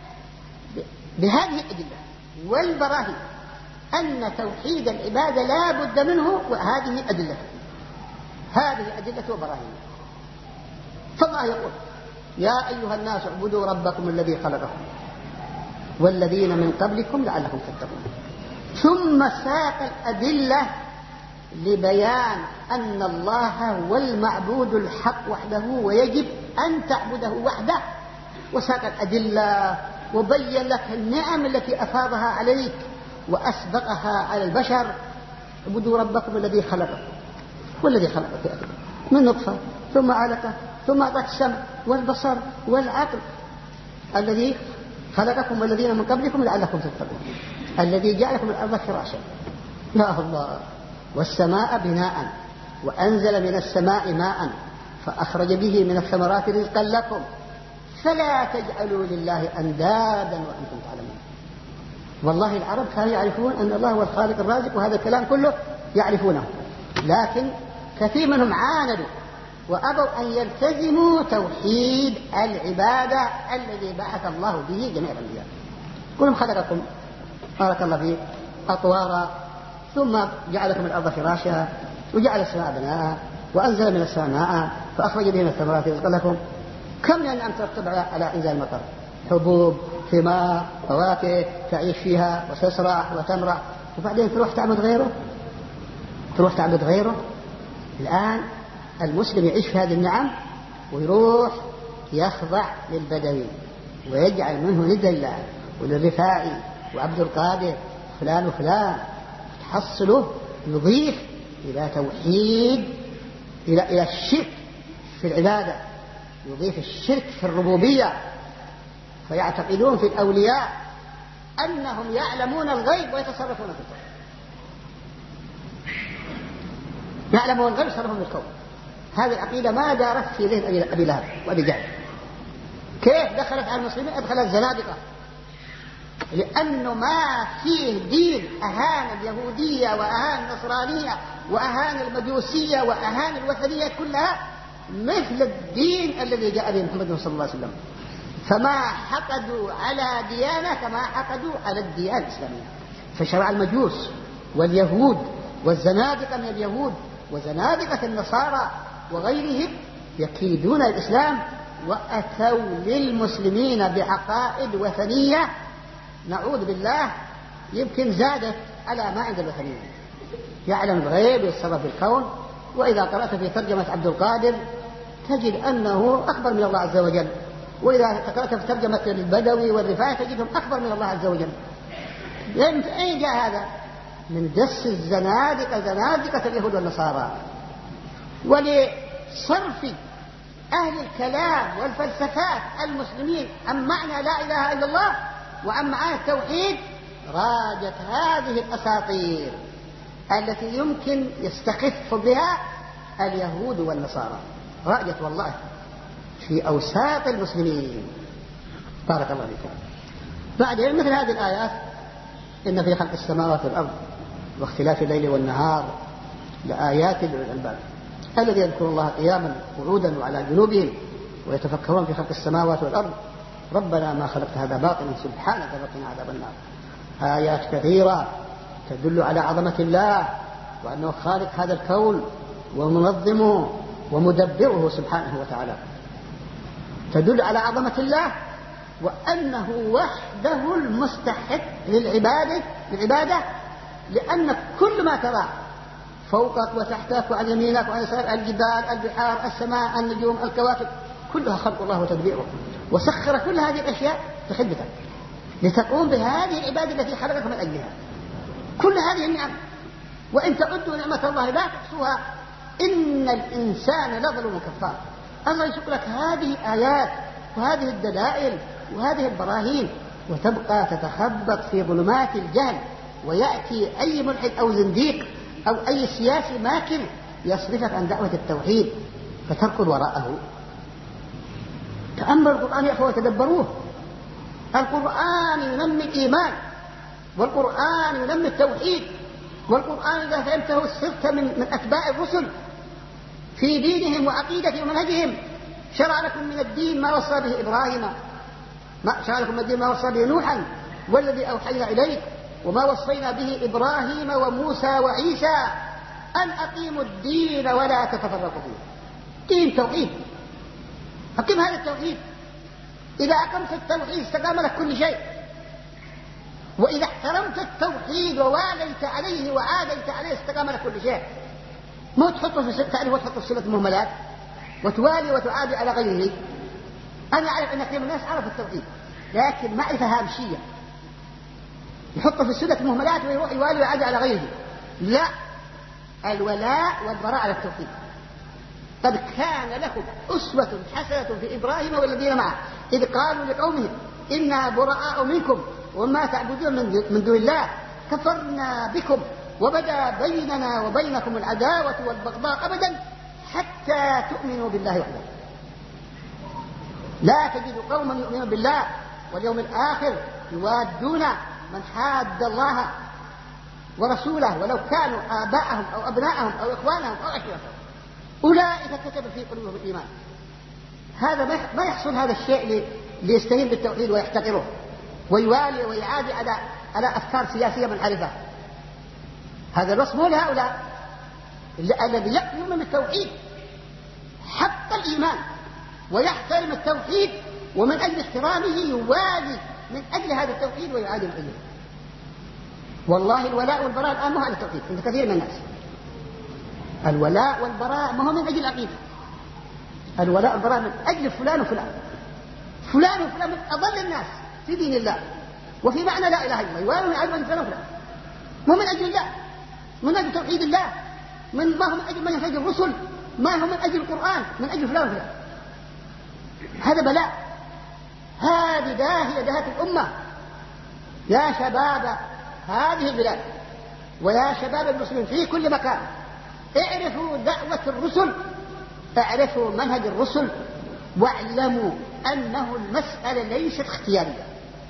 بهذه الأدلة والبراهين أن توحيد العبادة لا بد منه، وهذه أدلة، هذه أدلة وبراهين. فالله يقول: يا أيها الناس اعبدوا ربكم الذي خلقكم والذين من قبلكم لعلكم تتقون. ثم ساق الأدلة لبيان أن الله هو المعبود الحق وحده ويجب أن تعبده وحده، وساق الأدلة وبين لك النعم التي أفاضها عليك وأسبقها على البشر. اعبدوا ربكم الذي خلقكم والذي خلقك من نطفة ثم علقة ثم أعطاك السمع والبصر والعقل، الذي خلقكم والذين من قبلكم لعلكم تتقون، الذي جعلكم الأرض فراشا، يا الله، والسماء بناء وأنزل من السماء ماء فأخرج به من الثمرات رزقا لكم فلا تجعلوا لله أندادا وأنتم تعلمون. والله العرب كانوا يعرفون أن الله هو الخالق الرازق، وهذا الكلام كله يعرفونه، لكن كثير منهم عاندوا وأبوا أن يلتزموا توحيد العبادة الذي بعث الله به جميع الأنبياء. كلهم خلقكم بارك الله فيك أطوارا، ثم جعلكم الأرض فراشا وجعل السماء بناء وأنزل من السماء ماء فأخرج به من الثمرات رزقا لكم. كم من النعم ترتب على إنزال المطر، حبوب، ثمار، فواكه تعيش فيها وتسرح وتمرح، وبعدين تروح تعبد غيره. الآن المسلم يعيش في هذه النعم ويروح يخضع للبدوي ويجعل منه ند الله وللرفاعي وعبد القادر فلان وفلان، تحصله يضيف إلى توحيد إلى الشرك في العبادة، يضيف الشرك في الربوبية، فيعتقدون في الأولياء أنهم يعلمون الغيب ويتصرفون في الكون، يعلمون الغيب ويتصرفون في الكون. هذه العقيدة ما دارت في ذهن أبي لهب وأبي جهل. كيف دخلت على المسلمين؟ أدخلت الزنادقة، لأنه ما فيه دين أهان اليهودية وأهان النصرانية وأهان المجوسية وأهان الوثنية كلها مثل الدين الذي جاء به محمد صلى الله عليه وسلم. فما حقدوا على ديانة كما حقدوا على الديانة الإسلامية. فشرع المجوس واليهود والزنادقة من اليهود وزنادقة النصارى وغيرهم يكيدون الإسلام، وأتوا للمسلمين بعقائد وثنية نعوذ بالله يمكن زادت على ما عند الوثنيين. يعلم الغيب ويتصرف في الكون، وإذا قرأت في ترجمة عبد القادر تجد أنه أكبر من الله عز وجل، وإذا قرأت في ترجمة البدوي والرفاعي تجدهم أكبر من الله عز وجل. من أين جاء هذا؟ من دس زنادقة اليهود والنصارى. ولصرف أهل الكلام والفلسفات المسلمين عن معنى لا إله إلا الله وعن معنى التوحيد راجت هذه الأساطير التي يمكن يستخف بها اليهود والنصارى، راجت والله في أوساط المسلمين. بارك الله فيكم. بعدين مثل هذه الآيات: إن في خلق السماوات والأرض واختلاف الليل والنهار لآيات لأولي الألباب الذين يذكرون الله قياما وقعودا وعلى جنوبهم ويتفكرون في خلق السماوات والأرض ربنا ما خلقت هذا باطلا سبحانك فقنا عذاب النار. آيات كثيرة تدل على عظمة الله وأنه خالق هذا الكون ومنظمه ومدبره سبحانه وتعالى. تدل على عظمة الله وأنه وحده المستحق للعبادة، لأن كل ما ترى فوقك وتحتك وعن يمينك وعن يسارك، الجبال، البحار، السماء، النجوم، الكواكب، كلها خلق الله وتدبيره، وسخر كل هذه الأشياء لخدمتك لتقوم بهذه العبادة التي خلقك من أجلها. كل هذه النعم وإن تعدوا نعمة الله لا تحصوها إن الإنسان لظلم كفار. الله يسوق لك هذه الآيات وهذه الدلائل وهذه البراهين وتبقى تتخبط في ظلمات الجهل، ويأتي أي ملحد أو زنديق أو أي سياسي ماكر يصرفك عن دعوة التوحيد فتركض وراءه. تأمل القرآن يا أخوة وتدبروه. القرآن ينمي الإيمان، والقرآن ينمي التوحيد، والقرآن إذا فهمته صرت من أتباع الرسل في دينهم وعقيدتهم ومنهجهم. شرع لكم من الدين ما وصى به إبراهيم، شرع لكم من الدين ما وصى به نوحا والذي أوحينا إليك وما وصينا به إبراهيم وموسى وعيسى أن أقيموا الدين ولا تتفرقوا فيه. دين توحيد، أقيم هذا التوحيد. إذا أقمت التوحيد استقام لك كل شيء، وإذا احترمت التوحيد وواليت عليه وعاديت عليه استقام لك كل شيء. ما تحطه في تعرف وتحطه في صلة المهملات وتوالي وتعادي على غيره. أنا أعرف أن كثير من الناس عرف التوحيد لكن معرفة هامشية، يحطه في صلة المهملات ويروح يوالي ويعادي على غيره. لا، الولاء والبراء على التوحيد. قد كان لكم أسوة حسنة في إبراهيم والذين معه إذ قالوا لقومهم إنا براء منكم وما تعبدون من دون الله كفرنا بكم وبدا بيننا وبينكم العداوة والبغضاء أبدا حتى تؤمنوا بالله وحده. لا تجد قوما يؤمنون بالله واليوم الآخر يوادون من حاد الله ورسوله ولو كانوا آباءهم أو أبناءهم أو إخوانهم أو عشيرتهم أولئك كتب في قلوبهم الإيمان. هذا ما يحصل هذا الشيء ليستهين بالتوحيد ويحتقره ويوالي ويعادي على أفكار سياسية منحرفة. هذا الوصف مو لهؤلاء. الذي يؤمن بالتوحيد حق الإيمان ويحترم التوحيد ومن أجل احترامه يوالي من أجل هذا التوحيد ويعادي من أجله. والله الولاء والبراء الآن مو هذا التوحيد عند كثير من الناس. الولاء والبراء ما هو من أجل العقيدة. الولاء والبراء من أجل فلان وفلان، فلان وفلان من أضل الناس في دين الله وفي معنى لا إله إلا الله، يوالون يعادون فلان وفلان، مو من أجل الله، من أجل توحيد الله، ما هو من أجل منهج الرسل، ما هو من أجل القرآن، من أجل فلان وفلان. هذا بلاء. هذه داهية الأمة. يا شباب هذه البلاد ويا شباب المسلمين في كل مكان، اعرفوا دعوة الرسل، اعرفوا منهج الرسل، واعلموا أنه المسألة ليست اختيارية،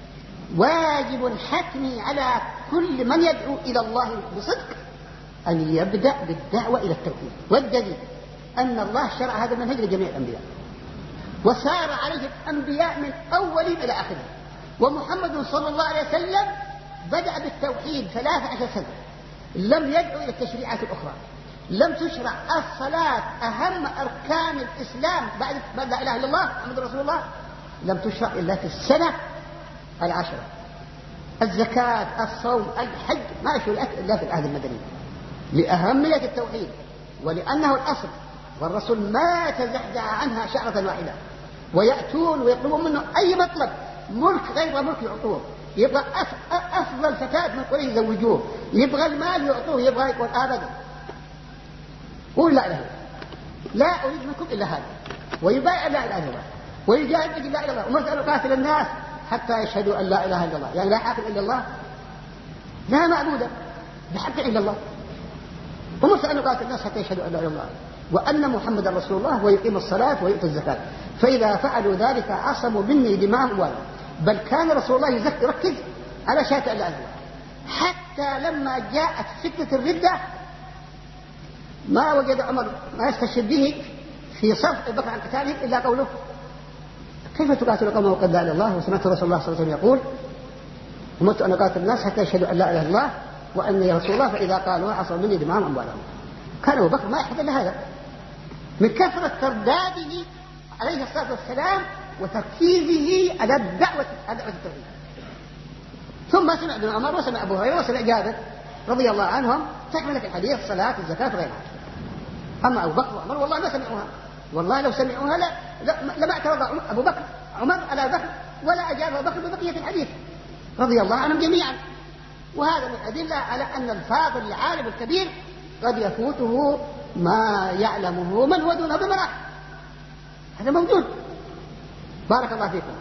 واجب حتمي على كل من يدعو إلى الله بصدق أن يبدأ بالدعوة إلى التوحيد. والدليل أن الله شرع هذا المنهج لجميع الأنبياء وسار عليه الأنبياء من أولهم إلى آخرهم، ومحمد صلى الله عليه وسلم بدأ بالتوحيد 13 سنة، لم يدعو إلى التشريعات الأخرى، لم تشرع الصلاة أهم أركان الإسلام بعد لا إله إلا الله محمد رسول الله، لم تشرع إلا في السنة 10. الزكاة، الصوم، الحج ما شرعت إلا في العهد المدني لأهمية التوحيد ولأنه الأصل، والرسول ما تزحزح عنها شعرة واحدة. ويأتون ويطلبون منه أي مطلب، ملك غير ملك يعطوه، يبغى أفضل فتاة من قريش يزوجوه، يبغى المال يعطوه، يبغى يقول أبدا قول لا إله، لا أريد منكم إلا هذا، ويبايع لا إله إلا الله ويجاهد بجل لا إله إلا الله، ومرت أن قاتل الناس حتى يشهدوا أن لا إله إلا الله. يعني لا حاكم إلا الله، لا معبودة بحق إلا الله، ومرت أن قاتل الناس حتى يشهدوا أن لا إله إلا الله وأن محمد رسول الله ويقيم الصلاة ويؤتي الزكاة، فإذا فعلوا ذلك عصموا مني دماءهم أموالهم. بل كان رسول الله يركز على شهادة لا إله إلا الله، حتى لما جاءت فتنة الردة ما وجد عمر ما يستشهد به في صف أبي بكر عن قتالهم إلا قوله كيف تقاتل قومه وقد لا إله إلا الله، وسمعت رسول الله صلى الله عليه وسلم يقول أمرت أن أقاتل الناس حتى يشهدوا أن لا إله إلا الله وأني رسول الله، فإذا قالوا عصموا مني دماءهم أموالهم. كان أبو بكر ما يحتاج إلا هذا، من كثرة ترداده عليه الصلاة والسلام وتركيزه على دعوة التوحيد. ثم سمع ابن عمر وسمع أبو هريرة وسمع جابر رضي الله عنهم تكملة الحديث الصلاة والزكاة وغيرها. أما أبو بكر وعمر والله ما سمعوها، والله لو سمعوها لما اعترض أبو بكر عمر على بكر ولا أجاب أبو بكر ببقية الحديث رضي الله عنهم جميعا. وهذا من أدلة على أن الفاضل العالم الكبير قد يفوته ما يعلمه من هو دونه بمراحل، هذا موجود. بارك الله فيكم.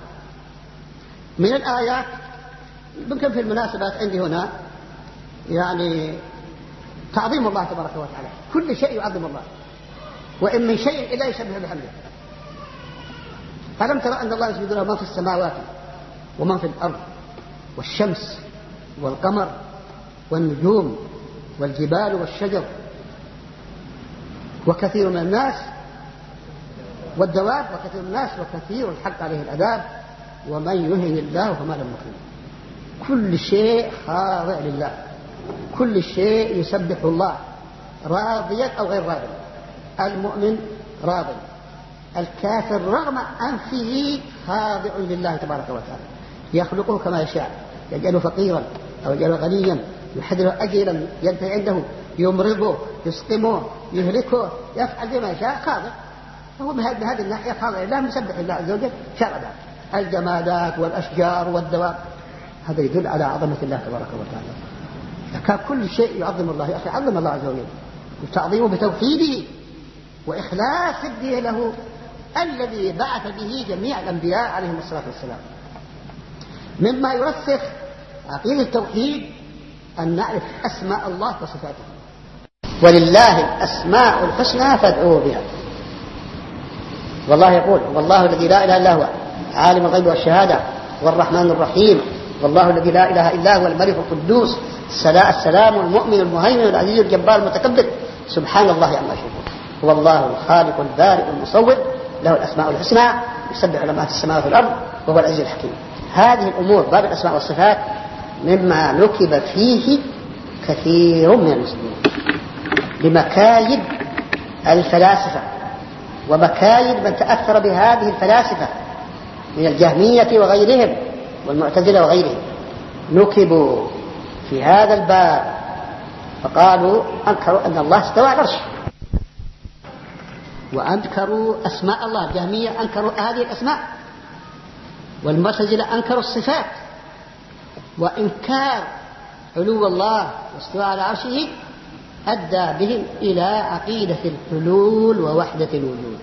من الآيات يمكن في المناسبات عندي هنا يعني تعظيم الله تبارك وتعالى، كل شيء يعظم الله، وإن من شيء إلا يشبه بحمده. ألم ترى أن الله يسجد له من في السماوات ومن في الأرض والشمس والقمر والنجوم والجبال والشجر وكثير من الناس والدواب وكثير من الناس وكثير الحق عليه العذاب ومن يهن الله فما له مكرم. كل شيء خاضع لله، كل شيء يسبح الله راضيا أو غير راضي. المؤمن راضي، الكافر رغم أنفه خاضع لله تبارك وتعالى، يخلقه كما يشاء، يجعله فقيرا أو يجعله غنيا، يحدث أجلا ينتهي عنده، يمرضه، يسقمه، يهلكه، يفعل بما يشاء، خاضع. فهو بهذه الناحية خاضع لله، مسبح الله عز وجل شردا. الجمادات والأشجار والدواب هذا يدل على عظمة الله تبارك وتعالى. كان كل شيء يعظم الله، يا أخي عظم الله عز وجل، وتعظيمه بتوحيده وإخلاص الدين له الذي بعث به جميع الأنبياء عليهم الصلاة والسلام. مما يرسخ عقيدة التوحيد أن نعرف أسماء الله وصفاته. ولله الأسماء الحسنى فادعوه بها. والله يقول والله الذي لا إله إلا هو عالم الغيب والشهادة والرحمن الرحيم، والله الذي لا إله إلا هو الملك القدوس السلام المؤمن المهيمن العزيز الجبار المتكبر سبحان الله عما يشركون. هو الله الخالق البارئ المصور له الأسماء الحسنى يسبح له ما في السماوات والأرض وهو العزيز الحكيم. هذه الأمور باب الأسماء والصفات مما نكب فيه كثير من المسلمين لمكايد الفلاسفة ومكايد من تأثر بهذه الفلاسفة من الجهمية وغيرهم والمعتزلة وغيرهم. نكبوا في هذا الباب فقالوا أنكروا أن الله استوى على العرش، وأنكروا أسماء الله. الجهمية أنكروا هذه الأسماء، والمعتزلة أنكروا الصفات. وإنكار علو الله واستواء على عرشه أدى بهم إلى عقيدة الحلول ووحدة الوجود،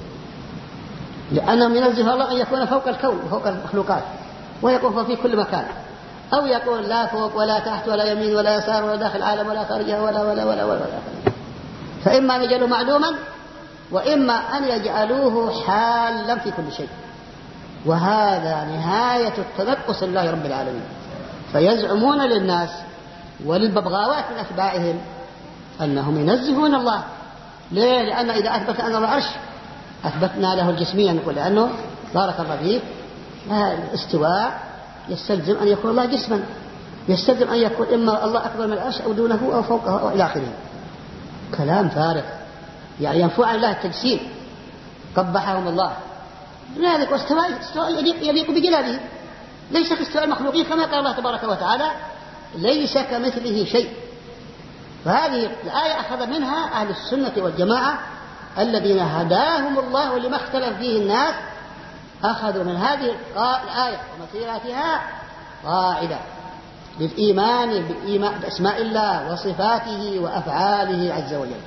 لأنهم ينزه الله أن يكون فوق الكون وفوق المخلوقات ويكون في كل مكان، أو يقول لا فوق ولا تحت ولا يمين ولا يسار ولا داخل العالم ولا خارجه ولا ولا ولا ولا. فإما أن يجعلوه معلوما وإما أن يجعلوه حالا في كل شيء، وهذا نهاية التنقص لله رب العالمين. فيزعمون للناس وللببغاوات من أتباعهم أنهم ينزهون الله. ليه؟ لأن إذا أثبت أن الله عرش أثبتنا له الجسمية، نقول لأنه بارك الله فيك الاستواء يستلزم أن يكون الله جسما، يستلزم أن يكون إما الله أكبر من العرش أو دونه أو فوقه أو إلى آخره. كلام فارغ، يعني ينفع عن الله التجسيم، قبحهم الله. لذلك واستواء يليق بجلاله، ليس كاستواء المخلوقين كما قال الله تبارك وتعالى ليس كمثله شيء. فهذه الآية أخذ منها أهل السنة والجماعة الذين هداهم الله لما اختلف فيه الناس، أخذوا من هذه الآية ومسيراتها قاعدة للإيمان بأسماء الله وصفاته وأفعاله عز وجل.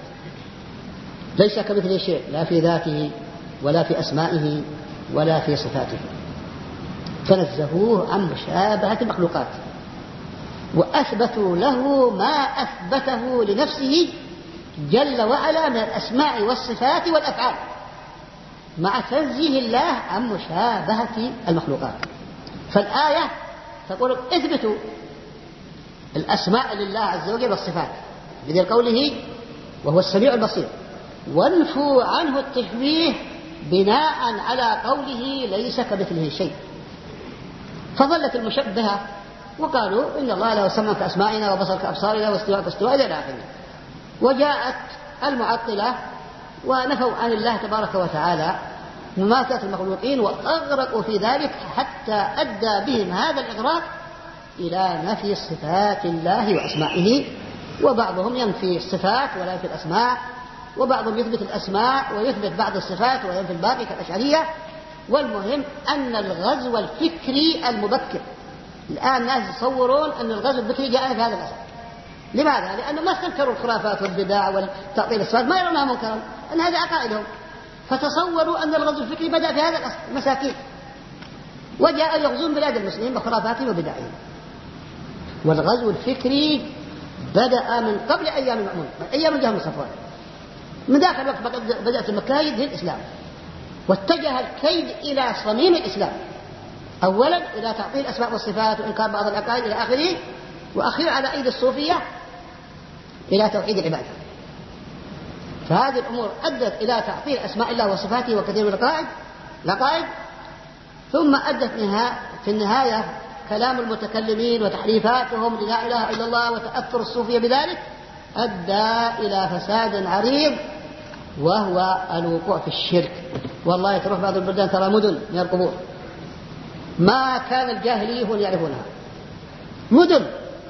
ليس كمثله شيء، لا في ذاته ولا في أسمائه ولا في صفاته. فنزهوه عن مشابهة المخلوقات وأثبتوا له ما أثبته لنفسه جل وعلا من الأسماء والصفات والأفعال، مع تنزيه الله عن مشابهة المخلوقات. فالآية تقول اثبتوا الأسماء لله عز وجل والصفات بدل قوله وهو السميع البصير، وانفوا عنه التشبيه بناء على قوله ليس كمثله شيء. فظلت المشبهة وقالوا إن الله له سمع كأسمائنا وبصر كأبصارنا واستواء كاستواء إلى آخره. وجاءت المعطلة ونفوا عن الله تبارك وتعالى مماتة المخلوقين، وأغرقوا في ذلك حتى أدى بهم هذا الإغراق إلى نفي صفات الله وأسمائه. وبعضهم ينفي الصفات ولا ينفي الأسماء، وبعضهم يثبت الأسماء ويثبت بعض الصفات وينفي الباقي كالأشعرية. والمهم أن الغزو الفكري المبكر، الآن الناس يتصورون أن الغزو الفكري جاء في هذا الأساس. لماذا؟ لأنه ما استنكروا الخرافات والبدع والتعطيل الصفات، ما يرونها منكرا، أن هذا عقائدهم، فتصوروا أن الغزو الفكري بدأ في هذا الأصل، مساكين، وجاء يغزون بلاد المسلمين بخرافاتهم وبدعهم. والغزو الفكري بدأ من قبل أيام المأمون، من أيام الجهم الصفوان. من ذاك الوقت بدأت المكايد للإسلام، واتجه الكيد إلى صميم الإسلام، أولا إلى تعطيل الأسماء والصفات وإنكار بعض العقائد إلى آخره، وأخيرا على أيدي الصوفية إلى توحيد العبادة. فهذه الأمور أدت إلى تعطيل أسماء الله وصفاته وكثير من العقائد، ثم أدت في النهاية كلام المتكلمين وتحريفاتهم للا إله إلا الله وتأثر الصوفية بذلك أدى إلى فساد عريض، وهو الوقوع في الشرك. والله تروح بعض البلدان ترى مدن من القبور ما كان الجاهليون يعرفونها، مدن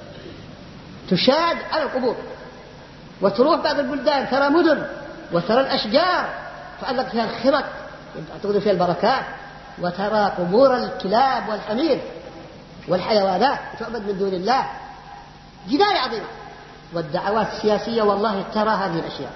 تشاد على القبور. وتروح بعض البلدان ترى مدن وترى الأشجار تعلق فيها الخرق تعتقد فيها البركات، وترى قبور الكلاب والحمير والحيوانات تعبد من دون الله. جدال عظيمة. والدعوات السياسية والله ترى هذه الأشياء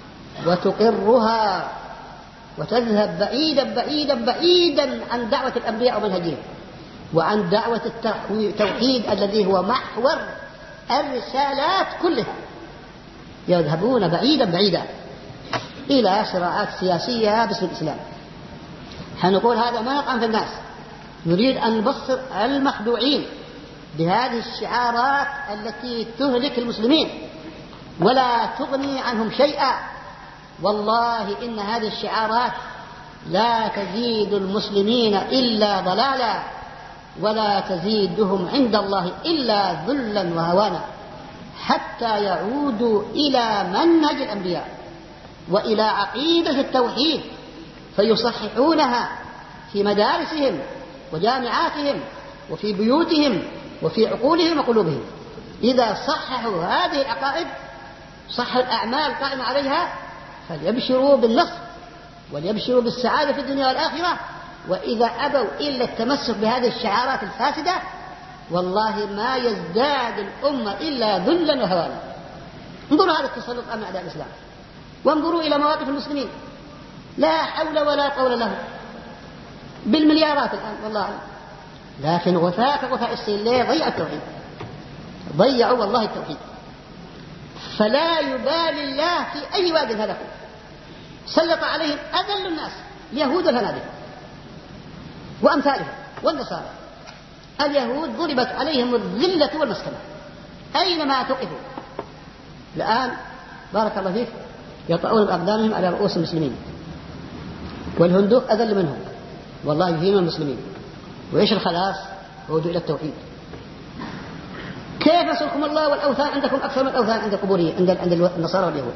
وتقرها وتذهب بعيدا بعيدا بعيدا عن دعوة الأنبياء ومنهجهم، وعن دعوة التوحيد الذي هو محور الرسالات كلها. يذهبون بعيدا بعيدا إلى صراعات سياسية باسم الإسلام. حنقول هذا ما نطعن في الناس، نريد أن نبصر المخدوعين بهذه الشعارات التي تهلك المسلمين ولا تغني عنهم شيئا. والله إن هذه الشعارات لا تزيد المسلمين إلا ضلالا، ولا تزيدهم عند الله إلا ذلا وهوانا، حتى يعودوا إلى منهج الأنبياء وإلى عقيدة التوحيد فيصححونها في مدارسهم وجامعاتهم وفي بيوتهم وفي عقولهم وقلوبهم. إذا صححوا هذه العقائد صحوا الأعمال القائمة عليها فليبشروا بالنصر وليبشروا بالسعادة في الدنيا والآخرة. وإذا أبوا إلا التمسك بهذه الشعارات الفاسدة والله ما يزداد الأمة إلا ذلا وهوانا. انظروا هذا التسلط أمام أعداء الإسلام، وانظروا إلى مواقف المسلمين لا حول ولا قول لهم بالمليارات الآن والله. لكن غثاء السيل ليه ضيع التوحيد، ضيعوا والله التوحيد. فلا يبالي الله في أي واد هلكوا، سلط عليهم أذل الناس اليهود والهنادك وأمثالهم والنصارى. اليهود ضربت عليهم الذلة والمسكنة أينما تقفوا. الآن بارك الله فيك يطعون بأقدامهم على رؤوس المسلمين، والهندوق أذل منهم والله يهين المسلمين. وإيش الخلاص؟ عودوا إلى التوحيد. كيف نصركم الله والأوثان عندكم أكثر من الأوثان عند قبورية عند النصارى واليهود؟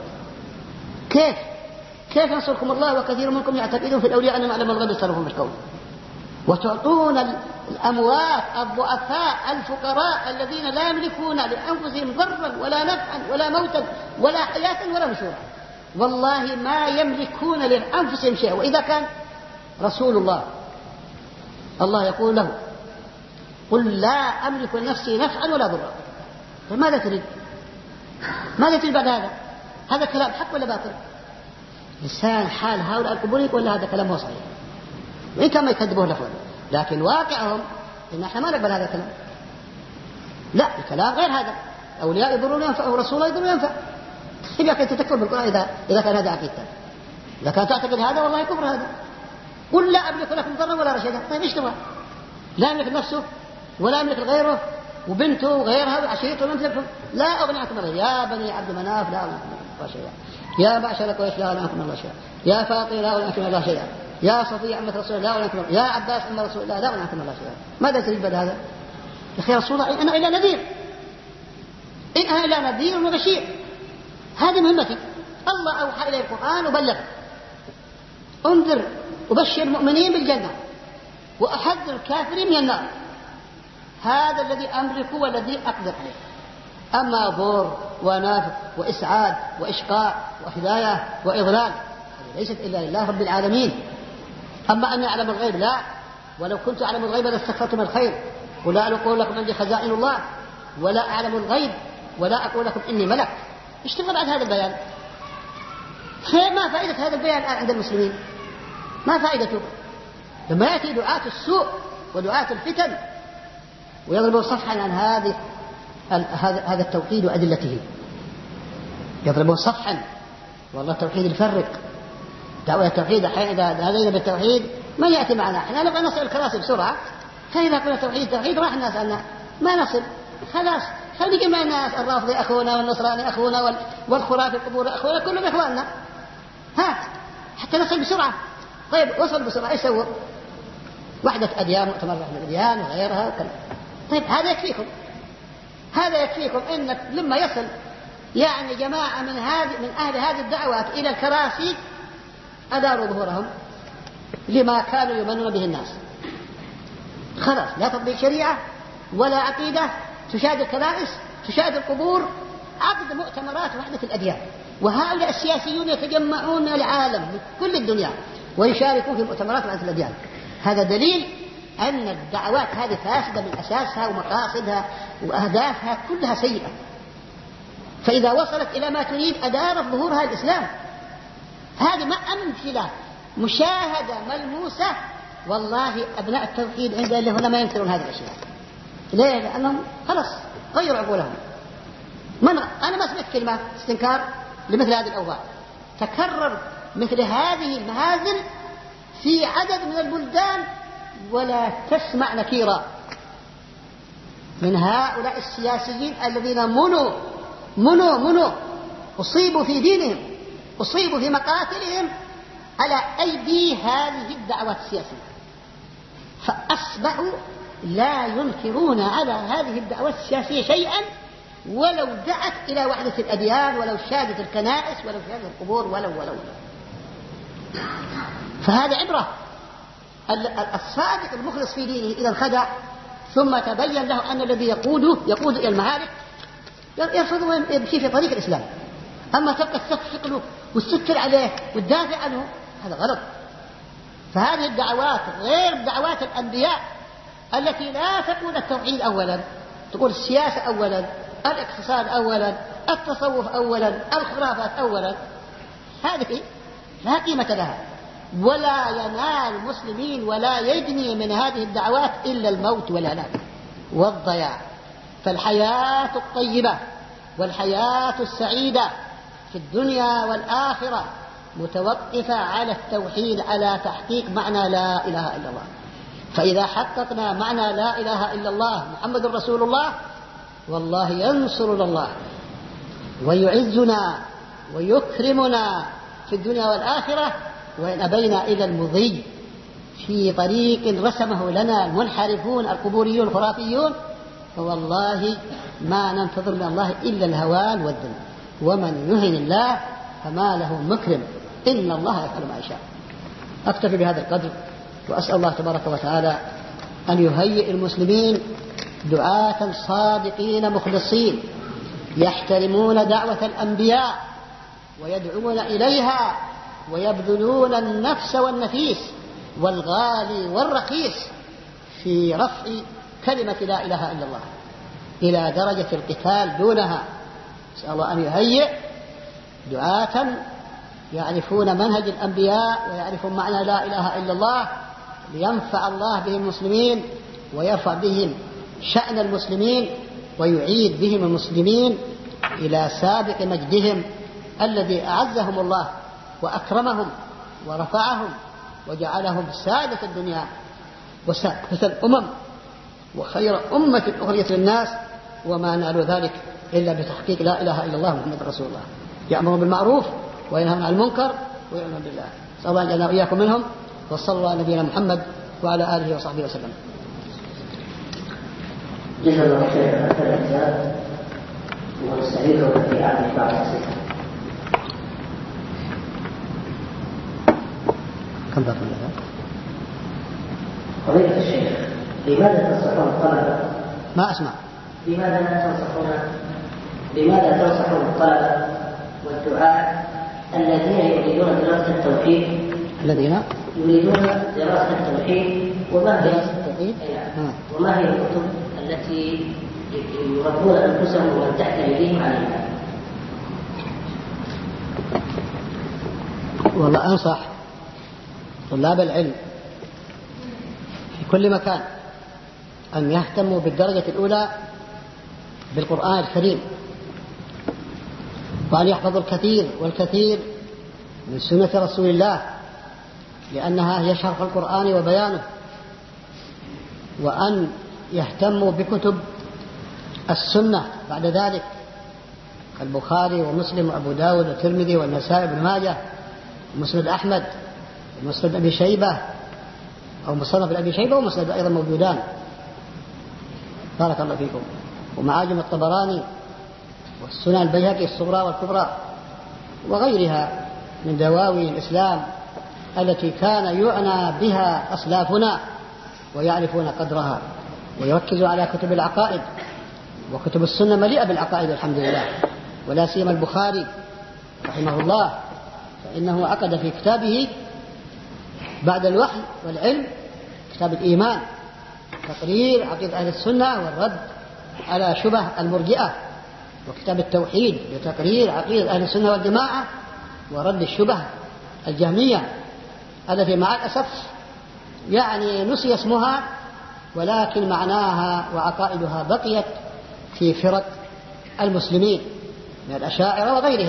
كيف نصركم الله وكثير منكم يعتقدون في الأولياء أنهم أعلم الغيب يتصرفون في الكون، وتعطون الأموات الضعفاء الفقراء الذين لا يملكون لأنفسهم ضرا ولا نفعا ولا موتا ولا حياة ولا نشورا. والله ما يملكون لأنفسهم شيئا. وإذا كان رسول الله يقول له قل لا أملك لنفسي نفعا ولا ضرا، فماذا تريد؟ ماذا تريد بعد هذا؟ هذا كلام حق ولا باطل؟ لسان حال هؤلاء القبوريين ولا هذا كلام هو صحيح، وإن كان ما يكذبوه لفظا، لكن واقعهم إن احنا ما نقبل هذا الكلام. لا، الكلام غير هذا. أولياء يضرون ينفع ورسول الله يضرون ينفع. إذا كنت تكفر بالقرآن إذا كان هذا عقيدتك، إذا كان تعتقد هذا والله كفر هذا. قل لا أملك لكم ضرا ولا رشدا. طيب ايش تبغى؟ لا يملك نفسه ولا يملك غيره وبنته وغيرها وعشيرته ومثلهم لا أغني عنكم الله. يا بني عبد مناف لا أغني عنكم الله شيئا، يا معشر قريش لا أغني عنكم الله شيئا، يا فاطمة لا أغني عنكم الله شيئا، يا صفية عمة رسول الله لا أغني عنكم الله، يا عباس عم رسول الله لا أغني عنكم الله شيئا. ماذا تريد بعد هذا؟ يا أخي رسول الله أنا إلا نذير، إن أنا إلا نذير وبشير، هذه مهمتي. الله أوحى إلي القرآن وبلغ، انذر أبشر المؤمنين بالجنة وأحذر الكافرين من النار. هذا الذي أملك والذي أقدر عليه. أما ضر ونفع وإسعاد وإشقاء وهداية وإضلال ليست إلا لله رب العالمين. أما أن أعلم الغيب لا، ولو كنت أعلم الغيب لاستكثرت من الخير، ولا أقول لكم عندي خزائن الله، ولا أعلم الغيب، ولا أقول لكم إني ملك. اشتغل بعد هذا البيان. ما فائدة هذا البيان الآن عند المسلمين؟ ما فائدته؟ لما يأتي دعاة السوء ودعاة الفتن ويضربوا صفحا عن هذا التوحيد وأدلته، يضربون صفحا. والله التوحيد يفرق، دعوة التوحيد إذا هذين بالتوحيد من يأتي معنا؟ احنا نبغى نصل الكراسي بسرعة، فإذا قلنا توحيد راح الناس عنا ما نصل. خلاص خلي جميع الناس، الرافضي أخونا والنصراني أخونا والخرافي القبور أخونا، كلهم إخواننا، هات حتى نصل بسرعة. طيب وصل بسرعة ايش سووا؟ وحدة أديان، مؤتمر وحدة الأديان وغيرها وكذا. طيب هذا يكفيكم إنك لما يصل يعني جماعة من أهل هذه الدعوات إلى الكراسي أداروا ظهورهم لما كانوا يمنون به الناس. خلاص لا تطبيق شريعة ولا عقيدة، تشاهد الكنائس، تشاهد القبور، عقد مؤتمرات وحدة الأديان. وهؤلاء السياسيون يتجمعون العالم من كل الدنيا ويشاركون في مؤتمرات وحدة الأديان. هذا دليل أن الدعوات هذه فاسدة من أساسها، ومقاصدها وأهدافها كلها سيئة. فإذا وصلت إلى ما تريد أدارت ظهورها الإسلام. هذه ما أمثلة مشاهدة ملموسة. والله أبناء التوحيد عند اللي هنا ما ينكرون هذه الأشياء. ليه؟ لأنهم خلاص غيروا عقولهم. أنا ما سمعت كلمة استنكار لمثل هذه الأوضاع. تكرر مثل هذه المهازل في عدد من البلدان ولا تسمع نكيرا من هؤلاء السياسيين الذين منوا أصيبوا في دينهم، أصيبوا في مقاتلهم على أيدي هذه الدعوات السياسية، فأصبحوا لا ينكرون على هذه الدعوات السياسية شيئا ولو دعت إلى وحدة الأديان، ولو شادت الكنائس، ولو شادت القبور، ولو. فهذا عبرة. الصادق المخلص في دينه إذا انخدع ثم تبين له أن الذي يقود إلى المهالك يرفض ويمشي في طريق الإسلام. أما تبقى تستثق له وتستر عليه وتدافع عنه، هذا غلط. فهذه الدعوات غير دعوات الأنبياء التي لا تقول التوحيد أولا، تقول السياسة أولا، الاقتصاد أولا، التصوف أولا، الخرافات أولا. هذه لا قيمة لها، ولا ينال المسلمين ولا يجني من هذه الدعوات إلا الموت والهلاك والضياع. فالحياة الطيبة والحياة السعيدة في الدنيا والآخرة متوقفة على التوحيد، على تحقيق معنى لا إله إلا الله. فإذا حققنا معنى لا إله إلا الله محمد رسول الله، والله ينصرنا الله ويعزنا ويكرمنا في الدنيا والآخرة. وإن أبينا إلى المضي في طريق رسمه لنا المنحرفون القبوريون الخرافيون، فوالله ما ننتظر من الله إلا الهوان والذل. ومن يهن الله فما له مكرم، إن الله يفعل ما يشاء. أكتفي بهذا القدر، وأسأل الله تبارك وتعالى أن يهيئ المسلمين دعاة صادقين مخلصين يحترمون دعوة الأنبياء ويدعون إليها ويبذلون النفس والنفيس والغالي والرخيص في رفع كلمة لا إله إلا الله إلى درجة القتال دونها. نسأل الله أن يهيئ دعاة يعرفون منهج الأنبياء ويعرفون معنى لا إله إلا الله، لينفع الله بهم المسلمين ويرفع بهم شأن المسلمين ويعيد بهم المسلمين إلى سابق مجدهم الذي أعزهم الله وأكرمهم ورفعهم وجعلهم سادة الدنيا وسادة الأمم وخير أمة أخرجت للناس، وما نالوا ذلك إلا بتحقيق لا إله إلا الله محمد رسول الله، يأمرون بالمعروف وينهون عن المنكر ويؤمنون بالله. صلى الله عليه وإياكم منهم، وصلى الله على نبينا محمد وعلى آله وصحبه وسلم. جزا الله خيرا. هذا الأجزاء ونستعيده في إعادة بعض الأسئلة. كم بقي لها؟ فضيلة الشيخ، لماذا تنصحون الطلبة؟ ما أسمع. لماذا تنصحون الطلبة والدعاة الذين يريدون دراسة التوحيد وما هي الكتب التي يربون أنفسهم ومن تحت أيديهم عليها؟ والله أنصح طلاب العلم في كل مكان أن يهتموا بالدرجة الأولى بالقرآن الكريم، وأن يحفظوا الكثير والكثير من سنة رسول الله، لأنها هي شرح القرآن وبيانه، وأن يهتموا بكتب السنة بعد ذلك البخاري ومسلم وأبو داود والترمذي والنسائي بن ماجه ومسند أحمد ومسند أبي شيبة أو مصنف أبي شيبة ومسند أيضا موجودان، بارك الله فيكم، ومعاجم الطبراني والسنن البيهقي الصغرى والكبرى وغيرها من دواوين الإسلام التي كان يعنى بها أسلافنا ويعرفون قدرها، ويركزوا على كتب العقائد، وكتب السنة مليئة بالعقائد الحمد لله، ولا سيما البخاري رحمه الله، فإنه عقد في كتابه بعد الوحي والعلم كتاب الإيمان، تقرير عقيدة أهل السنة والرد على شبه المرجئة، وكتاب التوحيد لتقرير عقيدة أهل السنة والجماعة ورد الشبه الجهمية التي مع الأسف يعني نسي اسمها، ولكن معناها وعقائدها بقيت في فرق المسلمين من الأشاعرة وغيرهم.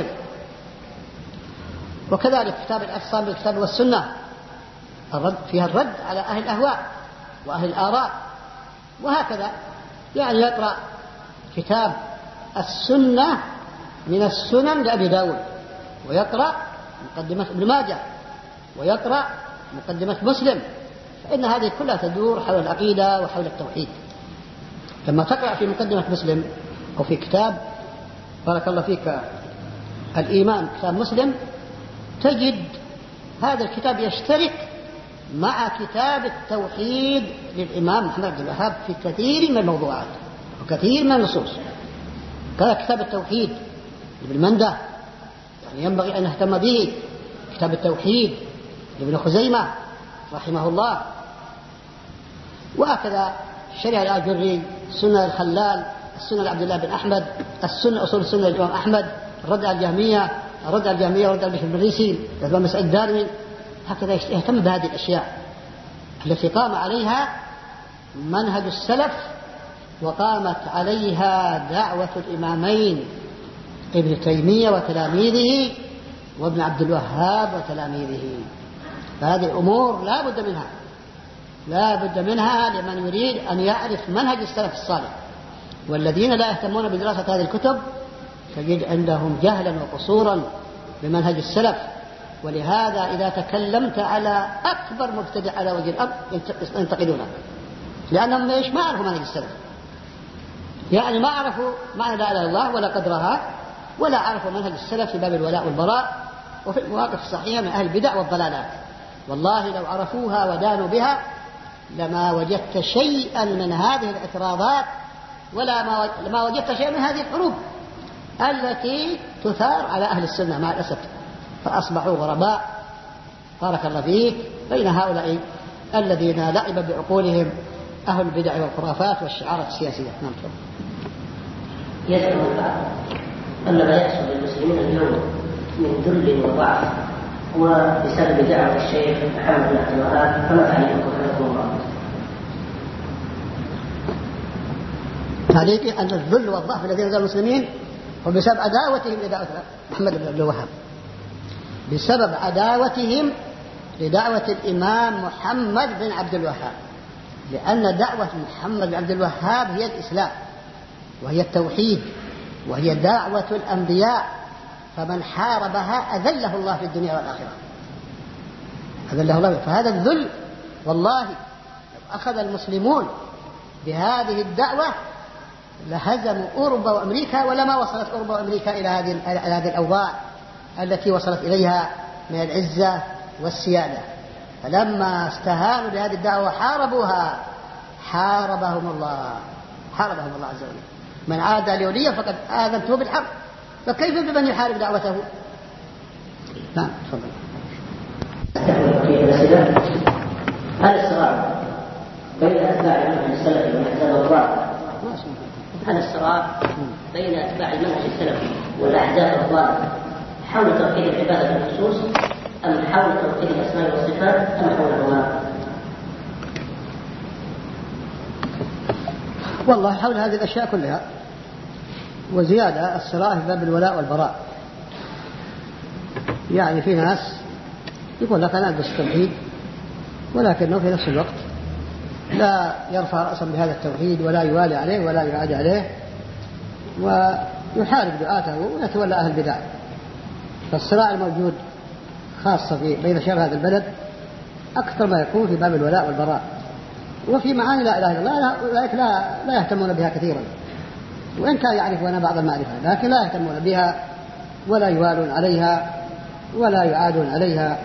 وكذلك كتاب الاعتصام بالكتاب والسنة فيها الرد على أهل الأهواء وأهل الآراء، وهكذا يعني يقرأ كتاب السنة من السنن لأبي داود، ويقرأ مقدمة ابن ماجه، ويقرأ مقدمة مسلم، فإن هذه كلها تدور حول العقيدة وحول التوحيد. لما تقرأ في مقدمة مسلم أو في كتاب بارك الله فيك الإيمان كتاب مسلم، تجد هذا الكتاب يشترك مع كتاب التوحيد للإمام محمد بن الوهاب في كثير من الموضوعات وكثير من النصوص. كذا كتاب التوحيد لابن منده يعني ينبغي أن نهتم به، كتاب التوحيد لابن خزيمة رحمه الله، وهكذا الشريعة الآجري، سنة الخلال، السنة لعبد الله بن أحمد، السنة أصول السنة للإمام أحمد، الرد على الجهمية ورد على بشر البريسي، الإمام مسعود الدارمي، هكذا يهتم بهذه الأشياء التي قام عليها منهج السلف وقامت عليها دعوة الإمامين ابن تيمية وتلاميذه وابن عبد الوهاب وتلاميذه. فهذه الأمور لا بد منها لمن يريد أن يعرف منهج السلف الصالح. والذين لا يهتمون بدراسة هذه الكتب تجد عندهم جهلا وقصورا بمنهج السلف. ولهذا إذا تكلمت على أكبر مبتدع على وجه الأرض ينتقدونه، لأنهم ما عرفوا منهج السلف، يعني ما عرفوا معنى لا إله إلا الله ولا قدرها، ولا عرفوا منهج السلف في باب الولاء والبراء وفي المواقف الصحيحة من أهل البدع والضلالات. والله لو عرفوها ودانوا بها لما وجدت شيئا من هذه الاعتراضات ولا ما وجدت شيئا من هذه الحروب التي تثار على أهل السنة مع الأسف، فأصبحوا غرباء بارك الله فيك بين هؤلاء الذين لعب بعقولهم أهل البدع والخرافات والشعارات السياسية. نعم. يزعم البعض أن ما يحصل للمسلمين اليوم من ذل وضعف هو بسبب دعوة الشيخ محمد بن عبد الوهاب، فما تعليقكم حفظكم الله؟ تعليقي أن الذل والضعف الذي نزل المسلمين هو بسبب عداوتهم لدعوة محمد بن عبد الوهاب، بسبب عداوتهم لدعوة الإمام محمد بن عبد الوهاب، لأن دعوة محمد بن عبد الوهاب هي الإسلام وهي التوحيد وهي دعوة الأنبياء، فمن حاربها أذله الله في الدنيا والآخرة، أذله الله. فهذا الذل والله لو أخذ المسلمون بهذه الدعوة لهزموا أوروبا وأمريكا، ولما وصلت أوروبا وأمريكا إلى هذه الأوضاع التي وصلت إليها من العزة والسيادة. فلما استهانوا بهذه الدعوة وحاربوها حاربهم الله عز وجل. من عادى لي وليا فقد آذنته بالحرب، فكيف بمن يحارب دعوته؟ نعم تفضل. هل الصراع بين أتباع المنهج السلفي والأحزاب الضالة حول توحيد العبادة بالخصوص أم حول توحيد الأسماء والصفات أم حولهما؟ والله حول هذه الأشياء كلها، وزيادة الصراع في باب الولاء والبراء. يعني في ناس يقول لك أنا ألبس التوحيد، ولكنه في نفس الوقت لا يرفع رأسا بهذا التوحيد ولا يوالي عليه ولا يعادي عليه، ويحارب دعاته ويتولى أهل البدع. فالصراع الموجود خاصة بين شباب هذا البلد أكثر ما يكون في باب الولاء والبراء، وفي معاني لا إله إلا الله أولئك لا يهتمون بها كثيرا، وإن كان يعرفون بعض المعرفة لكن لا يهتمون بها ولا يوالون عليها ولا يعادون عليها،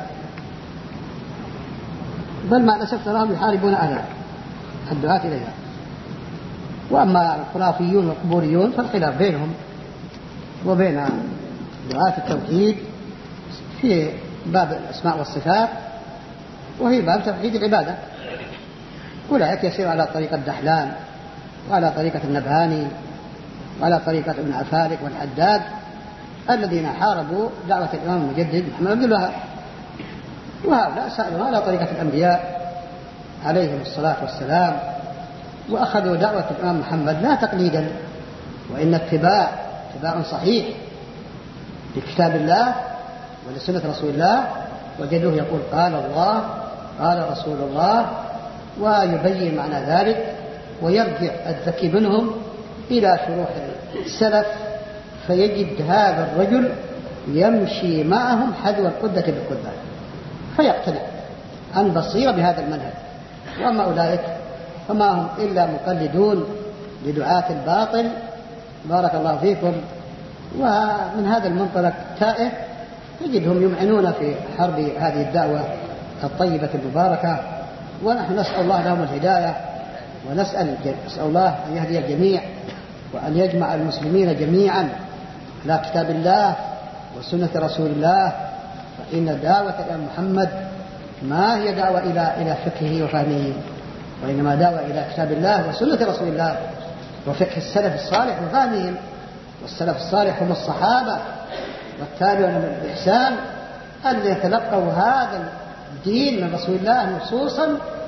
بل مع الأسف تراهم يحاربون أهلها الدعاة إليها. وأما الخرافيون والقبوريون فالخلاف بينهم وبين دعاة التوحيد في باب الأسماء والصفات وفي باب توحيد العبادة. أولئك يسير على طريقة دحلان وعلى طريقة النبهاني وعلى طريقة ابن عفارك والحداد الذين حاربوا دعوة الإمام المجدد محمد بن الوهاب، وهؤلاء سألوا على طريقة الأنبياء عليهم الصلاة والسلام، وأخذوا دعوة الإمام محمد لا تقليدا وإن اتباع صحيح لكتاب الله ولسنة رسول الله. وجدوه يقول قال الله قال رسول الله، ويبين معنى ذلك، ويرجع الذكي منهم إلى شروح السلف فيجد هذا الرجل يمشي معهم حذو القدة بالقدة فيقتنع عن بصيرة بهذا المنهج. وأما أولئك فما هم إلا مقلدون لدعاة الباطل بارك الله فيكم. ومن هذا المنطلق تائه تجدهم يمعنون في حرب هذه الدعوة الطيبة المباركة، ونحن نسأل الله لهم الهداية، ونسأل الله أن يهدي الجميع وأن يجمع المسلمين جميعا على كتاب الله وسنة رسول الله. فإن دعوة الإمام محمد ما هي دعوة إلى فقهه وفهمه، وإنما دعوة إلى كتاب الله وسنة رسول الله وفقه السلف الصالح وفهمهم. والسلف الصالح هم الصحابة والتابعون بالإحسان الذين تلقوا هذا الدين من رسول الله نصوصا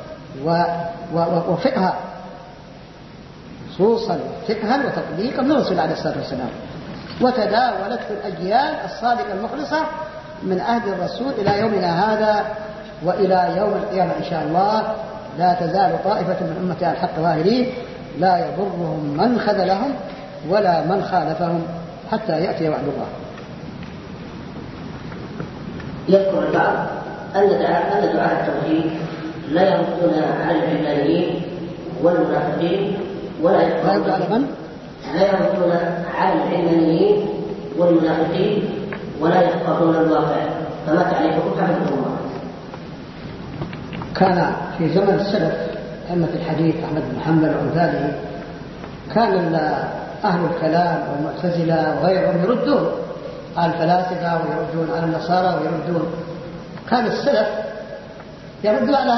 وفقها، نصوصا وفقها وتطبيقا من رسول الله عليه الصلاة والسلام، وتداولته الأجيال الصادقة المخلصة من عهد الرسول إلى يومنا هذا وإلى يوم القيامة إن شاء الله. لا تزال طائفة من أمتي على الحق ظاهرين لا يضرهم من خذلهم ولا من خالفهم حتى يأتي وعد الله. يذكر البعض أن دعاة التوحيد لا يردون على العلمانيين والمنافقين ولا يردون على العلمانيين والمنافقين ولا يفقهون الواقع، فما تعرفه تعرفه؟ كان في زمن السلف أئمة الحديث أحمد بن حنبل وأمثاله كان أهل الكلام والمعتزلة وغيرهم يردون على الفلاسفة ويردون على النصارى ويردون. كان السلف يردوا على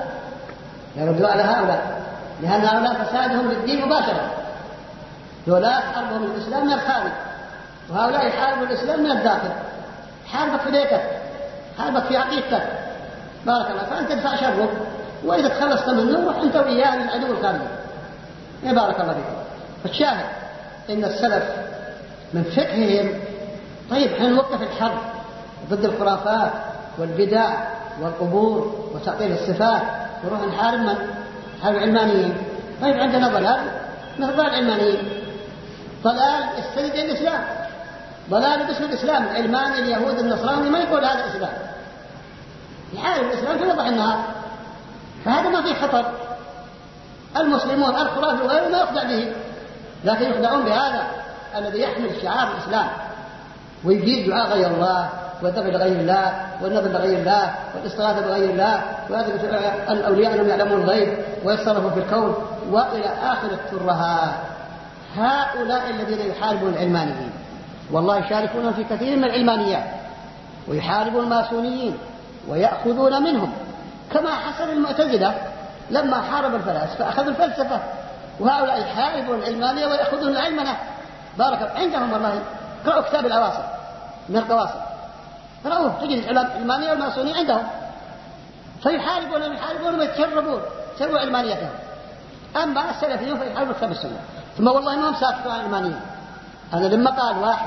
هؤلاء لأن هؤلاء فسادهم للدين مباشرة، هؤلاء حاربهم الإسلام من الخارج، وهؤلاء يحاربوا الإسلام من الداخل. حاربك في بيتك، حاربك في عقيدتك بارك الله، فأنت تدفع شره، وإذا تخلصت منه روح أنت وإياه للعدو الخارجي بارك الله فيكم. فالشاهد إن السلف من فقههم طيب حين نوقف الحرب ضد الخرافات والبدع والقبور وتعطيل الصفات ونروح نحارب من؟ نحارب العلمانيين. طيب عندنا ضلال مثل ضلال العلمانيين، ضلال يستند الإسلام، ضلال باسم الإسلام، العلماني اليهود النصراني ما يقول هذا الإسلام، يحارب الإسلام في وضح النهار، فهذا ما فيه خطر. المسلمون الخرافي وغيره ما يخدع به، لكن يخدعون بهذا الذي يحمل شعار الإسلام ويجيد دعاء غير الله والذبح لغير الله والنذر لغير الله والاستغاثة بغير الله ويثبت أن الأولياء أنهم يعلمون الغيب ويتصرفون في الكون وإلى آخر الترهات. هؤلاء الذين يحاربون العلمانيين والله يشاركون في كثير من العلمانيات، ويحاربون الماسونيين ويأخذون منهم، كما حصل المعتزلة لما حارب الفلاسفة أخذوا الفلسفة، وهؤلاء يحاربون العلمانية ويأخذون العلمنة. بارك عندهم والله. قرأوا كتاب العواصم من القواصم، قرأوه تجد العلمانية والماسونية عندهم، فيحاربون ويتشربون علمانيتهم. أما السلفيون فيحاربون كتاب السنة. ثم والله ما هم ساكتوا عن العلمانيين. أنا لما قال واحد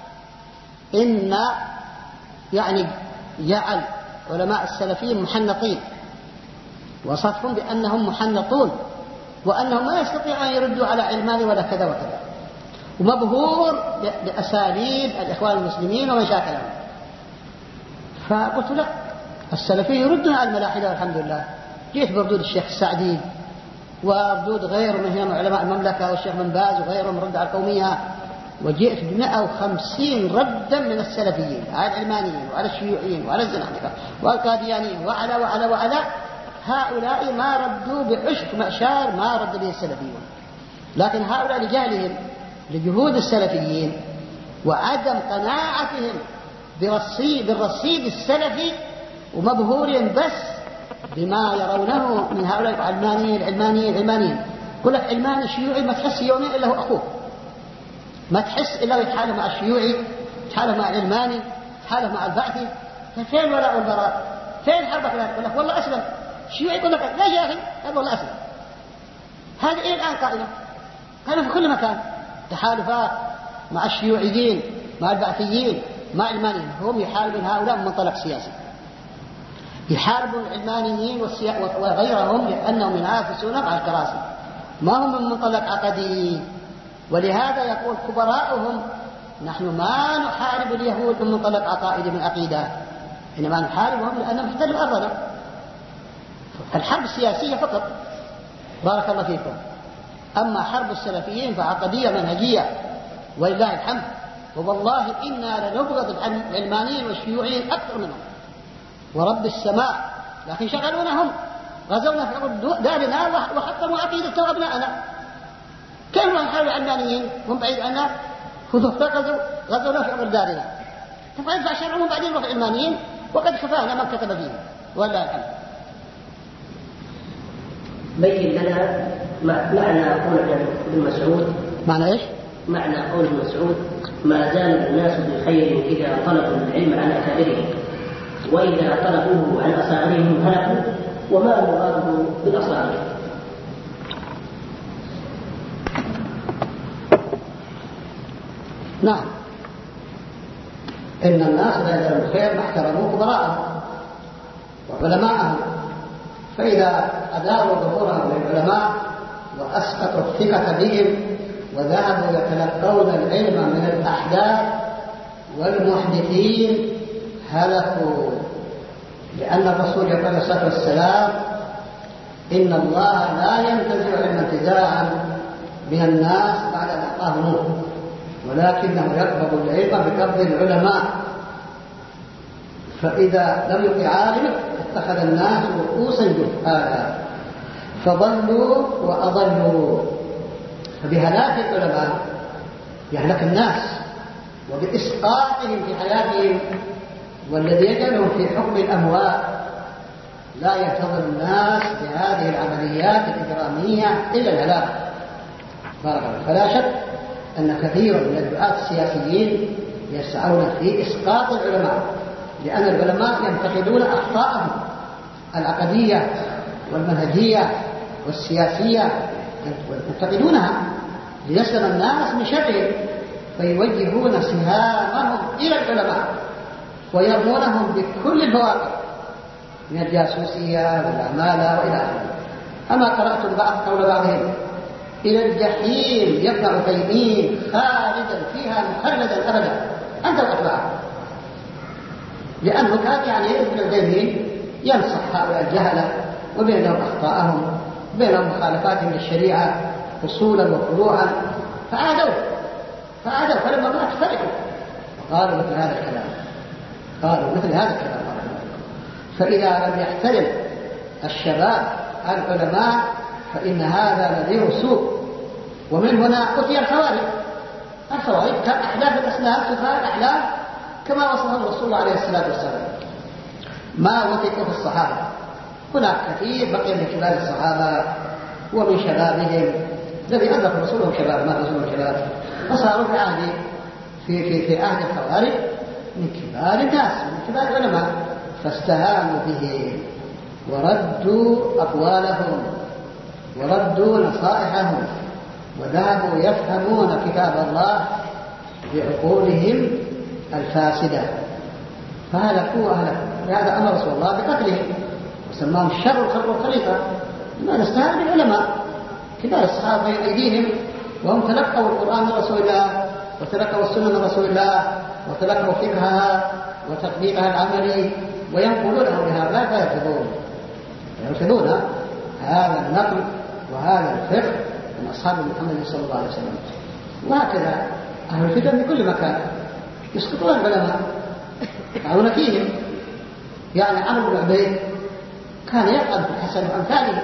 إن يعني جعل علماء السلفيين محنطين، وصفهم بأنهم محنطون وأنهم ما يستطيعون أن يردوا على علماني ولا كذا وكذا، ومبهور بأساليب الإخوان المسلمين ومشاكلهم. فقلت لا، السلفيين يردون على الملاحدة والحمد لله. جيت بردود الشيخ السعدي وردود غيره من علماء المملكة والشيخ بن باز وغيرهم رد على القومية، وجئت ب150 ردا من السلفيين على العلمانيين وعلى الشيوعيين وعلى الزنادقة والقاديانيين وعلى هؤلاء ما ردوا بعشق معشار ما رد به السلفيون. لكن هؤلاء لجهلهم لجهود السلفيين وعدم قناعتهم بالرصيد السلفي، ومبهورين بس بما يرونه من هؤلاء العلمانيين. يقول لك علماني شيوعي ما تحس يومين إلا هو أخوه، ما تحس إلا يتحالف مع الشيوعي، يتحالف مع العلماني، يتحالف مع البعثي. فين الولاء والبراء؟ فين حربك؟ يقول لك والله أسلم. الشيوعي يقول لك لا يا أخي هذا والله أسلم. هذه إيه الآن قائمة في كل مكان، تحالفات مع الشيوعيين مع البعثيين مع العلمانيين. هم يحاربون هؤلاء من منطلق سياسي، يحاربون العلمانيين وغيرهم لأنهم ينافسونهم على الكراسي، ما هم من منطلق عقدي. ولهذا يقول كبراؤهم نحن ما نحارب اليهود من منطلق عقائدي من عقيدة، إنما نحاربهم لأنهم احتلوا أرضنا. الحرب السياسية فقط. بارك الله فيكم. أما حرب السلفيين فعقدية منهجية ولله الحمد. والله إنا لنبغض العلمانيين والشيوعيين أكثر منهم ورب السماء، لكن شغلونهم، غزونا في عقد دارنا وحطموا عقيدة وأبناءنا. كيف نحارب العلمانيين هم بعيد عنا؟ غزونا في عقد دارنا، تبغى يدفع شرعهم بعدين نروح العلمانيين وقد كفانا من كتب فيهم والله الحمد. بين لنا معنى قول ابن مسعود. معنى ايش؟ معنى قول ابن مسعود ما زال الناس بخير إذا طلبوا العلم عن أكابرهم، وإذا طلبوه عن أصاغرهم هلكوا، وما مراده بالأصاغر. نعم، إن الناس لا يزالون بخير ما احترموا كبراءهم وعلماءهم، فإذا أداروا ظهورهم للعلماء وأسقطوا الثقة بهم وذهبوا يتلقون العلم من الأحداث والمحدثين هلكوا. لأن الرسول يقول عليه الصلاة والسلام إن الله لا ينتزع علم انتزاعا من الناس بعد أن أعطاه نور، ولكنه يقبض العلم بقبض العلماء. فإذا لم يطع عالما اتخذ الناس رؤوسا جهالا فضلوا وأضلوا. فبهلاك العلماء يهلك الناس، وبإسقاطهم في حياتهم، والذي يجعلهم في حكم الأموال. لا ينتظر الناس بهذه العمليات الإجرامية إلا الهلاك. بارك الله. فلا شك أن كثيرا من الدعاة السياسيين يسعون في إسقاط العلماء، لأن العلماء ينتقدون أخطاءهم العقدية والمنهجية والسياسية، ينتقدونها ليسلم الناس من شرهم، فيوجهون سهامهم إلى العلماء ويرمونهم بكل البواقع من الجاسوسية والعمالة وإلى آخره. أما قرأتم قول بعضهم إلى الجحيم يبنى عثيمين خالدا فيها مخلدا أبدا، أنت وأتباعه. لأنه كان يعني ابن عثيمين ينصح هؤلاء الجهلة وبينهم أخطاءهم، بينهم مخالفاتهم للشريعة أصولا وفروعا، فعادوا فلما مات فرحوا وقالوا مثل هذا الكلام. فإذا لم يحترم الشباب العلماء فإن هذا نذير سوء. ومن هنا أتي الخوارج. الخوارج كان أحداث الأسلام سفهاء الأحلام كما وصفهم الرسول عليه الصلاة والسلام، ما وثقوا في الصحابة. هناك كثير بقي من كبار الصحابة ومن شبابهم الذي أدرك رسولهم شباب ما رسولهم شباب، فصاروا في عهد في عهد الخوارج من كبار الناس من كبار العلماء، فاستهانوا به وردوا أقوالهم وردوا نصائحهم وذهبوا يفهمون كتاب الله بعقولهم الفاسدة فهلكوا أهلكوا. لهذا أمر رسول الله بقتلهم وسماهم الشر الخلق والخليفة. لماذا؟ استهانوا بالعلماء كبار الصحابة بين أيديهم وهم تلقوا القرآن من رسول الله وتلقوا السنة من رسول الله وتلقوا فقهها وتطبيقها العملي وينقلونه بهذا فيرفضون هذا النقل وهذا الفقه من أصحاب محمد صلى الله عليه وسلم. وهكذا أهل الفتن في كل مكان يسقطون العلماء يقعون فيهم. يعني عمرو بن عبيد كان يقعد في الحسن وأمثاله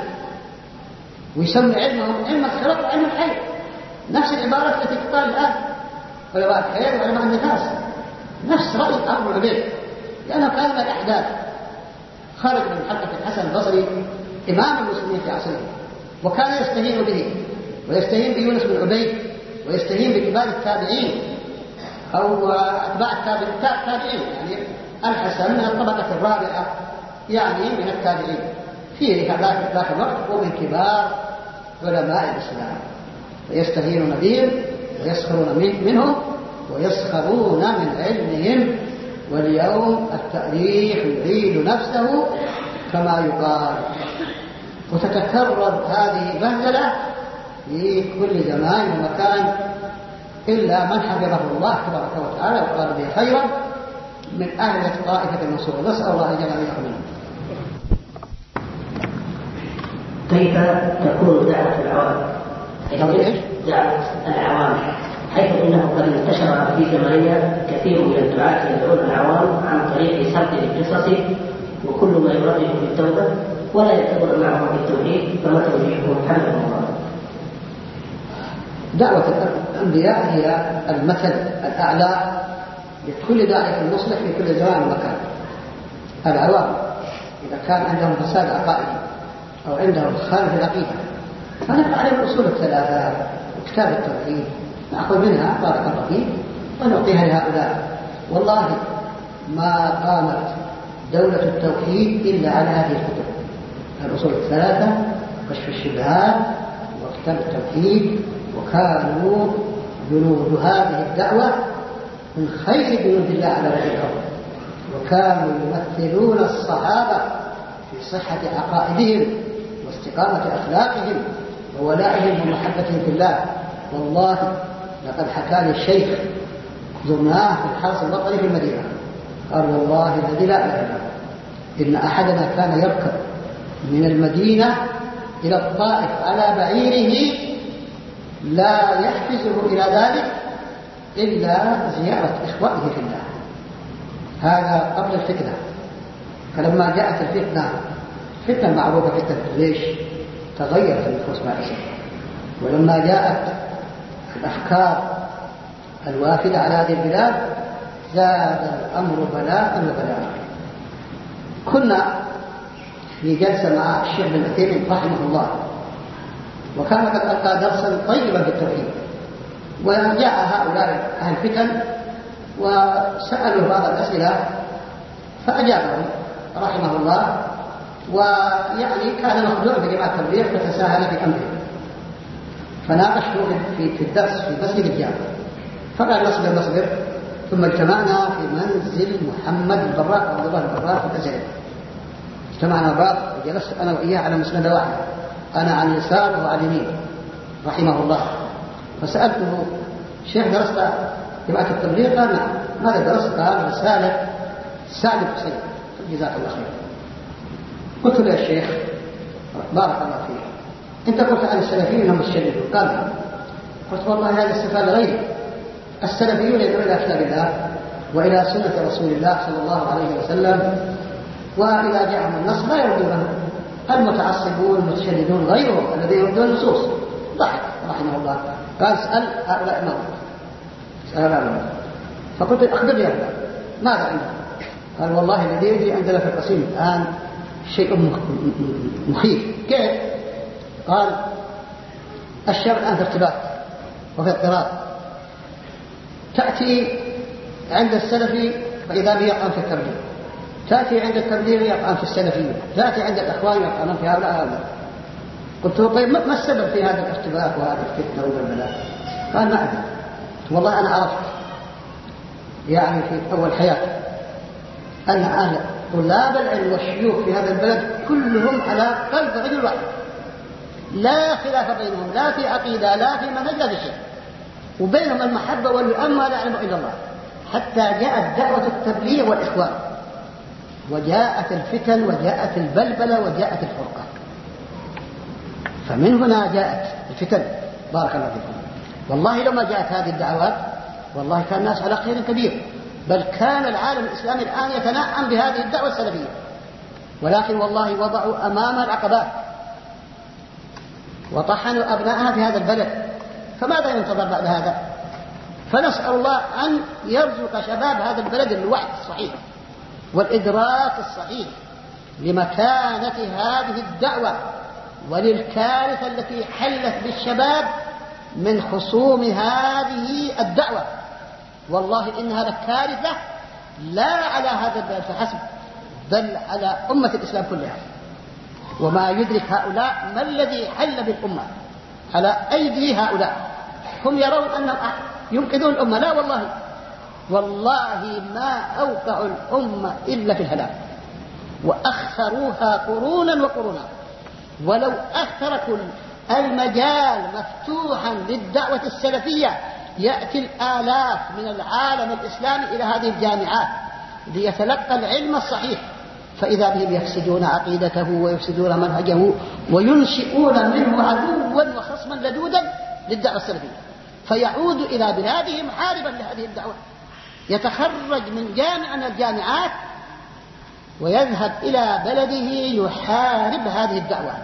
ويسمي علمهم علم الخلق وعلم الحي، نفس العبارة التي تقال الآن علماء الحياة وعلماء النفاس، نفس رأي عمرو بن عبيد، لأنه كان من الأحداث خرج من حلقة الحسن البصري إمام المسلمين في عصره، وكان يستهين به ويستهين بيونس بن عبيد ويستهين بكبار التابعين أو أتباع التابعين. يعني الحسن من الطبقة الرابعة يعني من التابعين في ذاك الوقت ومن كبار علماء الإسلام، ويستهينون بهم ويسخرون منهم ويسخرون من علمهم. واليوم التاريخ يعيد نفسه كما يقال، وتتكرر هذه البهدلة في كل زمان ومكان إلا من حفظه الله تبارك وتعالى وقال به خيرا من أهل الطائفة المنصورة. نسأل الله أن يجعلنا منهم. كيف تكون دعوة العوام؟ دعوة العوام حيث إنه قد انتشر في زماننا كثير من الدعاة يدعون العوام عن طريق سرد القصص وكل ما يرده في التوبة ولا يتبع معهم بالتوحيد، فما توجيههم حمد الله؟ دعوة الأنبياء هي المثل الأعلى لكل داعية مصلح في كل زمان ومكان. العوام إذا كان عندهم فساد عقائدي أو عندهم خالف في العقيدة فنقرأ عليهم الأصول الثلاثة وكتاب التوحيد نأخذ منها بارك الله فيه ونعطيها لهؤلاء. والله ما قامت دولة التوحيد إلا على هذه الكتب، الأصول الثلاثة كشف الشبهات وكتاب التوحيد، وكانوا جنود هذه الدعوة من خير جنود الله على وجه الأرض، وكانوا يمثلون الصحابة في صحة عقائدهم واستقامة أخلاقهم وولائهم ومحبتهم في الله. والله لقد حكى لي الشيخ زرناه في الحرس الوطني في المدينة قال والله الذي لا إله إلا هو إن أحدنا كان يركب من المدينة إلى الطائف على بعيره لا يحفزه إلى ذلك إلا زيارة إخوانه في الله. هذا قبل الفتنة. فلما جاءت الفتنة المعروفة فتنة الجيش تغيرت النفوس مع الإسلام، ولما جاءت الأفكار الوافدة على هذه البلاد زاد الأمر بلاء وبلاء. كنا في جلسة مع الشيخ بن عثيمين رحمه الله، وكان قد ألقى درسا طيبا في التوحيد، وجاء هؤلاء أهل الفتن وسألوا بعض الأسئلة فأجابهم رحمه الله، ويعني كان مخدوع بجماعة التبليغ فتساهل في أمره، فناقشوا في الدرس في مسجد الجامع فقال نصبر ثم اجتمعنا في منزل محمد البراق عبد الله البراق في الأزهر. اجتمعنا البراق وجلست أنا وإياه على مسندة واحدة، أنا عن اليسار وهو عن اليمين رحمه الله. فسألته شيخ درست جماعة التبليغ؟ قال نعم. ماذا درست؟ قال رسالة سعد الحسين جزاك الله خير. قلت له يا شيخ بارك الله فيك أنت قلت عن السلفيين هم الشريفون. قال نعم. قلت والله هذا استفاد غيري، السلفيون يدعون إلى كتاب الله وإلى سنة رسول الله صلى الله عليه وسلم، وإذا جاءهم النص لا يرضونه المتعصبون المتشددون غيرهم الذين يردون النصوص. ضحك رحمه الله قال اسأل هؤلاء ماذا؟ فقلت أخبرني ماذا عندهم؟ قال والله الذي يجري عندنا في القصيم الآن شيء مخيف. كيف؟ قال الشاب الآن في ارتباك وفي اضطراب، تأتي عند السلفي فإذا به يقعن في التبليغ، تأتي عند التبليغ يقعن في السلفية، تأتي عند الأخوان يقعن في هؤلاء. قلت له طيب ما السبب في هذا الارتباك وهذه الفتنة والبلاء؟ قال ما أدري والله أنا عرفت يعني في أول حياتي أن أهل طلاب العلم والشيوخ في هذا البلد كلهم على قلب رجل واحد، لا خلاف بينهم لا في عقيدة لا في منهج لا في شيء، وبينهم المحبة واللؤم لا يعلم إلا الله، حتى جاءت دعوة التبليغ والإخوان وجاءت الفتن وجاءت البلبلة وجاءت الفرقة. فمن هنا جاءت الفتن. بارك الله فيكم. والله لما جاءت هذه الدعوات والله كان الناس على خير كبير، بل كان العالم الإسلامي الآن يتنعم بهذه الدعوة السلفية، ولكن والله وضعوا أمامها العقبات وطحنوا أبنائها في هذا البلد. فماذا ينتظر بعد هذا؟ فنسأل الله أن يرزق شباب هذا البلد الوعي الصحيح والإدراك الصحيح لمكانة هذه الدعوة وللكارثة التي حلت بالشباب من خصوم هذه الدعوة. والله إنها لكارثة لا على هذا البلد فحسب بل على أمة الإسلام كلها. وما يدرك هؤلاء ما الذي حل بالأمة على أيدي هؤلاء. هم يرون أنهم ينقذون الأمة، لا والله ما أوقعوا الأمة إلا في الهلاك وأخروها قرونا وقرونا. ولو أخركوا المجال مفتوحا للدعوة السلفية يأتي الآلاف من العالم الإسلامي إلى هذه الجامعات ليتلقى العلم الصحيح، فإذا بهم يفسدون عقيدته ويفسدون منهجه وينشئون منه عدوا وخصما لدودا للدعوة السلفية، فيعود إلى بلاده محاربا لهذه الدعوة، يتخرج من جامعة من الجامعات ويذهب إلى بلده يحارب هذه الدعوة.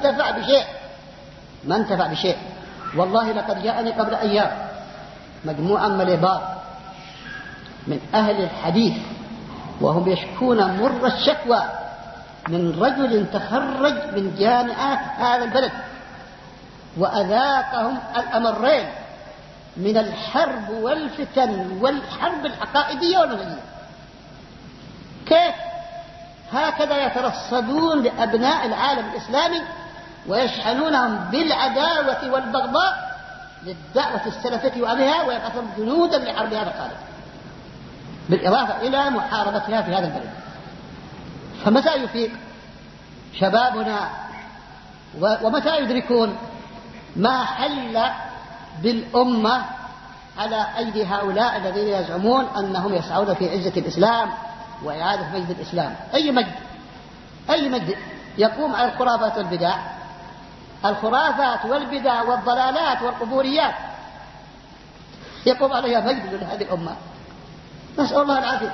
ما انتفع بشيء. والله لقد جاءني قبل أيام مجموعة مليبار من أهل الحديث وهم يشكون مر الشكوى من رجل تخرج من جامعات هذا البلد وأذاقهم الأمرين من الحرب والفتن والحرب العقائدية والمنهجية. كيف هكذا يترصدون لأبناء العالم الإسلامي ويشحنونهم بالعداوة والبغضاء للدعوة السلفية وأهلها ويبعثون جنودا لحرب هذا الخالق بالإضافة إلى محاربتها في هذا البلد. فمتى يفيق شبابنا ومتى يدركون ما حل بالأمة على أيدي هؤلاء الذين يزعمون أنهم يسعون في عزة الإسلام وإعادة مجد الإسلام؟ أي مجد يقوم على الخرافات والبدع؟ الخرافات والبدع والضلالات والقبوريات يقوم عليها مجد لهذه الأمة. نسأل الله العافية.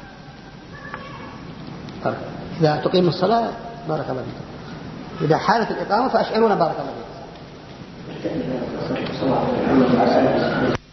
إذا تقيم الصلاة بارك الله فيكم، إذا حالت الإقامة فأشعرونا بارك الله فيكم.